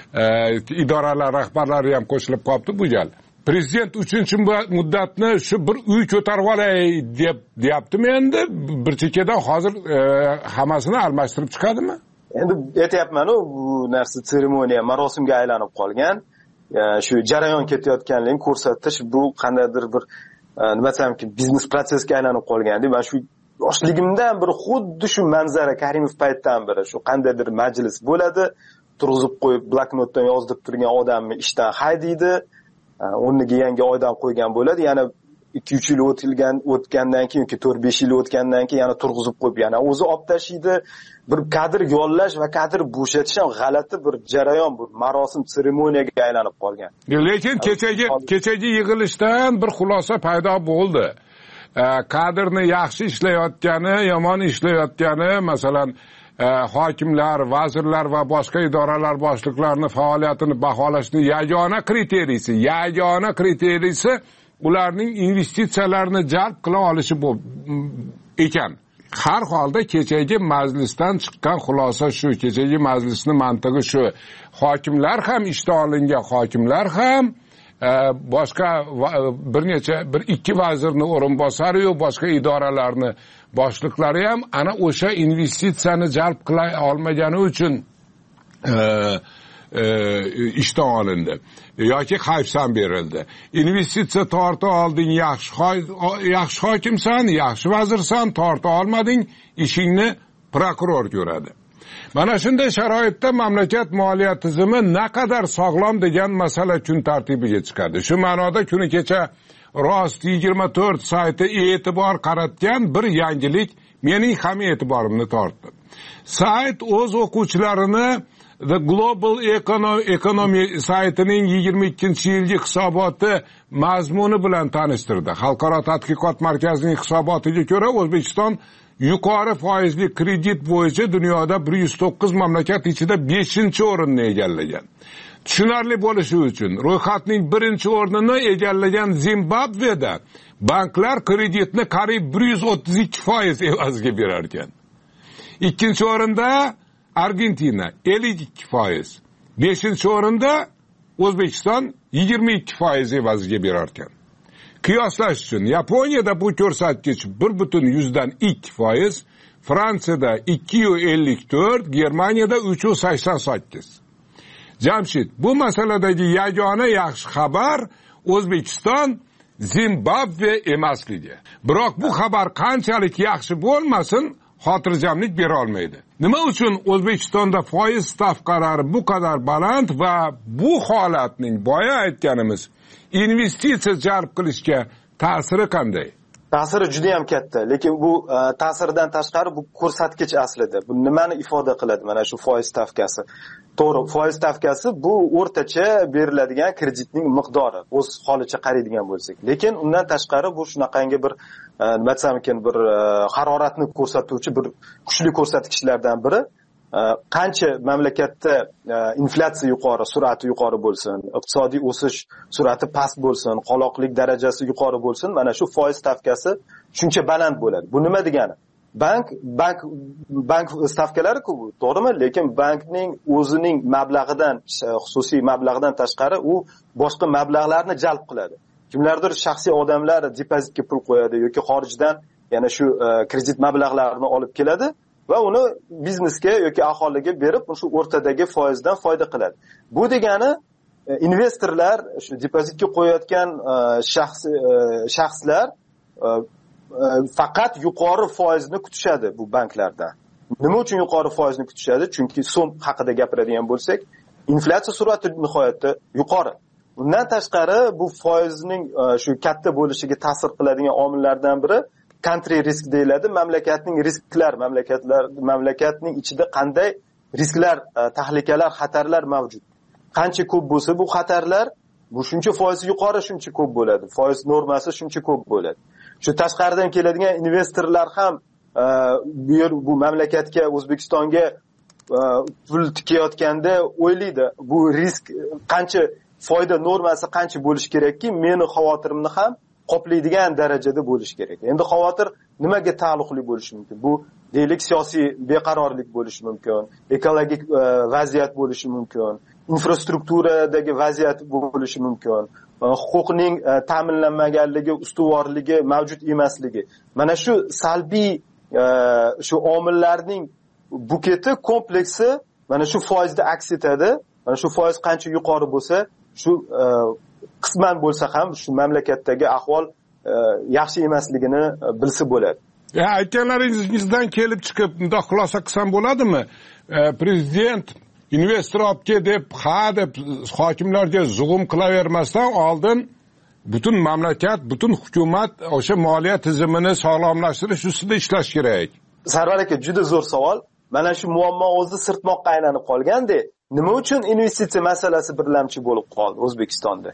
Idoralar rahbarlari ham qo'shilib qolibdi bu gal. Prezident 3-muddatni shu bir uy ko'tarib olay deyaptimi endi? Bir chekkadan hozir hammasini almashtirib chiqadimi? Endi aytayapman-ku, bu narsa seremoniya, marosimga aylanib qolgan. Shu jarayon ketayotganligini ko'rsatish, bu qandaydir bir nima desam-ki, biznes prosesga aylanib qolganda, men shu yoshligimdan bir xuddi shu manzara Karimov paytdan beri shu qandaydir majlis bo'ladi, turg'izib qo'yib bloknotdan yozib turgan odamni ishdan haydaydi. O'rniga yangi odam qo'ygan bo'ladi. Yana 2-3 yil o'tgandan keyin yoki 4-5 yil o'tgandan keyin yana turg'izib qo'yib yana o'zi olib tashlaydi. Bir kadr yollash va kadr bo'shatish ham g'alati bir jarayon, bu marosim seremoniyaga aylanib qolgan. Lekin kechagi yig'ilishdan bir xulosa paydo bo'ldi. Kadrni yaxshi ishlayotgani, yomon ishlayotgani, masalan, hokimlar, vazirlar va boshqa idoralar boshliqlarini faoliyatini baholashning yagona kriteriysi ularning investitsiyalarni jalb qila olishi ekan. Har holda kechagi majlisdan chiqqan xulosa shu, kechagi majlisning mantig'i shu. Hokimlar ham ishdan olingan, hokimlar ham boshqa bir ikki vazirni o'rinbosari yo boshqa idoralarni boshliqlari ham ana o'sha investitsiyani jalb qila olmagani uchun ishdan olindi yoki hayfsan berildi. Investitsiya torta olding, yaxshi hokimsan, yaxshi vazirsan, torta olmading, ishingni prokuror ko'radi. Mana shunday sharoitda mamlakat moliya tizimi naqadar sog'lom degan masala kun tartibiga chiqadi. Shu ma'noda kuni kecha Rost 24 sayti e'tibor qaratgan bir yangilik mening ham e'tiborimni tortdi. Sayt o'z o'quvchilarini The Global Economy saytining 22-yilgi hisoboti mazmuni bilan tanishtirdi. Xalqaro tadqiqot markazining hisobotiga ko'ra O'zbekiston yuqori foizli kredit bo'yicha dunyoda 109 mamlakat ichida 5-o'rinni egallagan. Tushunarli bo'lishi uchun ro'yxatning 1-o'rnini egallagan Zimbabveda banklar kreditni qariyb 132% evaziga berar ekan. 2-o'rinda Argentina 52%, 5-o'rinda O'zbekiston 22% evaziga berar ekan. Qiyoslash uchun Yaponiyada bu ko'rsatkich 1.2%, Fransiyada 2.54%, Germaniyada 3.88%. Jamshid, bu masaladagi yagona yaxshi xabar O'zbekiston Zimbabve emasligi. Biroq bu xabar qanchalik yaxshi bo'lmasin, xotirjamlik bera olmaydi. Nima uchun O'zbekistonda foiz stavkalari bu qadar baland va bu holatning boya aytganimiz investitsiya jalb qilishga ta'siri qanday? Ta'siri juda ham katta, lekin bu ta'sirdan tashqari bu ko'rsatkich aslida. Bu nimani ifoda qiladi? Mana shu foiz stavkasi. To'g'ri, foiz stavkasi bu o'rtacha beriladigan kreditning miqdori, o'z holicha qaraydigan bo'lsak. Lekin undan tashqari bu shunaqangi bir nima desam ekan, bir haroratni ko'rsatuvchi bir kuchli ko'rsatkichlardan biri. Qancha mamlakatda inflyatsiya yuqori, sur'ati yuqori bo'lsin, iqtisodiy o'sish sur'ati past bo'lsin, qoloqlik darajasi yuqori bo'lsin, mana shu foiz stavkasi shuncha baland bo'ladi. Bu nima degani? Bank stavkalari-ku, to'g'rimi? Lekin bankning o'zining mablag'idan, xususiy mablag'idan tashqari u boshqa mablag'larni jalb qiladi. Kimlardir shaxsiy odamlar depozitga pul qo'yadi yoki xorijdan yana shu kredit mablag'larini olib keladi va uni biznesga yoki aholiga berib, shu o'rtadagi foizdan foyda qiladi. Bu degani investorlar, shu depozitga qo'yayotgan shaxslar faqat yuqori foizni kutishadi bu banklardan. Nima uchun yuqori foizni kutishadi? Chunki so'm haqida gapiradigan bo'lsak, inflyatsiya sur'ati nihoyatda yuqori. Undan tashqari bu foizning shu katta bo'lishiga ta'sir qiladigan omillardan biri country risk deyiladi. Mamlakatning risklar, mamlakatning ichida qanday risklar, tahlikalar, xatarlar mavjud. Qancha ko'p bo'lsa bu xatarlar, bu shuncha foiz yuqori, shuncha ko'p bo'ladi. Foiz normasi shuncha ko'p bo'ladi. Shu tashqaridan keladigan investorlar ham bu mamlakatga, O'zbekistonga pul tikayotganda o'ylaydi, bu risk qancha, foyda normasi qancha bo'lishi kerakki, meni xavotirimni ham qoplaydigan darajada bo'lishi kerak. Endi xavotir nimaga taalluqli bo'lishi mumkin? Bu deylik siyosiy beqarorlik bo'lishi mumkin, ekologik vaziyat bo'lishi mumkin, infrastrukturadagi vaziyat bo'lishi mumkin, huquqning ta'minlanmaganligi, ustuvorligi mavjud emasligi. Mana shu salbiy shu omillarning buketi, kompleksi mana shu foizda aks etadi. Mana shu foiz qancha yuqori bo'lsa, shu qisman bo'lsa ham shu mamlakatdagi ahvol yaxshi emasligini bilsa bo'ladi. Aytganlaringizdan kelib chiqib bunday xulosa qilsam bo'ladimi? Prezident investor olib kel deb, deb hokimlarga zug'um qilavermasdan oldin butun mamlakat, butun hukumat o'sha moliya tizimini sog'lomlashtirish ustida ishlash kerak. Sarvar aka, juda zo'r savol. Mana shu muammo o'zi sirtmoqqa aylanib qolganda, nima uchun investitsiya masalasi birlamchi bo'lib qoldi O'zbekistonda?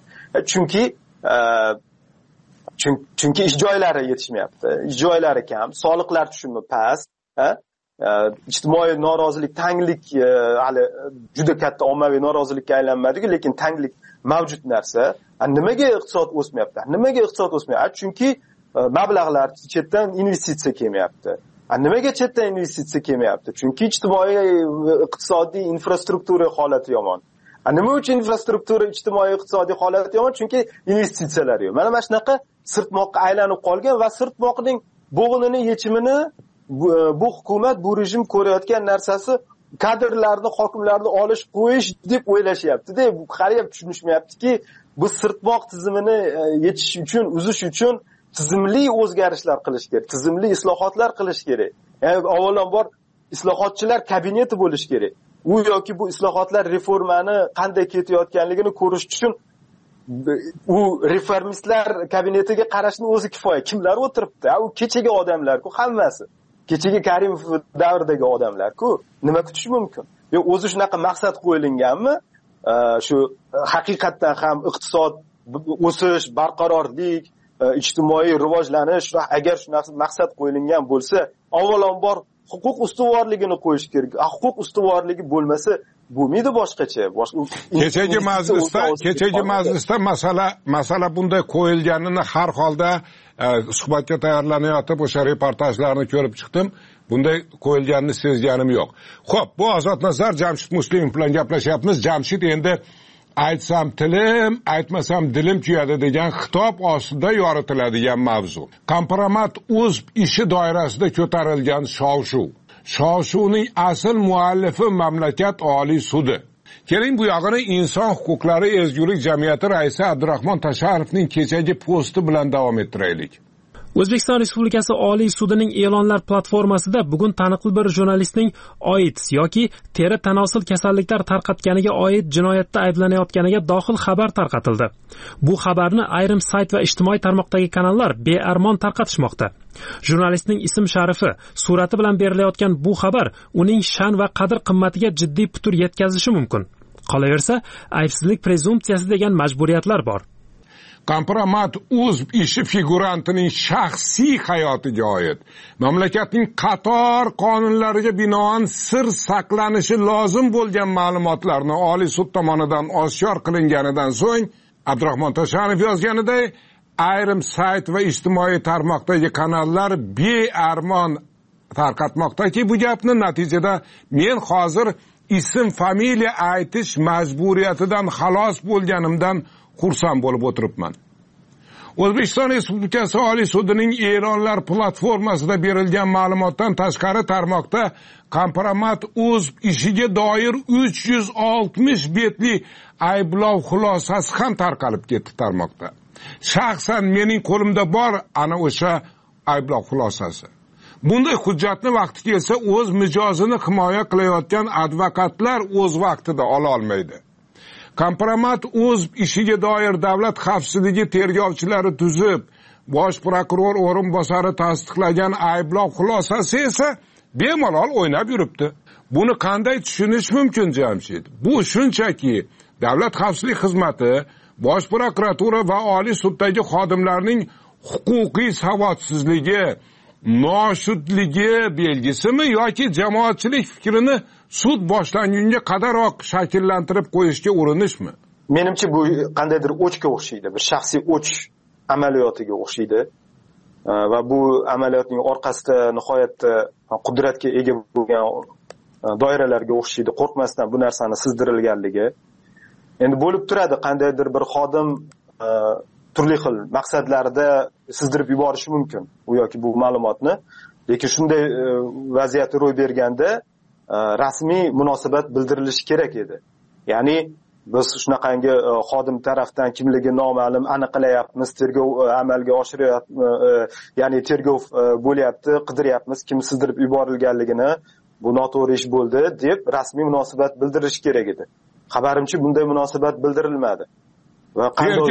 Chunki ish joylari yetishmayapti. Ish joylari kam, soliqlar tushumi past, ijtimoiy norozilik, tanglik hali juda katta ommaviy norozilikka aylanmadi-ku, lekin tanglik mavjud narsa. Nimaga iqtisod o'smayapti? Nimaga iqtisod o'smayapti? Chunki mablag'lar chetdan investitsiya kelmayapti. Nimaga chetdan investitsiya kelmayapti? Chunki ijtimoiy iqtisodiy infrastruktura holati yomon. Nima uchun infrastruktura ijtimoiy iqtisodiy holati yomon? Chunki investitsiyalar yo'q. Mana shunaqa sirtmoqqa aylanib qolgan va sirtmoqning bo'g'inini yechimini bu hukumat, bu rejim ko'rayotgan narsasi kadrlarni, hokimlarni olish, qo'yish deb o'ylashyapti-da. Bu qariyab tushunishmayaptiki, bu sirtmoq tizimini yechish uchun, uzish uchun tizimli o'zgarishlar qilish kerak, tizimli islohotlar qilish kerak. Avvalambor islohotchilar kabineti bo'lish kerak. U yoki bu islohotlar reformani qanday ketayotganligini ko'rish uchun u reformistlar kabinetiga qarashni o'zi kifoya. Kimlar o'tiribdi? U kechagi odamlar-ku hammasi. Kechagi Karimov davridagi odamlar-ku. Nima kutish mumkin? O'zi shunaqa maqsad qo'yilganmi? Shu haqiqatdan ham iqtisod o'sish, barqarorlik, ijtimoiy rivojlanish, agar shunaqa maqsad qo'yilgan bo'lsa, avvalambor huquq ustuvorligini qo'yish kerak. Huquq ustuvorligi bo'lmasa, bo'lmaydi boshqacha. Kechagi majlisda masala bunday qo'yilganini har holda suhbatga tayyorlanayotib o'sha reportajlarni ko'rib chiqdim. Bunday qo'yilganini sezganim yo'q. Xo'p, bu Ozod Nazar Jamshid Muslimov bilan gaplashyapmiz. Jamshid endi aytsam tilim, aytmasam dilim kuyadi degan xitob ostida yoritiladigan mavzu. Kompromat.uz ishi doirasida ko'tarilgan shov-shuv. Shov-shuvning asl muallifi mamlakat Oliy sudi. Keling bu yog'ini Inson huquqlari ezgulik jamiyati raisi Abdurahmon Tasharovning kechagi posti bilan davom ettiraylik. O'zbekiston Respublikasi Oliy sudining e'lonlar platformasida bugun taniqli bir jurnalistning AIDS yoki teri tanosil kasalliklar tarqatganiga oid jinoyatda ayblanayotganiga dohil xabar tarqatildi. Bu xabarni ayrim sayt va ijtimoiy tarmoqdagi kanallar bearmon tarqatishmoqda. Jurnalistning ism-sharifi, surati bilan berilayotgan bu xabar uning sha'n va qadr-qimmatiga jiddiy putur yetkazishi mumkin. Qolaversa, aybsizlik prezumpsiyasi degan majburiyatlar bor. Kompromat.uz ishi figurantining shaxsiy hayotiga oid mamlakatning qator qonunlariga binoan sir saqlanishi lozim bo'lgan ma'lumotlarni Oliy sud tomonidan oshkor qilinganidan so'ng Abdurahmon Tasharov yozganiday ayrim sayt va ijtimoiy tarmoqdagi kanallar bearmon tarqatmoqdaki, bu gapni natijada men hozir ism familiya aytish majburiyatidan xalos bo'lganimdan xursand bo'lib o'tiribman. O'zbekiston Respublikasi Oliy sudining e'lonlar platformasida berilgan ma'lumotdan tashqari tarmoqda Kompromat.uz ishiga doir 360 betli ayblov xulosasi ham tarqalib ketdi tarmoqda. Shaxsan mening qo'limda bor ana o'sha ayblov xulosasi. Bunday hujjatni vaqti kelsa o'z mijozini himoya qilayotgan advokatlar o'z vaqtida ola olmaydi. Kompromat.uz ishiga doir davlat xavfsizligi tergovchilari tuzib, bosh prokuror o'rinbosari tasdiqlagan ayblov xulosasi esa bemalol o'ynab yuribdi. Buni qanday tushunish mumkin, Jamshid? Bu shunchaki davlat xavfsizlik xizmati, bosh prokuratura va Oliy suddagi xodimlarning huquqiy savodsizligi, noshudligi belgisimi yoki jamoatchilik fikrini sud boshlangunga qadaroq shakllantirib qo'yishga urinishmi? Menimcha bu qandaydir o'chga o'xshaydi, bir shaxsiy o'ch amaliyotiga o'xshaydi. Va bu amaliyotning orqasida nihoyatda qudratga ega bo'lgan doiralarga o'xshaydi. Qo'rqmasdan bu narsani sizdirilganligi. Endi bo'lib turadi, qandaydir bir xodim turli xil maqsadlarda sizdirib yuborishi mumkin u yoki bu ma'lumotni. Lekin shunday vaziyat ro'y berganda rasmiy munosabat bildirilishi kerak edi. Ya'ni biz shunaqangi xodim tarafdan kimligi noma'lum aniqlayapmiz, tergov amalga oshiryapmiz, ya'ni tergov bo'lyapti, qidiryapmiz, kim sizdirib yuborilganligini, bu noto'g'ri ish bo'ldi deb rasmiy munosabat bildirish kerak edi. Xabarimcha bunday munosabat bildirilmadi. Va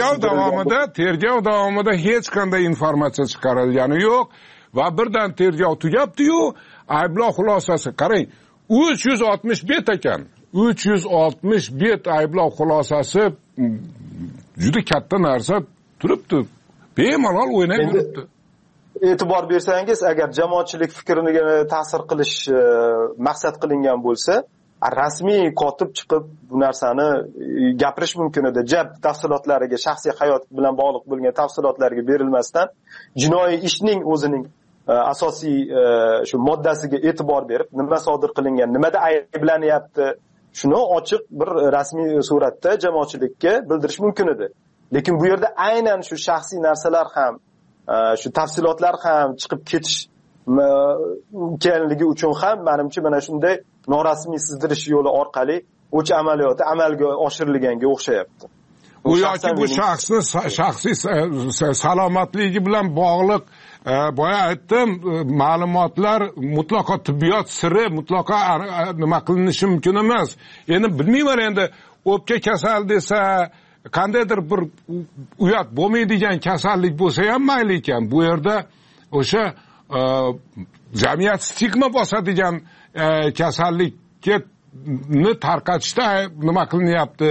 tergov davomida hech qanday informatsiya chiqarilgani yo'q va birdan tergov tugabdi-yu, ayblov xulosasi qarang 360 bet ekan. 360 bet ayblov xulosasi juda katta narsa turibdi. Bemalol o'ynab yuribdi. e'tibor bersangiz, agar jamoatchilik fikriga ta'sir qilish maqsad qilingan bo'lsa, rasmiy kotib chiqib bu narsani gapirish mumkin edi. Tafsilotlariga, shaxsiy hayot bilan bog'liq bo'lgan tafsilotlarga berilmasdan jinoiy ishning o'zining asosiy shu moddasiga e'tibor berib, nima sodir qilingan, nimada ayblanyapti, shuni ochiq bir rasmiy suratda jamoatchilikka bildirish mumkin edi. Lekin bu yerda aynan shu shaxsiy narsalar ham, shu tafsilotlar ham chiqib ketish ekanligi uchun ham menimcha mana shunday norasmiy sizdirish yo'li orqali o'ch amaliyoti amalga oshirilganga o'xshayapti. U yoki bu shaxsni shaxsiy salomatligi bilan bog'liq, boya aytdim, ma'lumotlar mutlaqo tibbiyot siri, mutlaqo nima qilinishi mumkin emas. Endi bilmayman, endi o'pka kasal desa, qandaydir bir uyat bo'lmaydigan kasallik bo'lsa ham mayli ekan. Bu yerda o'sha jamiyat stigma bosadigan kasallikni tarqatishda nima qilinyapti,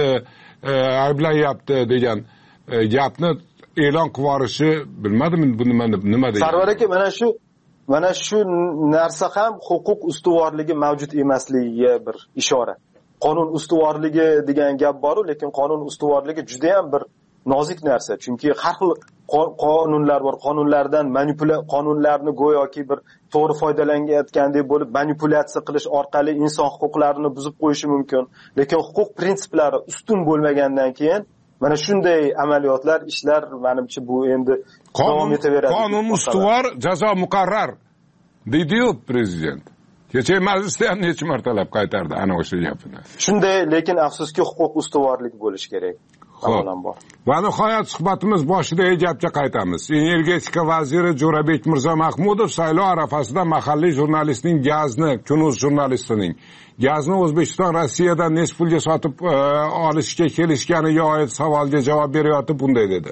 ayblayapti degan gapni e'lon qilib yuborishi, bilmadim bu nima degan. Sarvar aka, mana shu narsa ham huquq ustuvorligi mavjud emasligiga bir ishora. Qonun ustuvorligi degan gap bor, lekin qonun ustuvorligi juda ham bir nozik narsa. Chunki har xil qonunlar bor. Qonunlarni go'yoki bir to'g'ri foydalanayotgandek bo'lib manipulyatsiya qilish orqali inson huquqlarini buzib qo'yishi mumkin. Lekin huquq prinsiplari ustun bo'lmagandan keyin mana shunday amaliyotlar, ishlar menimcha bu endi davom etaveradi. Qonun ustuvor, jazo muqarrar deydi-yu prezident. Kecha majlisda ham necha martalab qaytardi ana o'sha gapini. Shunday, lekin afsuski huquq ustuvorlik bo'lish kerak. Avvalambor. Va nihoyat suhbatimiz boshidagi gapga qaytamiz. Energetika vaziri Jo'rabek Mirzo-Mahmudov saylov arafasida mahalliy jurnalistning Kunuz jurnalistining gazni O'zbekiston Rossiyadan nechta pulga sotib olishga kelishganiga oid savolga javob berayotib bunday dedi.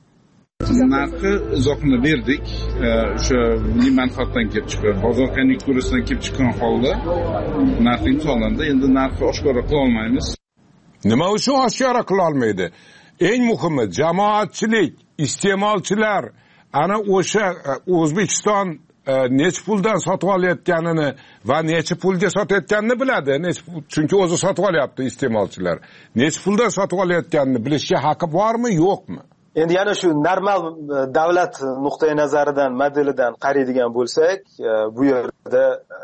Narxi izohini berdik. O'sha milliy manfaatdan kelib chiqqan, bozor konjunkturasidan kelib chiqqan holda narx imzolandi. Endi narxni oshkora qila olmaymiz. Nima uchun oshkora qila olmaydi? Eng muhimi, jamoatchilik, iste'molchilar ana o'sha O'zbekiston necha puldan sotib olayotganini va necha pulga sotayotganini biladi. Chunki o'zi sotib olyapti iste'molchilar. Necha puldan sotib olayotganini bilishga haqqi bormi, yo'qmi? Endi yana shu normal davlat nuqtai nazaridan, modelidan qaraydigan bo'lsak, bu yerda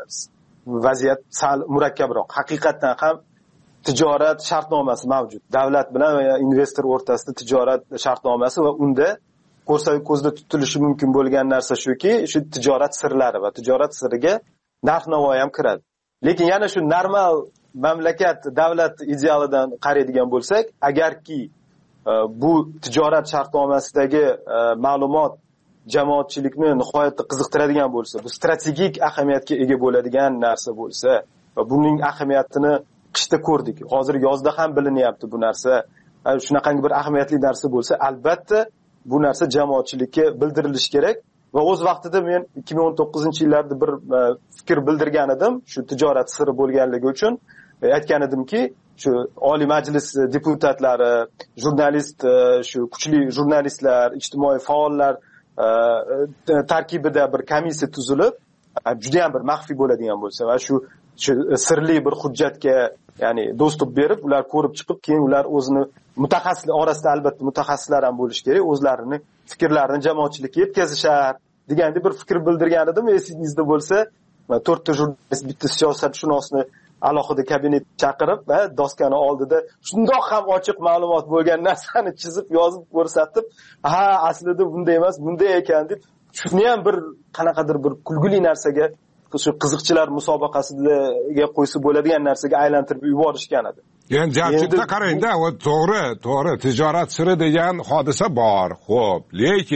vaziyat sal murakkabroq. Haqiqatan ham tijorat shartnomasi mavjud. Davlat bilan va investor o'rtasida tijorat shartnomasi va unda ko'zda tutilishi mumkin bo'lgan narsa shuki, shu tijorat sirlari va tijorat siriga narx-navo ham kiradi. Lekin yana shu normal mamlakat davlat idealidan qaraydigan bo'lsak, agarki bu tijorat shartnomasidagi ma'lumot jamoatchilikni nihoyatda qiziqtiradigan bo'lsa, bu strategik ahamiyatga ega bo'ladigan narsa bo'lsa va buning ahamiyatini qishda ko'rdik. Hozir yozda ham bilinyapti bu narsa. Shunaqangi bir ahamiyatli narsa bo'lsa, albatta bu narsa jamoatchilikka bildirilishi kerak. Va o'z vaqtida men 2019-yillarda bir fikr bildirgan edim, shu tijorat siri bo'lganligi uchun aytgan edimki, shu Oliy Majlis deputatlari, jurnalist, shu kuchli jurnalistlar, ijtimoiy faollar tarkibida bir komissiya tuzilib, juda ham bir maxfiy bo'ladigan bo'lsa va shu sirli bir hujjatga, ya'ni dostуп berib, ular ko'rib chiqib, keyin ular o'zini mutaxassislar orasida albatta mutaxassislar ham bo'lishi kerak, o'zlarining fikrlarini jamoatchilikka yetkazishar deganda bir fikr bildirgan edim. Esingizda bo'lsa, 4 ta jurnalist, bitta siyosatshunosni alohida kabinet chaqirib va doskani oldida shundoq ham ochiq ma'lumot bo'lgan narsani chizib, yozib ko'rsatib, ha, aslida bunday emas, bunday ekan deb, shuni ham bir qanaqadir bir kulgili narsaga, shu qiziqchilar musobaqasiga qo'ysa bo'ladigan narsaga aylantirib yuborishgan edi. Yani jamshidda qarangda, to'g'ri, tijorat siri degan hodisa bor. Xo'p,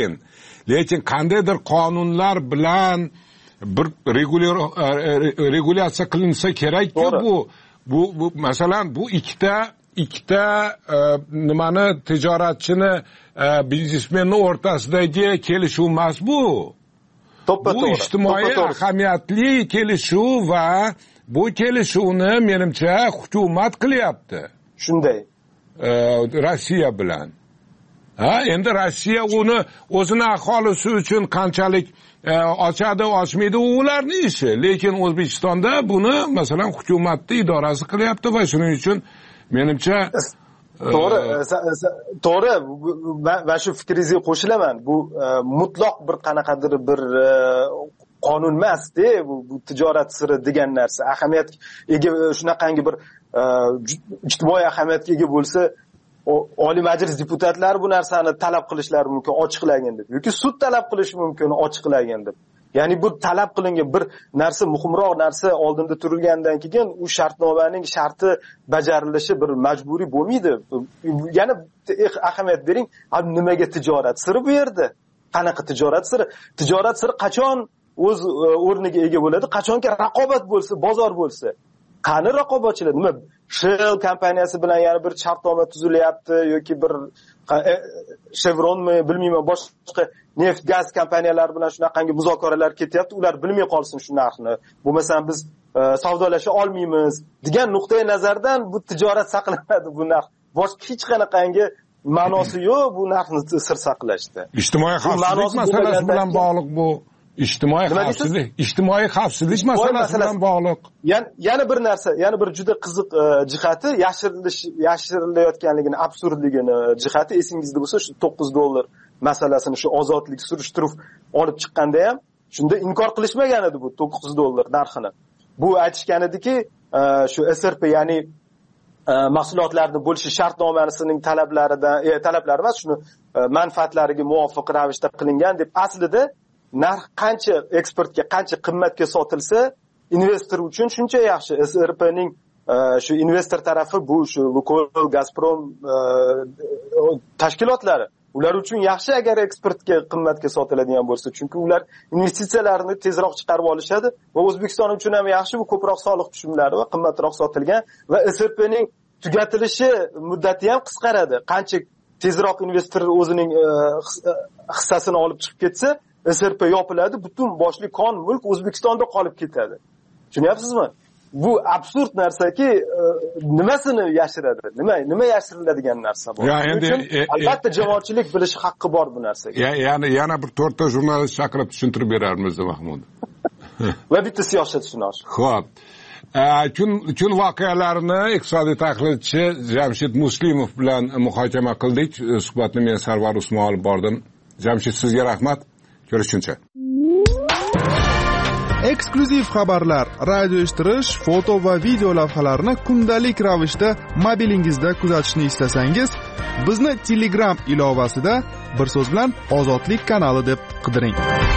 lekin qandaydir qonunlar bilan bir regulyatsiya qilinsa kerak-ku bu masalan bu ikkita nimani tijoratchini biznesmenning o'rtasidagi kelishuv emas bu. Bu ijtimoiy ahamiyatli kelishuv va bu kelishuvni menimcha hukumat qilyapti. Shunday. Rossiya bilan. Endi Rossiya uni o'zini aholisi uchun qanchalik ochadi, ochmaydi, u ularning ishi. Lekin O'zbekistonda buni masalan hukumatning idorasi qilyapti va shuning uchun menimcha to'g'ri, men shu fikringizga qo'shilaman. Bu mutlaq bir qanaqadir bir qonun emas-da, bu tijorat siri degan narsa. Ahamiyat ega shunaqangi bir ijtimoiy ahamiyatga ega bo'lsa, Oliy Majlis deputatlari bu narsani talab qilishlari mumkin, ochiqlagan deb, yoki sud talab qilishi mumkin, ochiqlagan deb. Ya'ni bu talab qilingan bir narsa, muhimroq narsa oldinda turilgandan keyin u shartnomaning sharti bajarilishi bir majburiy bo'lmaydi. Yana ahamiyat bering, nimaga tijorat siri bu yerda? Qanaqa tijorat siri? Tijorat siri qachon o'z o'rniga ega bo'ladi? Qachonki raqobat bo'lsa, bozor bo'lsa. Qani raqobatchilar? Nima Shell kompaniyasi bilan yana bir shartnoma tuzilyapti yoki bir Chevronmi, bilmayman, boshqa neft gaz kompaniyalari bilan shunaqangi muzokaralar ketyapti. Ular bilmay qolsin shu narxni. Bo'lmasam biz savdolasha olmaymiz degan nuqtai nazardan bu tijorat saqlanadi, bu narx. Boshqa hech qanaqangi ma'nosi yo'q bu narxni sir saqlashda. Ijtimoiy xavfsizlik masalasi bilan bog'liq bu. Ijtimoiy xavfsizlik masalasi bilan bog'liq. Yana bir narsa, yana bir juda qiziq jihati yashirilayotganligini, absurdligini jihati esingizda bo'lsa, shu $9 masalasini shu ozodlik surishtiruv olib chiqqanda ham shunda inkor qilishmagan edi bu $9 narxini. Bu aytishgan ediki, shu SRP, ya'ni mahsulotlarni bo'lishi shartnomasining talablari emas, shuni manfaatlariga muvofiq ravishda qilingan deb. Aslida narx qancha eksportga, qancha qimmatga sotilsa, investor uchun shuncha yaxshi. SRPning shu investor tarafi bu shu Lukoil, Gazprom tashkilotlari. Ular uchun yaxshi agar eksportga qimmatga sotiladigan bo'lsa, chunki ular investitsiyalarni tezroq chiqarib olishadi va O'zbekiston uchun ham yaxshi, bu ko'proq soliq tushumlari va qimmatroq sotilgan va SRPning tugatilishi muddati ham qisqaradi. Qancha tezroq investor o'zining hissasini olib chiqib ketsa, SRP yopiladi, butun boshli kon mulk O'zbekistonda qolib ketadi. Tushunyapsizmi? Bu absurd narsaki, nimasini yashiradi? Nima yashiriladigan narsa bu? Albatta jamoatchilik bilishi haqqi bor bu narsaga. Yana bir 4 ta jurnalist chaqirib tushuntirib berarmiz, Mahmud. Va bitta siyosatshunos. Xo'p. Kun voqealarini iqtisodiy tahlilchi Jamshid Muslimov bilan muhokama qildik. Suhbatni men Sarvar Usmon olib bordim. Jamshid, sizga rahmat. Ko'rishguncha. Eksklyuziv xabarlar, radio eshittirish, foto va video lavhalarni kundalik ravishda mobilingizda kuzatishni istasangiz, bizni Telegram ilovasida bir so'z bilan Ozodlik kanali deb qidiring.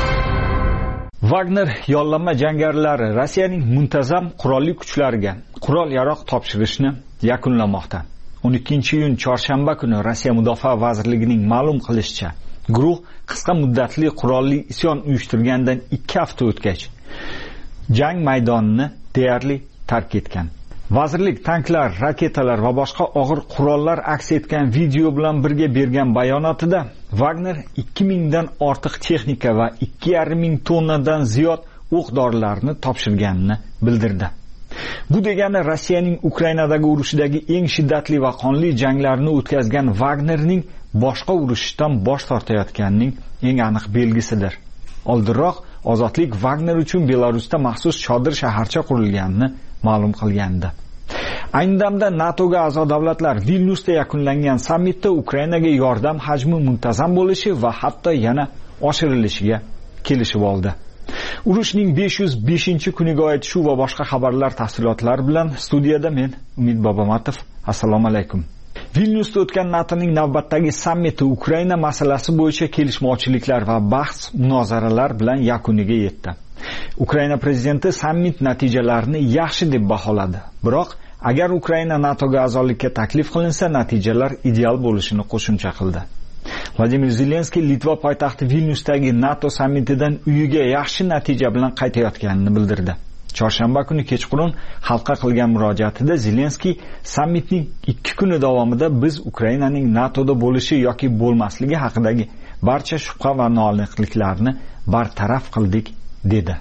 Wagner yollanma jangarilari Rossiyaning muntazam qurolli kuchlariga qurol-yarog' topshirishni yakunlamoqda. 12-iyun chorshanba kuni Rossiya Mudofaa vazirligining ma'lum qilishicha, guruh qisqa muddatli qurolli isyon uyushtirgandan 2 hafta o'tgach jang maydonini deyarli tark etgan. Vazirlik tanklar, raketalar va boshqa og'ir qurollar aks etgan video bilan birga bergan bayonotida Wagner 2000 dan ortiq texnika va 2,5 tonnadan ziyod o'q-dorilarni topshirganini bildirdi. Bu degani Rossiyaning Ukrainadagi urushidagi eng shiddatli va qonli janglarni o'tkazgan Wagnerning boshqa urushdan bosh tortayotganining eng aniq belgisidir. Oldinroq Ozodlik Wagner uchun Belarusda maxsus chodir shaharcha qurilganini ma'lum qilgandi. Ayni damda NATOga a'zo davlatlar Vilnyusda yakunlangan sammitda Ukrainaga yordam hajmi muntazam bo'lishi va hatto yana oshirilishiga kelishib oldi. Urushning 505-kuniga oid shu va boshqa xabarlar tafsilotlari bilan studiyada men Umid Bobomatov. Assalomu alaykum. Vilnyusda o'tgan NATOning navbatdagi sammiti Ukraina masalasi bo'yicha kelishmovchiliklar va bahs-munozaralar bilan yakuniga yetdi. Ukraina prezidenti sammit natijalarini yaxshi deb baholadi. Biroq agar Ukraina NATOga a'zolikka taklif qilinsa, natijalar ideal bo'lishini qo'shimcha qildi. Vladimir Zelenskiy Litva poytaxti Vilnyusdagi NATO sammitidan uyiga yaxshi natija bilan qaytayotganini bildirdi. Chorshanba kuni kechqurun xalqqa qilgan murojaatida Zelenskiy sammitning 2 kuni davomida biz Ukrainaning NATOda bo'lishi yoki bo'lmasligi haqidagi barcha shubha va noaniqliklarni bartaraf qildik dedi.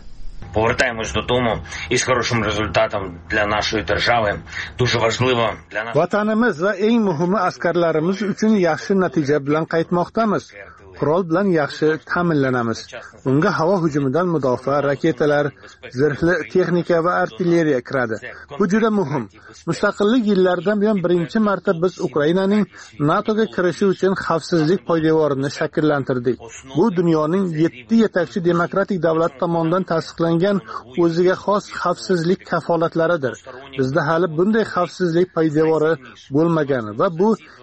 повертаємось додому із хорошим результатом для нашої держави. Дуже важливо для нас. Vatanimiz va eng muhimi askarlarimiz uchun yaxshi natija bilan qaytmoqdamiz. Qurol bilan yaxshi ta'minlanamiz. Unga havo hujumidan mudofaa raketalar, zirhli texnika va artilleriya kiradi. Bu juda muhim. Mustaqillik yillaridan buyon birinchi marta biz Ukrainaning NATOga kirishi uchun xavfsizlik poydevorini shakllantirdik. Bu dunyoning 7 yetakchi demokratik davlat tomonidan tasdiqlangan o'ziga xos xavfsizlik kafolatlaridir. Bizda hali bunday xavfsizlik poydevori bo'lmagan va bu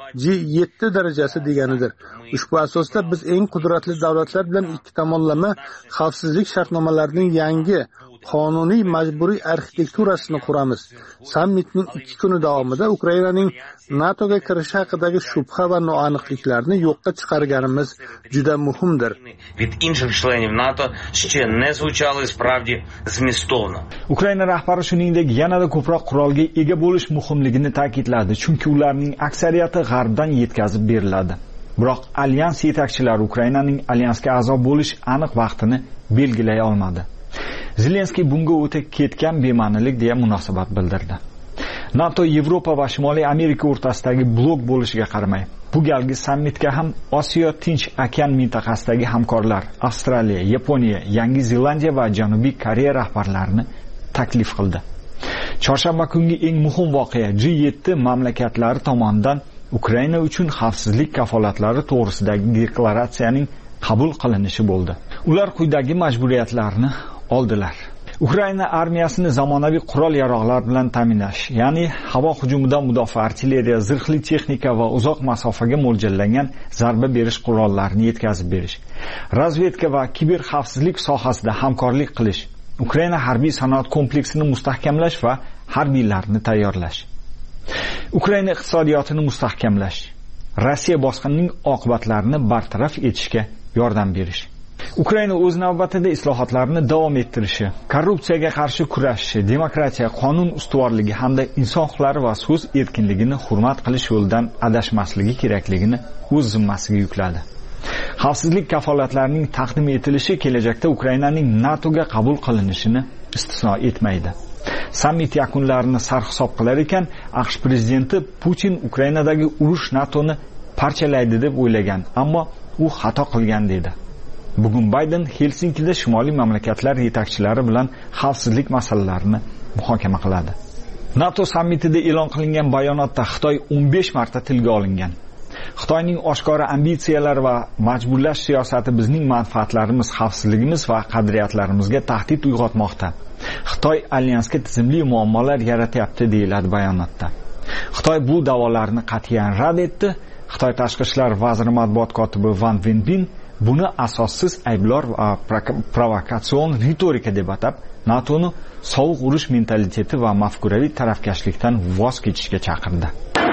G7 darajasi deganidir. Ushbu asosda biz eng qudratli davlatlar bilan ikki tomonlama xavfsizlik shartnomalarining yangi qonuniy majburiy arxitekturasini quramiz. Sammitning 2 kuni davomida Ukrainaning NATOga kirishi haqidagi shubha va noaniqliklarni yo'qqa chiqarganimiz juda muhimdir. Від інших членів НАТО ще не звучали справді змістовно. Ukraina rahbari shuningdek yanada ko'proq qurolga ega bo'lish muhimligini ta'kidladi, chunki ularning aksariyati g'arbdan yetkazib beriladi. Biroq alyans yetakchilari Ukrainaning alyansga a'zo bo'lish aniq vaqtini belgilay olmadi. Zelenskiy bunga o'ta ketgan bema'nilik deya munosabat bildirdi. NATO Yevropa va Shimoliy Amerika o'rtasidagi blok bo'lishiga qaramay, bu galgi sammitga ham Osiyo Tinch okean mintaqasidagi hamkorlar Avstraliya, Yaponiya, Yangi Zelandiya va Janubiy Koreya rahbarlarini taklif qildi. Chorshanba kungi eng muhim voqea G7 mamlakatlari tomonidan Ukraina uchun xavfsizlik kafolatlari to'g'risidagi deklaratsiyaning qabul qilinishi bo'ldi. Ular quyidagi majburiyatlarni oldilar. Ukraina armiyasini zamonaviy qurol-yarog'lar bilan ta'minlash, ya'ni havo hujumidan mudofaa artilleriya, zirhli texnika va uzoq masofaga mo'ljallangan zarba berish qurollarini yetkazib berish. Razvedka va kiber xavfsizlik sohasida hamkorlik qilish. Ukraina harbiy sanoat kompleksini mustahkamlash va harbiylarni tayyorlash. Ukraina iqtisodiyotini mustahkamlash. Rossiya bosqinining oqibatlarini bartaraf etishga yordam berish. Ukraina o'z navbatida islohotlarni davom ettirishi, korrupsiyaga qarshi kurashishi, demokratiya, qonun ustuvorligi hamda inson huquqlari va so'z erkinligini hurmat qilish yo'lidan adashmasligi kerakligini o'z zimmasiga yukladi. Xavfsizlik kafolatlarining taqdim etilishi kelajakda Ukrainaning NATOga qabul qilinishini istisno etmaydi. Sammit yakunlarini sarhisob qilar ekan, AQSh prezidenti Putin Ukrainadagi urush NATOni parchalaydi deb o'ylagan, ammo u xato qilgan dedi. Bugun Bayden Helsinkida shimoliy mamlakatlar yetakchilari bilan xavfsizlik masalalarini muhokama qiladi. NATO sammitida e'lon qilingan bayonotda Xitoy 15 marta tilga olingan. Xitoyning oshkora ambitsiyalari va majburlash siyosati bizning manfaatlarimiz, xavfsizligimiz va qadriyatlarimizga tahdid uyg'otmoqda. Xitoy alyansga tizimli muammolar yaratyapti deyiladi bayonotda. Xitoy bu da'volarni qat'iyan rad etdi. Xitoy tashqi ishlar vaziri matbuot kotibi Wang Wenbin buni asossiz ayblor va provokatsion ritorika deb atab, NATOni sovuq urush mentaliteti va mafkuraviy tarafkashlikdan voz kechishga chaqirdi.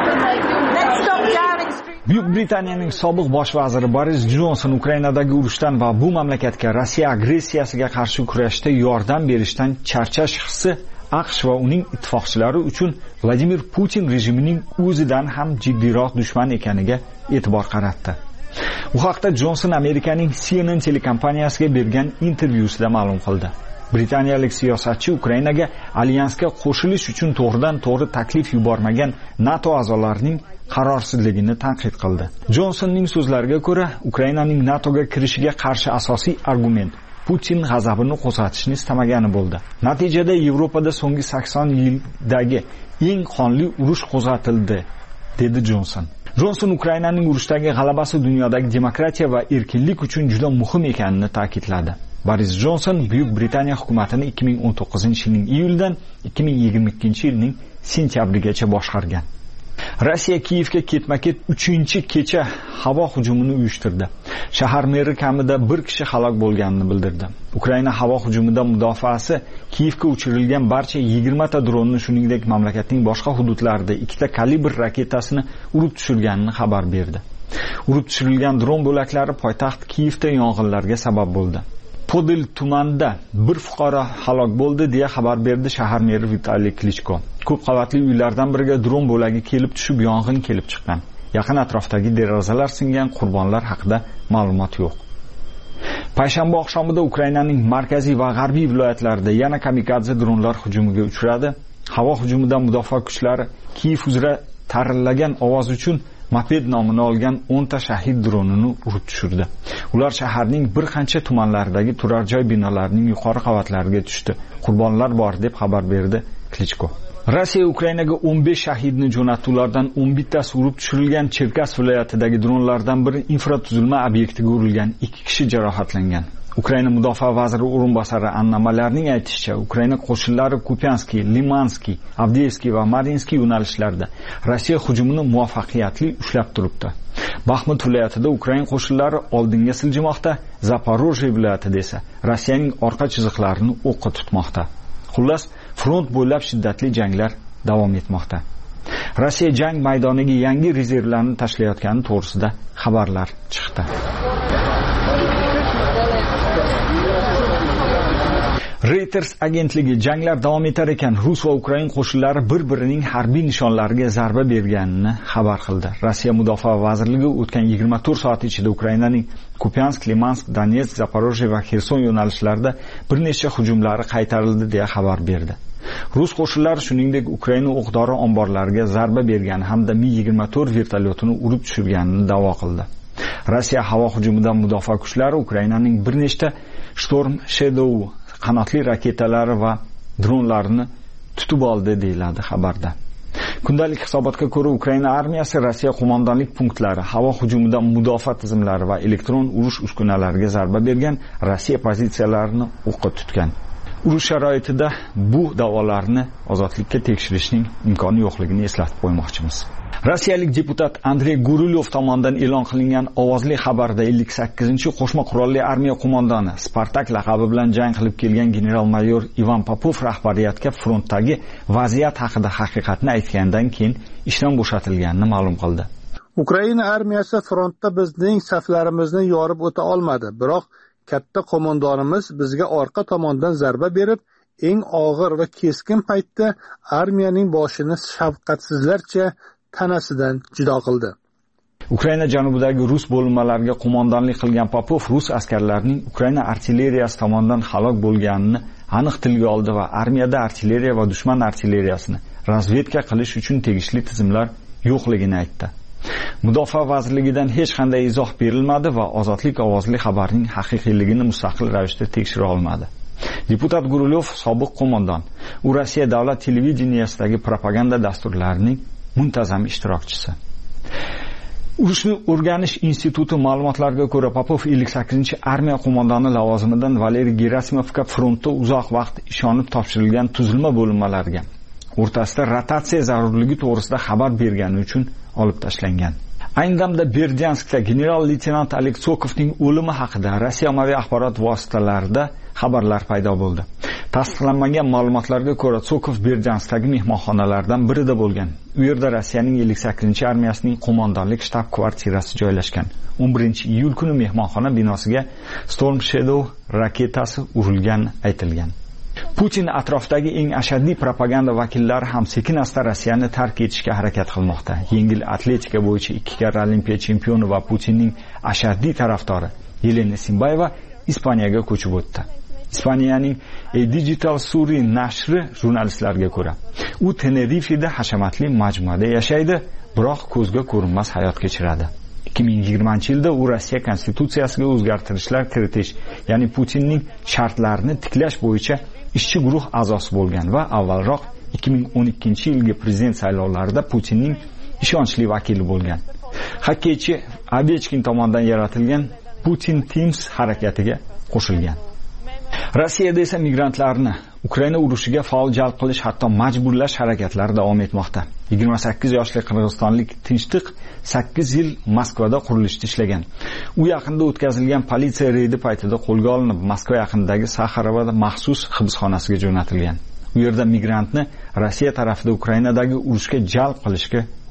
Buyuk Britaniyaning sobiq bosh vaziri Boris Johnson Ukrainadagi urushdan va bu mamlakatga Rossiya agressiyasiga qarshi kurashda yordam berishdan charchash hissi AQSh va uning ittifoqchilari uchun Vladimir Putin rejimining o'zidan ham jiddiyroq dushman ekaniga e'tibor qaratdi. Bu haqda Johnson Amerikaning CNN telekompaniyasiga bergan intervyusida ma'lum qildi. Britaniyalik siyosatchi Ukrainaga alyansga qo'shilish uchun to'g'ridan-to'g'ri taklif yubormagan NATO a'zolarining qarorsizligini tanqid qildi. Johnsonning so'zlariga ko'ra, Ukrainaning NATOga kirishiga qarshi asosiy argument Putin g'azabini qo'zg'atishni istamagani bo'ldi. Natijada Yevropada so'nggi 80 yildagi eng qonli urush qo'zg'atildi, dedi Johnson. Johnson Ukrainaning urushdagi g'alabasi dunyodagi demokratiya va erkinlik uchun juda muhim ekanini ta'kidladi. Boris Johnson Buyuk Britaniya hukumatini 2019-yilning iyuldan 2022-yilning sentyabrigacha boshqargan. Rossiya Kiyevga ketma-ket 3-kecha havo hujumini uyushtirdi. Shahar meri kamida 1 kishi halok bo'lganini bildirdi. Ukraina havo hujumidan mudofaasi Kiyevga uchirilgan barcha 20 ta dronni, shuningdek mamlakatning boshqa hududlarida 2 ta kalibr raketasini urib tushirganini xabar berdi. Urib tushirilgan dron bo'laklari poytaxt Kiyevda yong'inlarga sabab bo'ldi. Podil tumanida bir fuqaro halok bo'ldi deya xabar berdi shahar meri Vitaliy Klichko. Ko'p qavatli uylardan biriga dron bo'lagi kelib tushib yong'in kelib chiqqan. Yaqin atrofdagi derazalar singan, qurbonlar haqida ma'lumot yo'q. Payshanba oqshomida Ukrainaning markaziy va g'arbiy viloyatlarida yana kamikadze dronlar hujumiga uchradi. Havo hujumidan mudofaa kuchlari Kiyev uzra tarillagan ovoz uchun moped nomini olgan 10 ta shahid dronini urib tushirdi. Ular shaharning bir qancha tumanlaridagi turar joy binolarining yuqori qavatlariga tushdi. Qurbonlar bor deb xabar berdi Klichko. Rossiya Ukrainaga 15 shahidni jo'natdi. Ulardan 11 tasi urib tushirilgan. Cherkas viloyatidagi dronlardan biri infratuzilma obyektiga urilgan. 2 kishi jarohatlangan. Ukraina mudofaa vaziri o'rinbosari Anna Malyarning aytishicha, Ukraina qo'shinlari Kupyanskiy, Limanskiy, Avdiivskiy va Marinskiy yo'nalishlarida Rossiya hujumini muvaffaqiyatli ushlab turibdi. Baxmut viloyatida Ukraina qo'shinlari oldinga siljimoqda, Zaporojye viloyatida esa Rossiyaning orqa chiziqlarini o'qqa tutmoqda. Xullas, front bo'ylab shiddatli janglar davom etmoqda. Rossiya jang maydoniga yangi rezervlarni tashlayotgani to'g'risida xabarlar chiqdi. Reuters agentligi janglar davom etar ekan Rus va Ukraina qo'shinlari bir-birining harbiy nishonlariga zarba berganini xabar qildi. Rossiya mudofaa vazirligi o'tgan 24 soat ichida Ukrainaning Kupyansk, Limansk, Donetsk, Zaporojye va Xerson yo'nalishlarida bir nechta hujumlari qaytarildi deya xabar berdi. Rus qo'shinlari shuningdek Ukraina o'q-dori omborlariga zarba bergani hamda Mi-24 vertolyotini urib tushirganini da'vo qildi. Rossiya havo hujumidan mudofaa kuchlari Ukrainaning bir nechta Storm Shadow qanotli raketalari va dronlarini tutib oldi deyiladi xabarda. Kundalik hisobotga ko'ra Ukraina armiyasi Rossiya qo'mondonlik punktlari, havo hujumidan mudofaa tizimlari va elektron urush uskunalariga zarba bergan, Rossiya pozitsiyalarini o'qqa tutgan. Urush sharoitida bu da'volarni ozodlikka tekshirishning imkoni yo'qligini eslatib qo'ymoqchimiz. Rossiyalik deputat Andrey Gurylyov tomonidan e'lon qilingan ovozli xabarda 58-qo'shma qurolli armiya qo'mondoni Spartak laqabi bilan jang qilib kelgan general-mayor Ivan Popov rahbariyatga frontdagi vaziyat haqida haqiqatni aytgandan keyin ishdan bo'shatilganini ma'lum qildi. Ukraina armiyasi frontda bizning saflarimizni yorib o'ta olmadi, biroq katta qo'mondonimiz bizga orqa tomondan zarba berib, eng og'ir va keskin paytda armiyaning boshini shafqatsizlarcha tanasidan judo qildi. Ukraina janubidagi rus bo'linmalariga qo'mondonlik qilgan Popov rus askarlarining Ukraina artilleriyasi tomonidan halok bo'lganini aniq tilga oldi va armiyada artilleriya va dushman artilleriyasini razvedka qilish uchun tegishli tizimlar yo'qligini aytdi. Mudofaa vazirligidan hech qanday izoh berilmadi va ozodlik ovozli xabarning haqiqiyligini mustaqil ravishda tekshira olmadi. Deputat Gurylyov sobiq qo'mondon. U Rossiya davlat televideniyasidagi propaganda dasturlarining muntazam ishtirokchisi. Urushni o'rganish instituti ma'lumotlariga ko'ra Popov 58-armiya qo'mondoni lavozimidan Valeriy Gerasimovga frontda uzoq vaqt ishonib topshirilgan tuzilma bo'linmalariga o'rtasida rotatsiya zarurligi to'g'risida xabar bergani uchun olib tashlangan. Ayni damda Berdyanskda general-leytenant Oleg Sokovning o'limi haqida Rossiya ommaviy axborot vositalarida xabarlar paydo bo'ldi. Tasdiqlanmagan ma'lumotlarga ko'ra Sokov Berdyanskdagi mehmonxonalardan birida bo'lgan. U yerda Rossiyaning 58-armiyasining qo'mondonlik shtab kvartirasi joylashgan. 11-iyul kuni mehmonxona binosiga Storm Shadow raketasi urilgani aytilgan. Putin atrofdagi eng ashaddiy propaganda vakillari ham sekin-asta Rossiyani tark etishga harakat qilmoqda. Yengil atletika bo'yicha 2 karra Olimpiya chempioni va Putinning ashaddiy tarafdori Yelena Simbayeva Ispaniyaga ko'chib o'tdi. Ispaniyaning Digital Suri nashri jurnalistlarga ko'ra, u Tenerifeda hashamatli majmuada yashaydi, biroq ko'zga ko'rinmas hayot kechiradi. 2020-yilda u Rossiya konstitutsiyasiga o'zgartirishlar kiritish, ya'ni Putinning shartlarini tiklash bo'yicha ishchi guruh a'zosi bo'lgan va avvalroq 2012-yilgi prezident saylovlarida Putinning ishonchli vakili bo'lgan. Xokkeychi Ovechkin tomonidan yaratilgan Putin Teams harakatiga qo'shilgan. Rossiyada esa migrantlarni Ukraina urushiga faol jalb qilish, hatto majburlash harakatlari davom etmoqda. 28 yoshli qirg'izistonlik Tinchtiq 8 yil Moskvada qurilishda ishlagan. U yaqinda o'tkazilgan politsiya reydi paytida qo'lga olinib, Moskva yaqinidagi Saxarovda maxsus hibsxonasiga jo'natilgan. U yerda migrantni Rossiya tarafida Ukrainadagi urushga jalb qilishga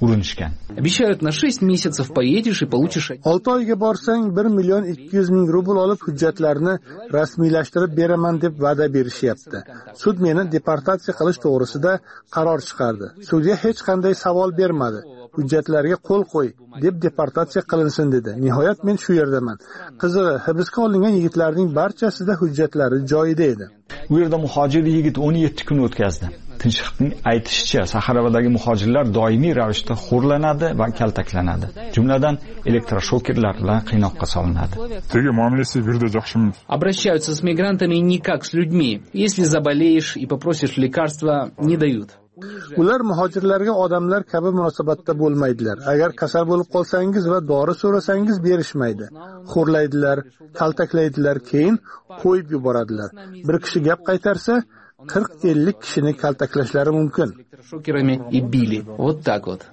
urinishgan. Обещают, на 6 месяцев поедешь и получишь... 6 oyga borsang 1,200,000 rubl olib hujjatlarni rasmiylashtirib beraman deb va'da berishyapti. Sud meni deportatsiya qilish to'g'risida qaror chiqardi. Sudga hech qanday savol bermadi. Hujjatlarga qo'l qo'y deb deportatsiya qilinsin dedi. Nihoyat men shu yerdaman. Qizig'i, hibsga olingan yigitlarning barchasida hujjatlari joyida edi. U yerda muhojir yigit 17 kun o'tkazdi. Tinchlikning aytishicha, Saxaravadagi muhojirlar doimiy ravishda xo'rlanadi va kaltaklanadi. Jumladan, elektroshokerlar bilan qiynoqqa solinadi. Обращаются с мигрантами не как с людьми. Если заболеешь и попросишь лекарства, не дают. Ular muhojirlarga odamlar kabi munosabatda bo'lmaydilar. Agar kasal bo'lib qolsangiz va dori so'rasangiz berishmaydi. Xo'rlaydilar, kaltaklaydilar, keyin qo'yib yuboradilar. Bir kishi gap qaytarsa, 40-50 kishini kaltaklashlari mumkin. Шокерами и били. Вот так вот.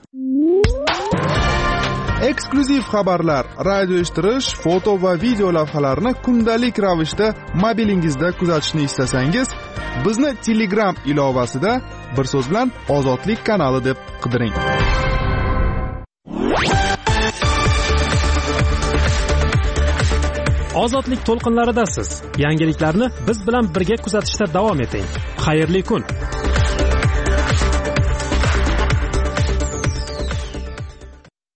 Eksklyuziv xabarlar, radio eshittirish, foto va video lavhalarni kundalik ravishda mobilingizda kuzatishni istasangiz, bizni Telegram ilovasida bir so'z bilan Ozodlik kanali deb qidiring. Ozodlik to'lqinlaridasiz. Yangiliklarni biz bilan birga kuzatishda davom eting. Xayrli kun.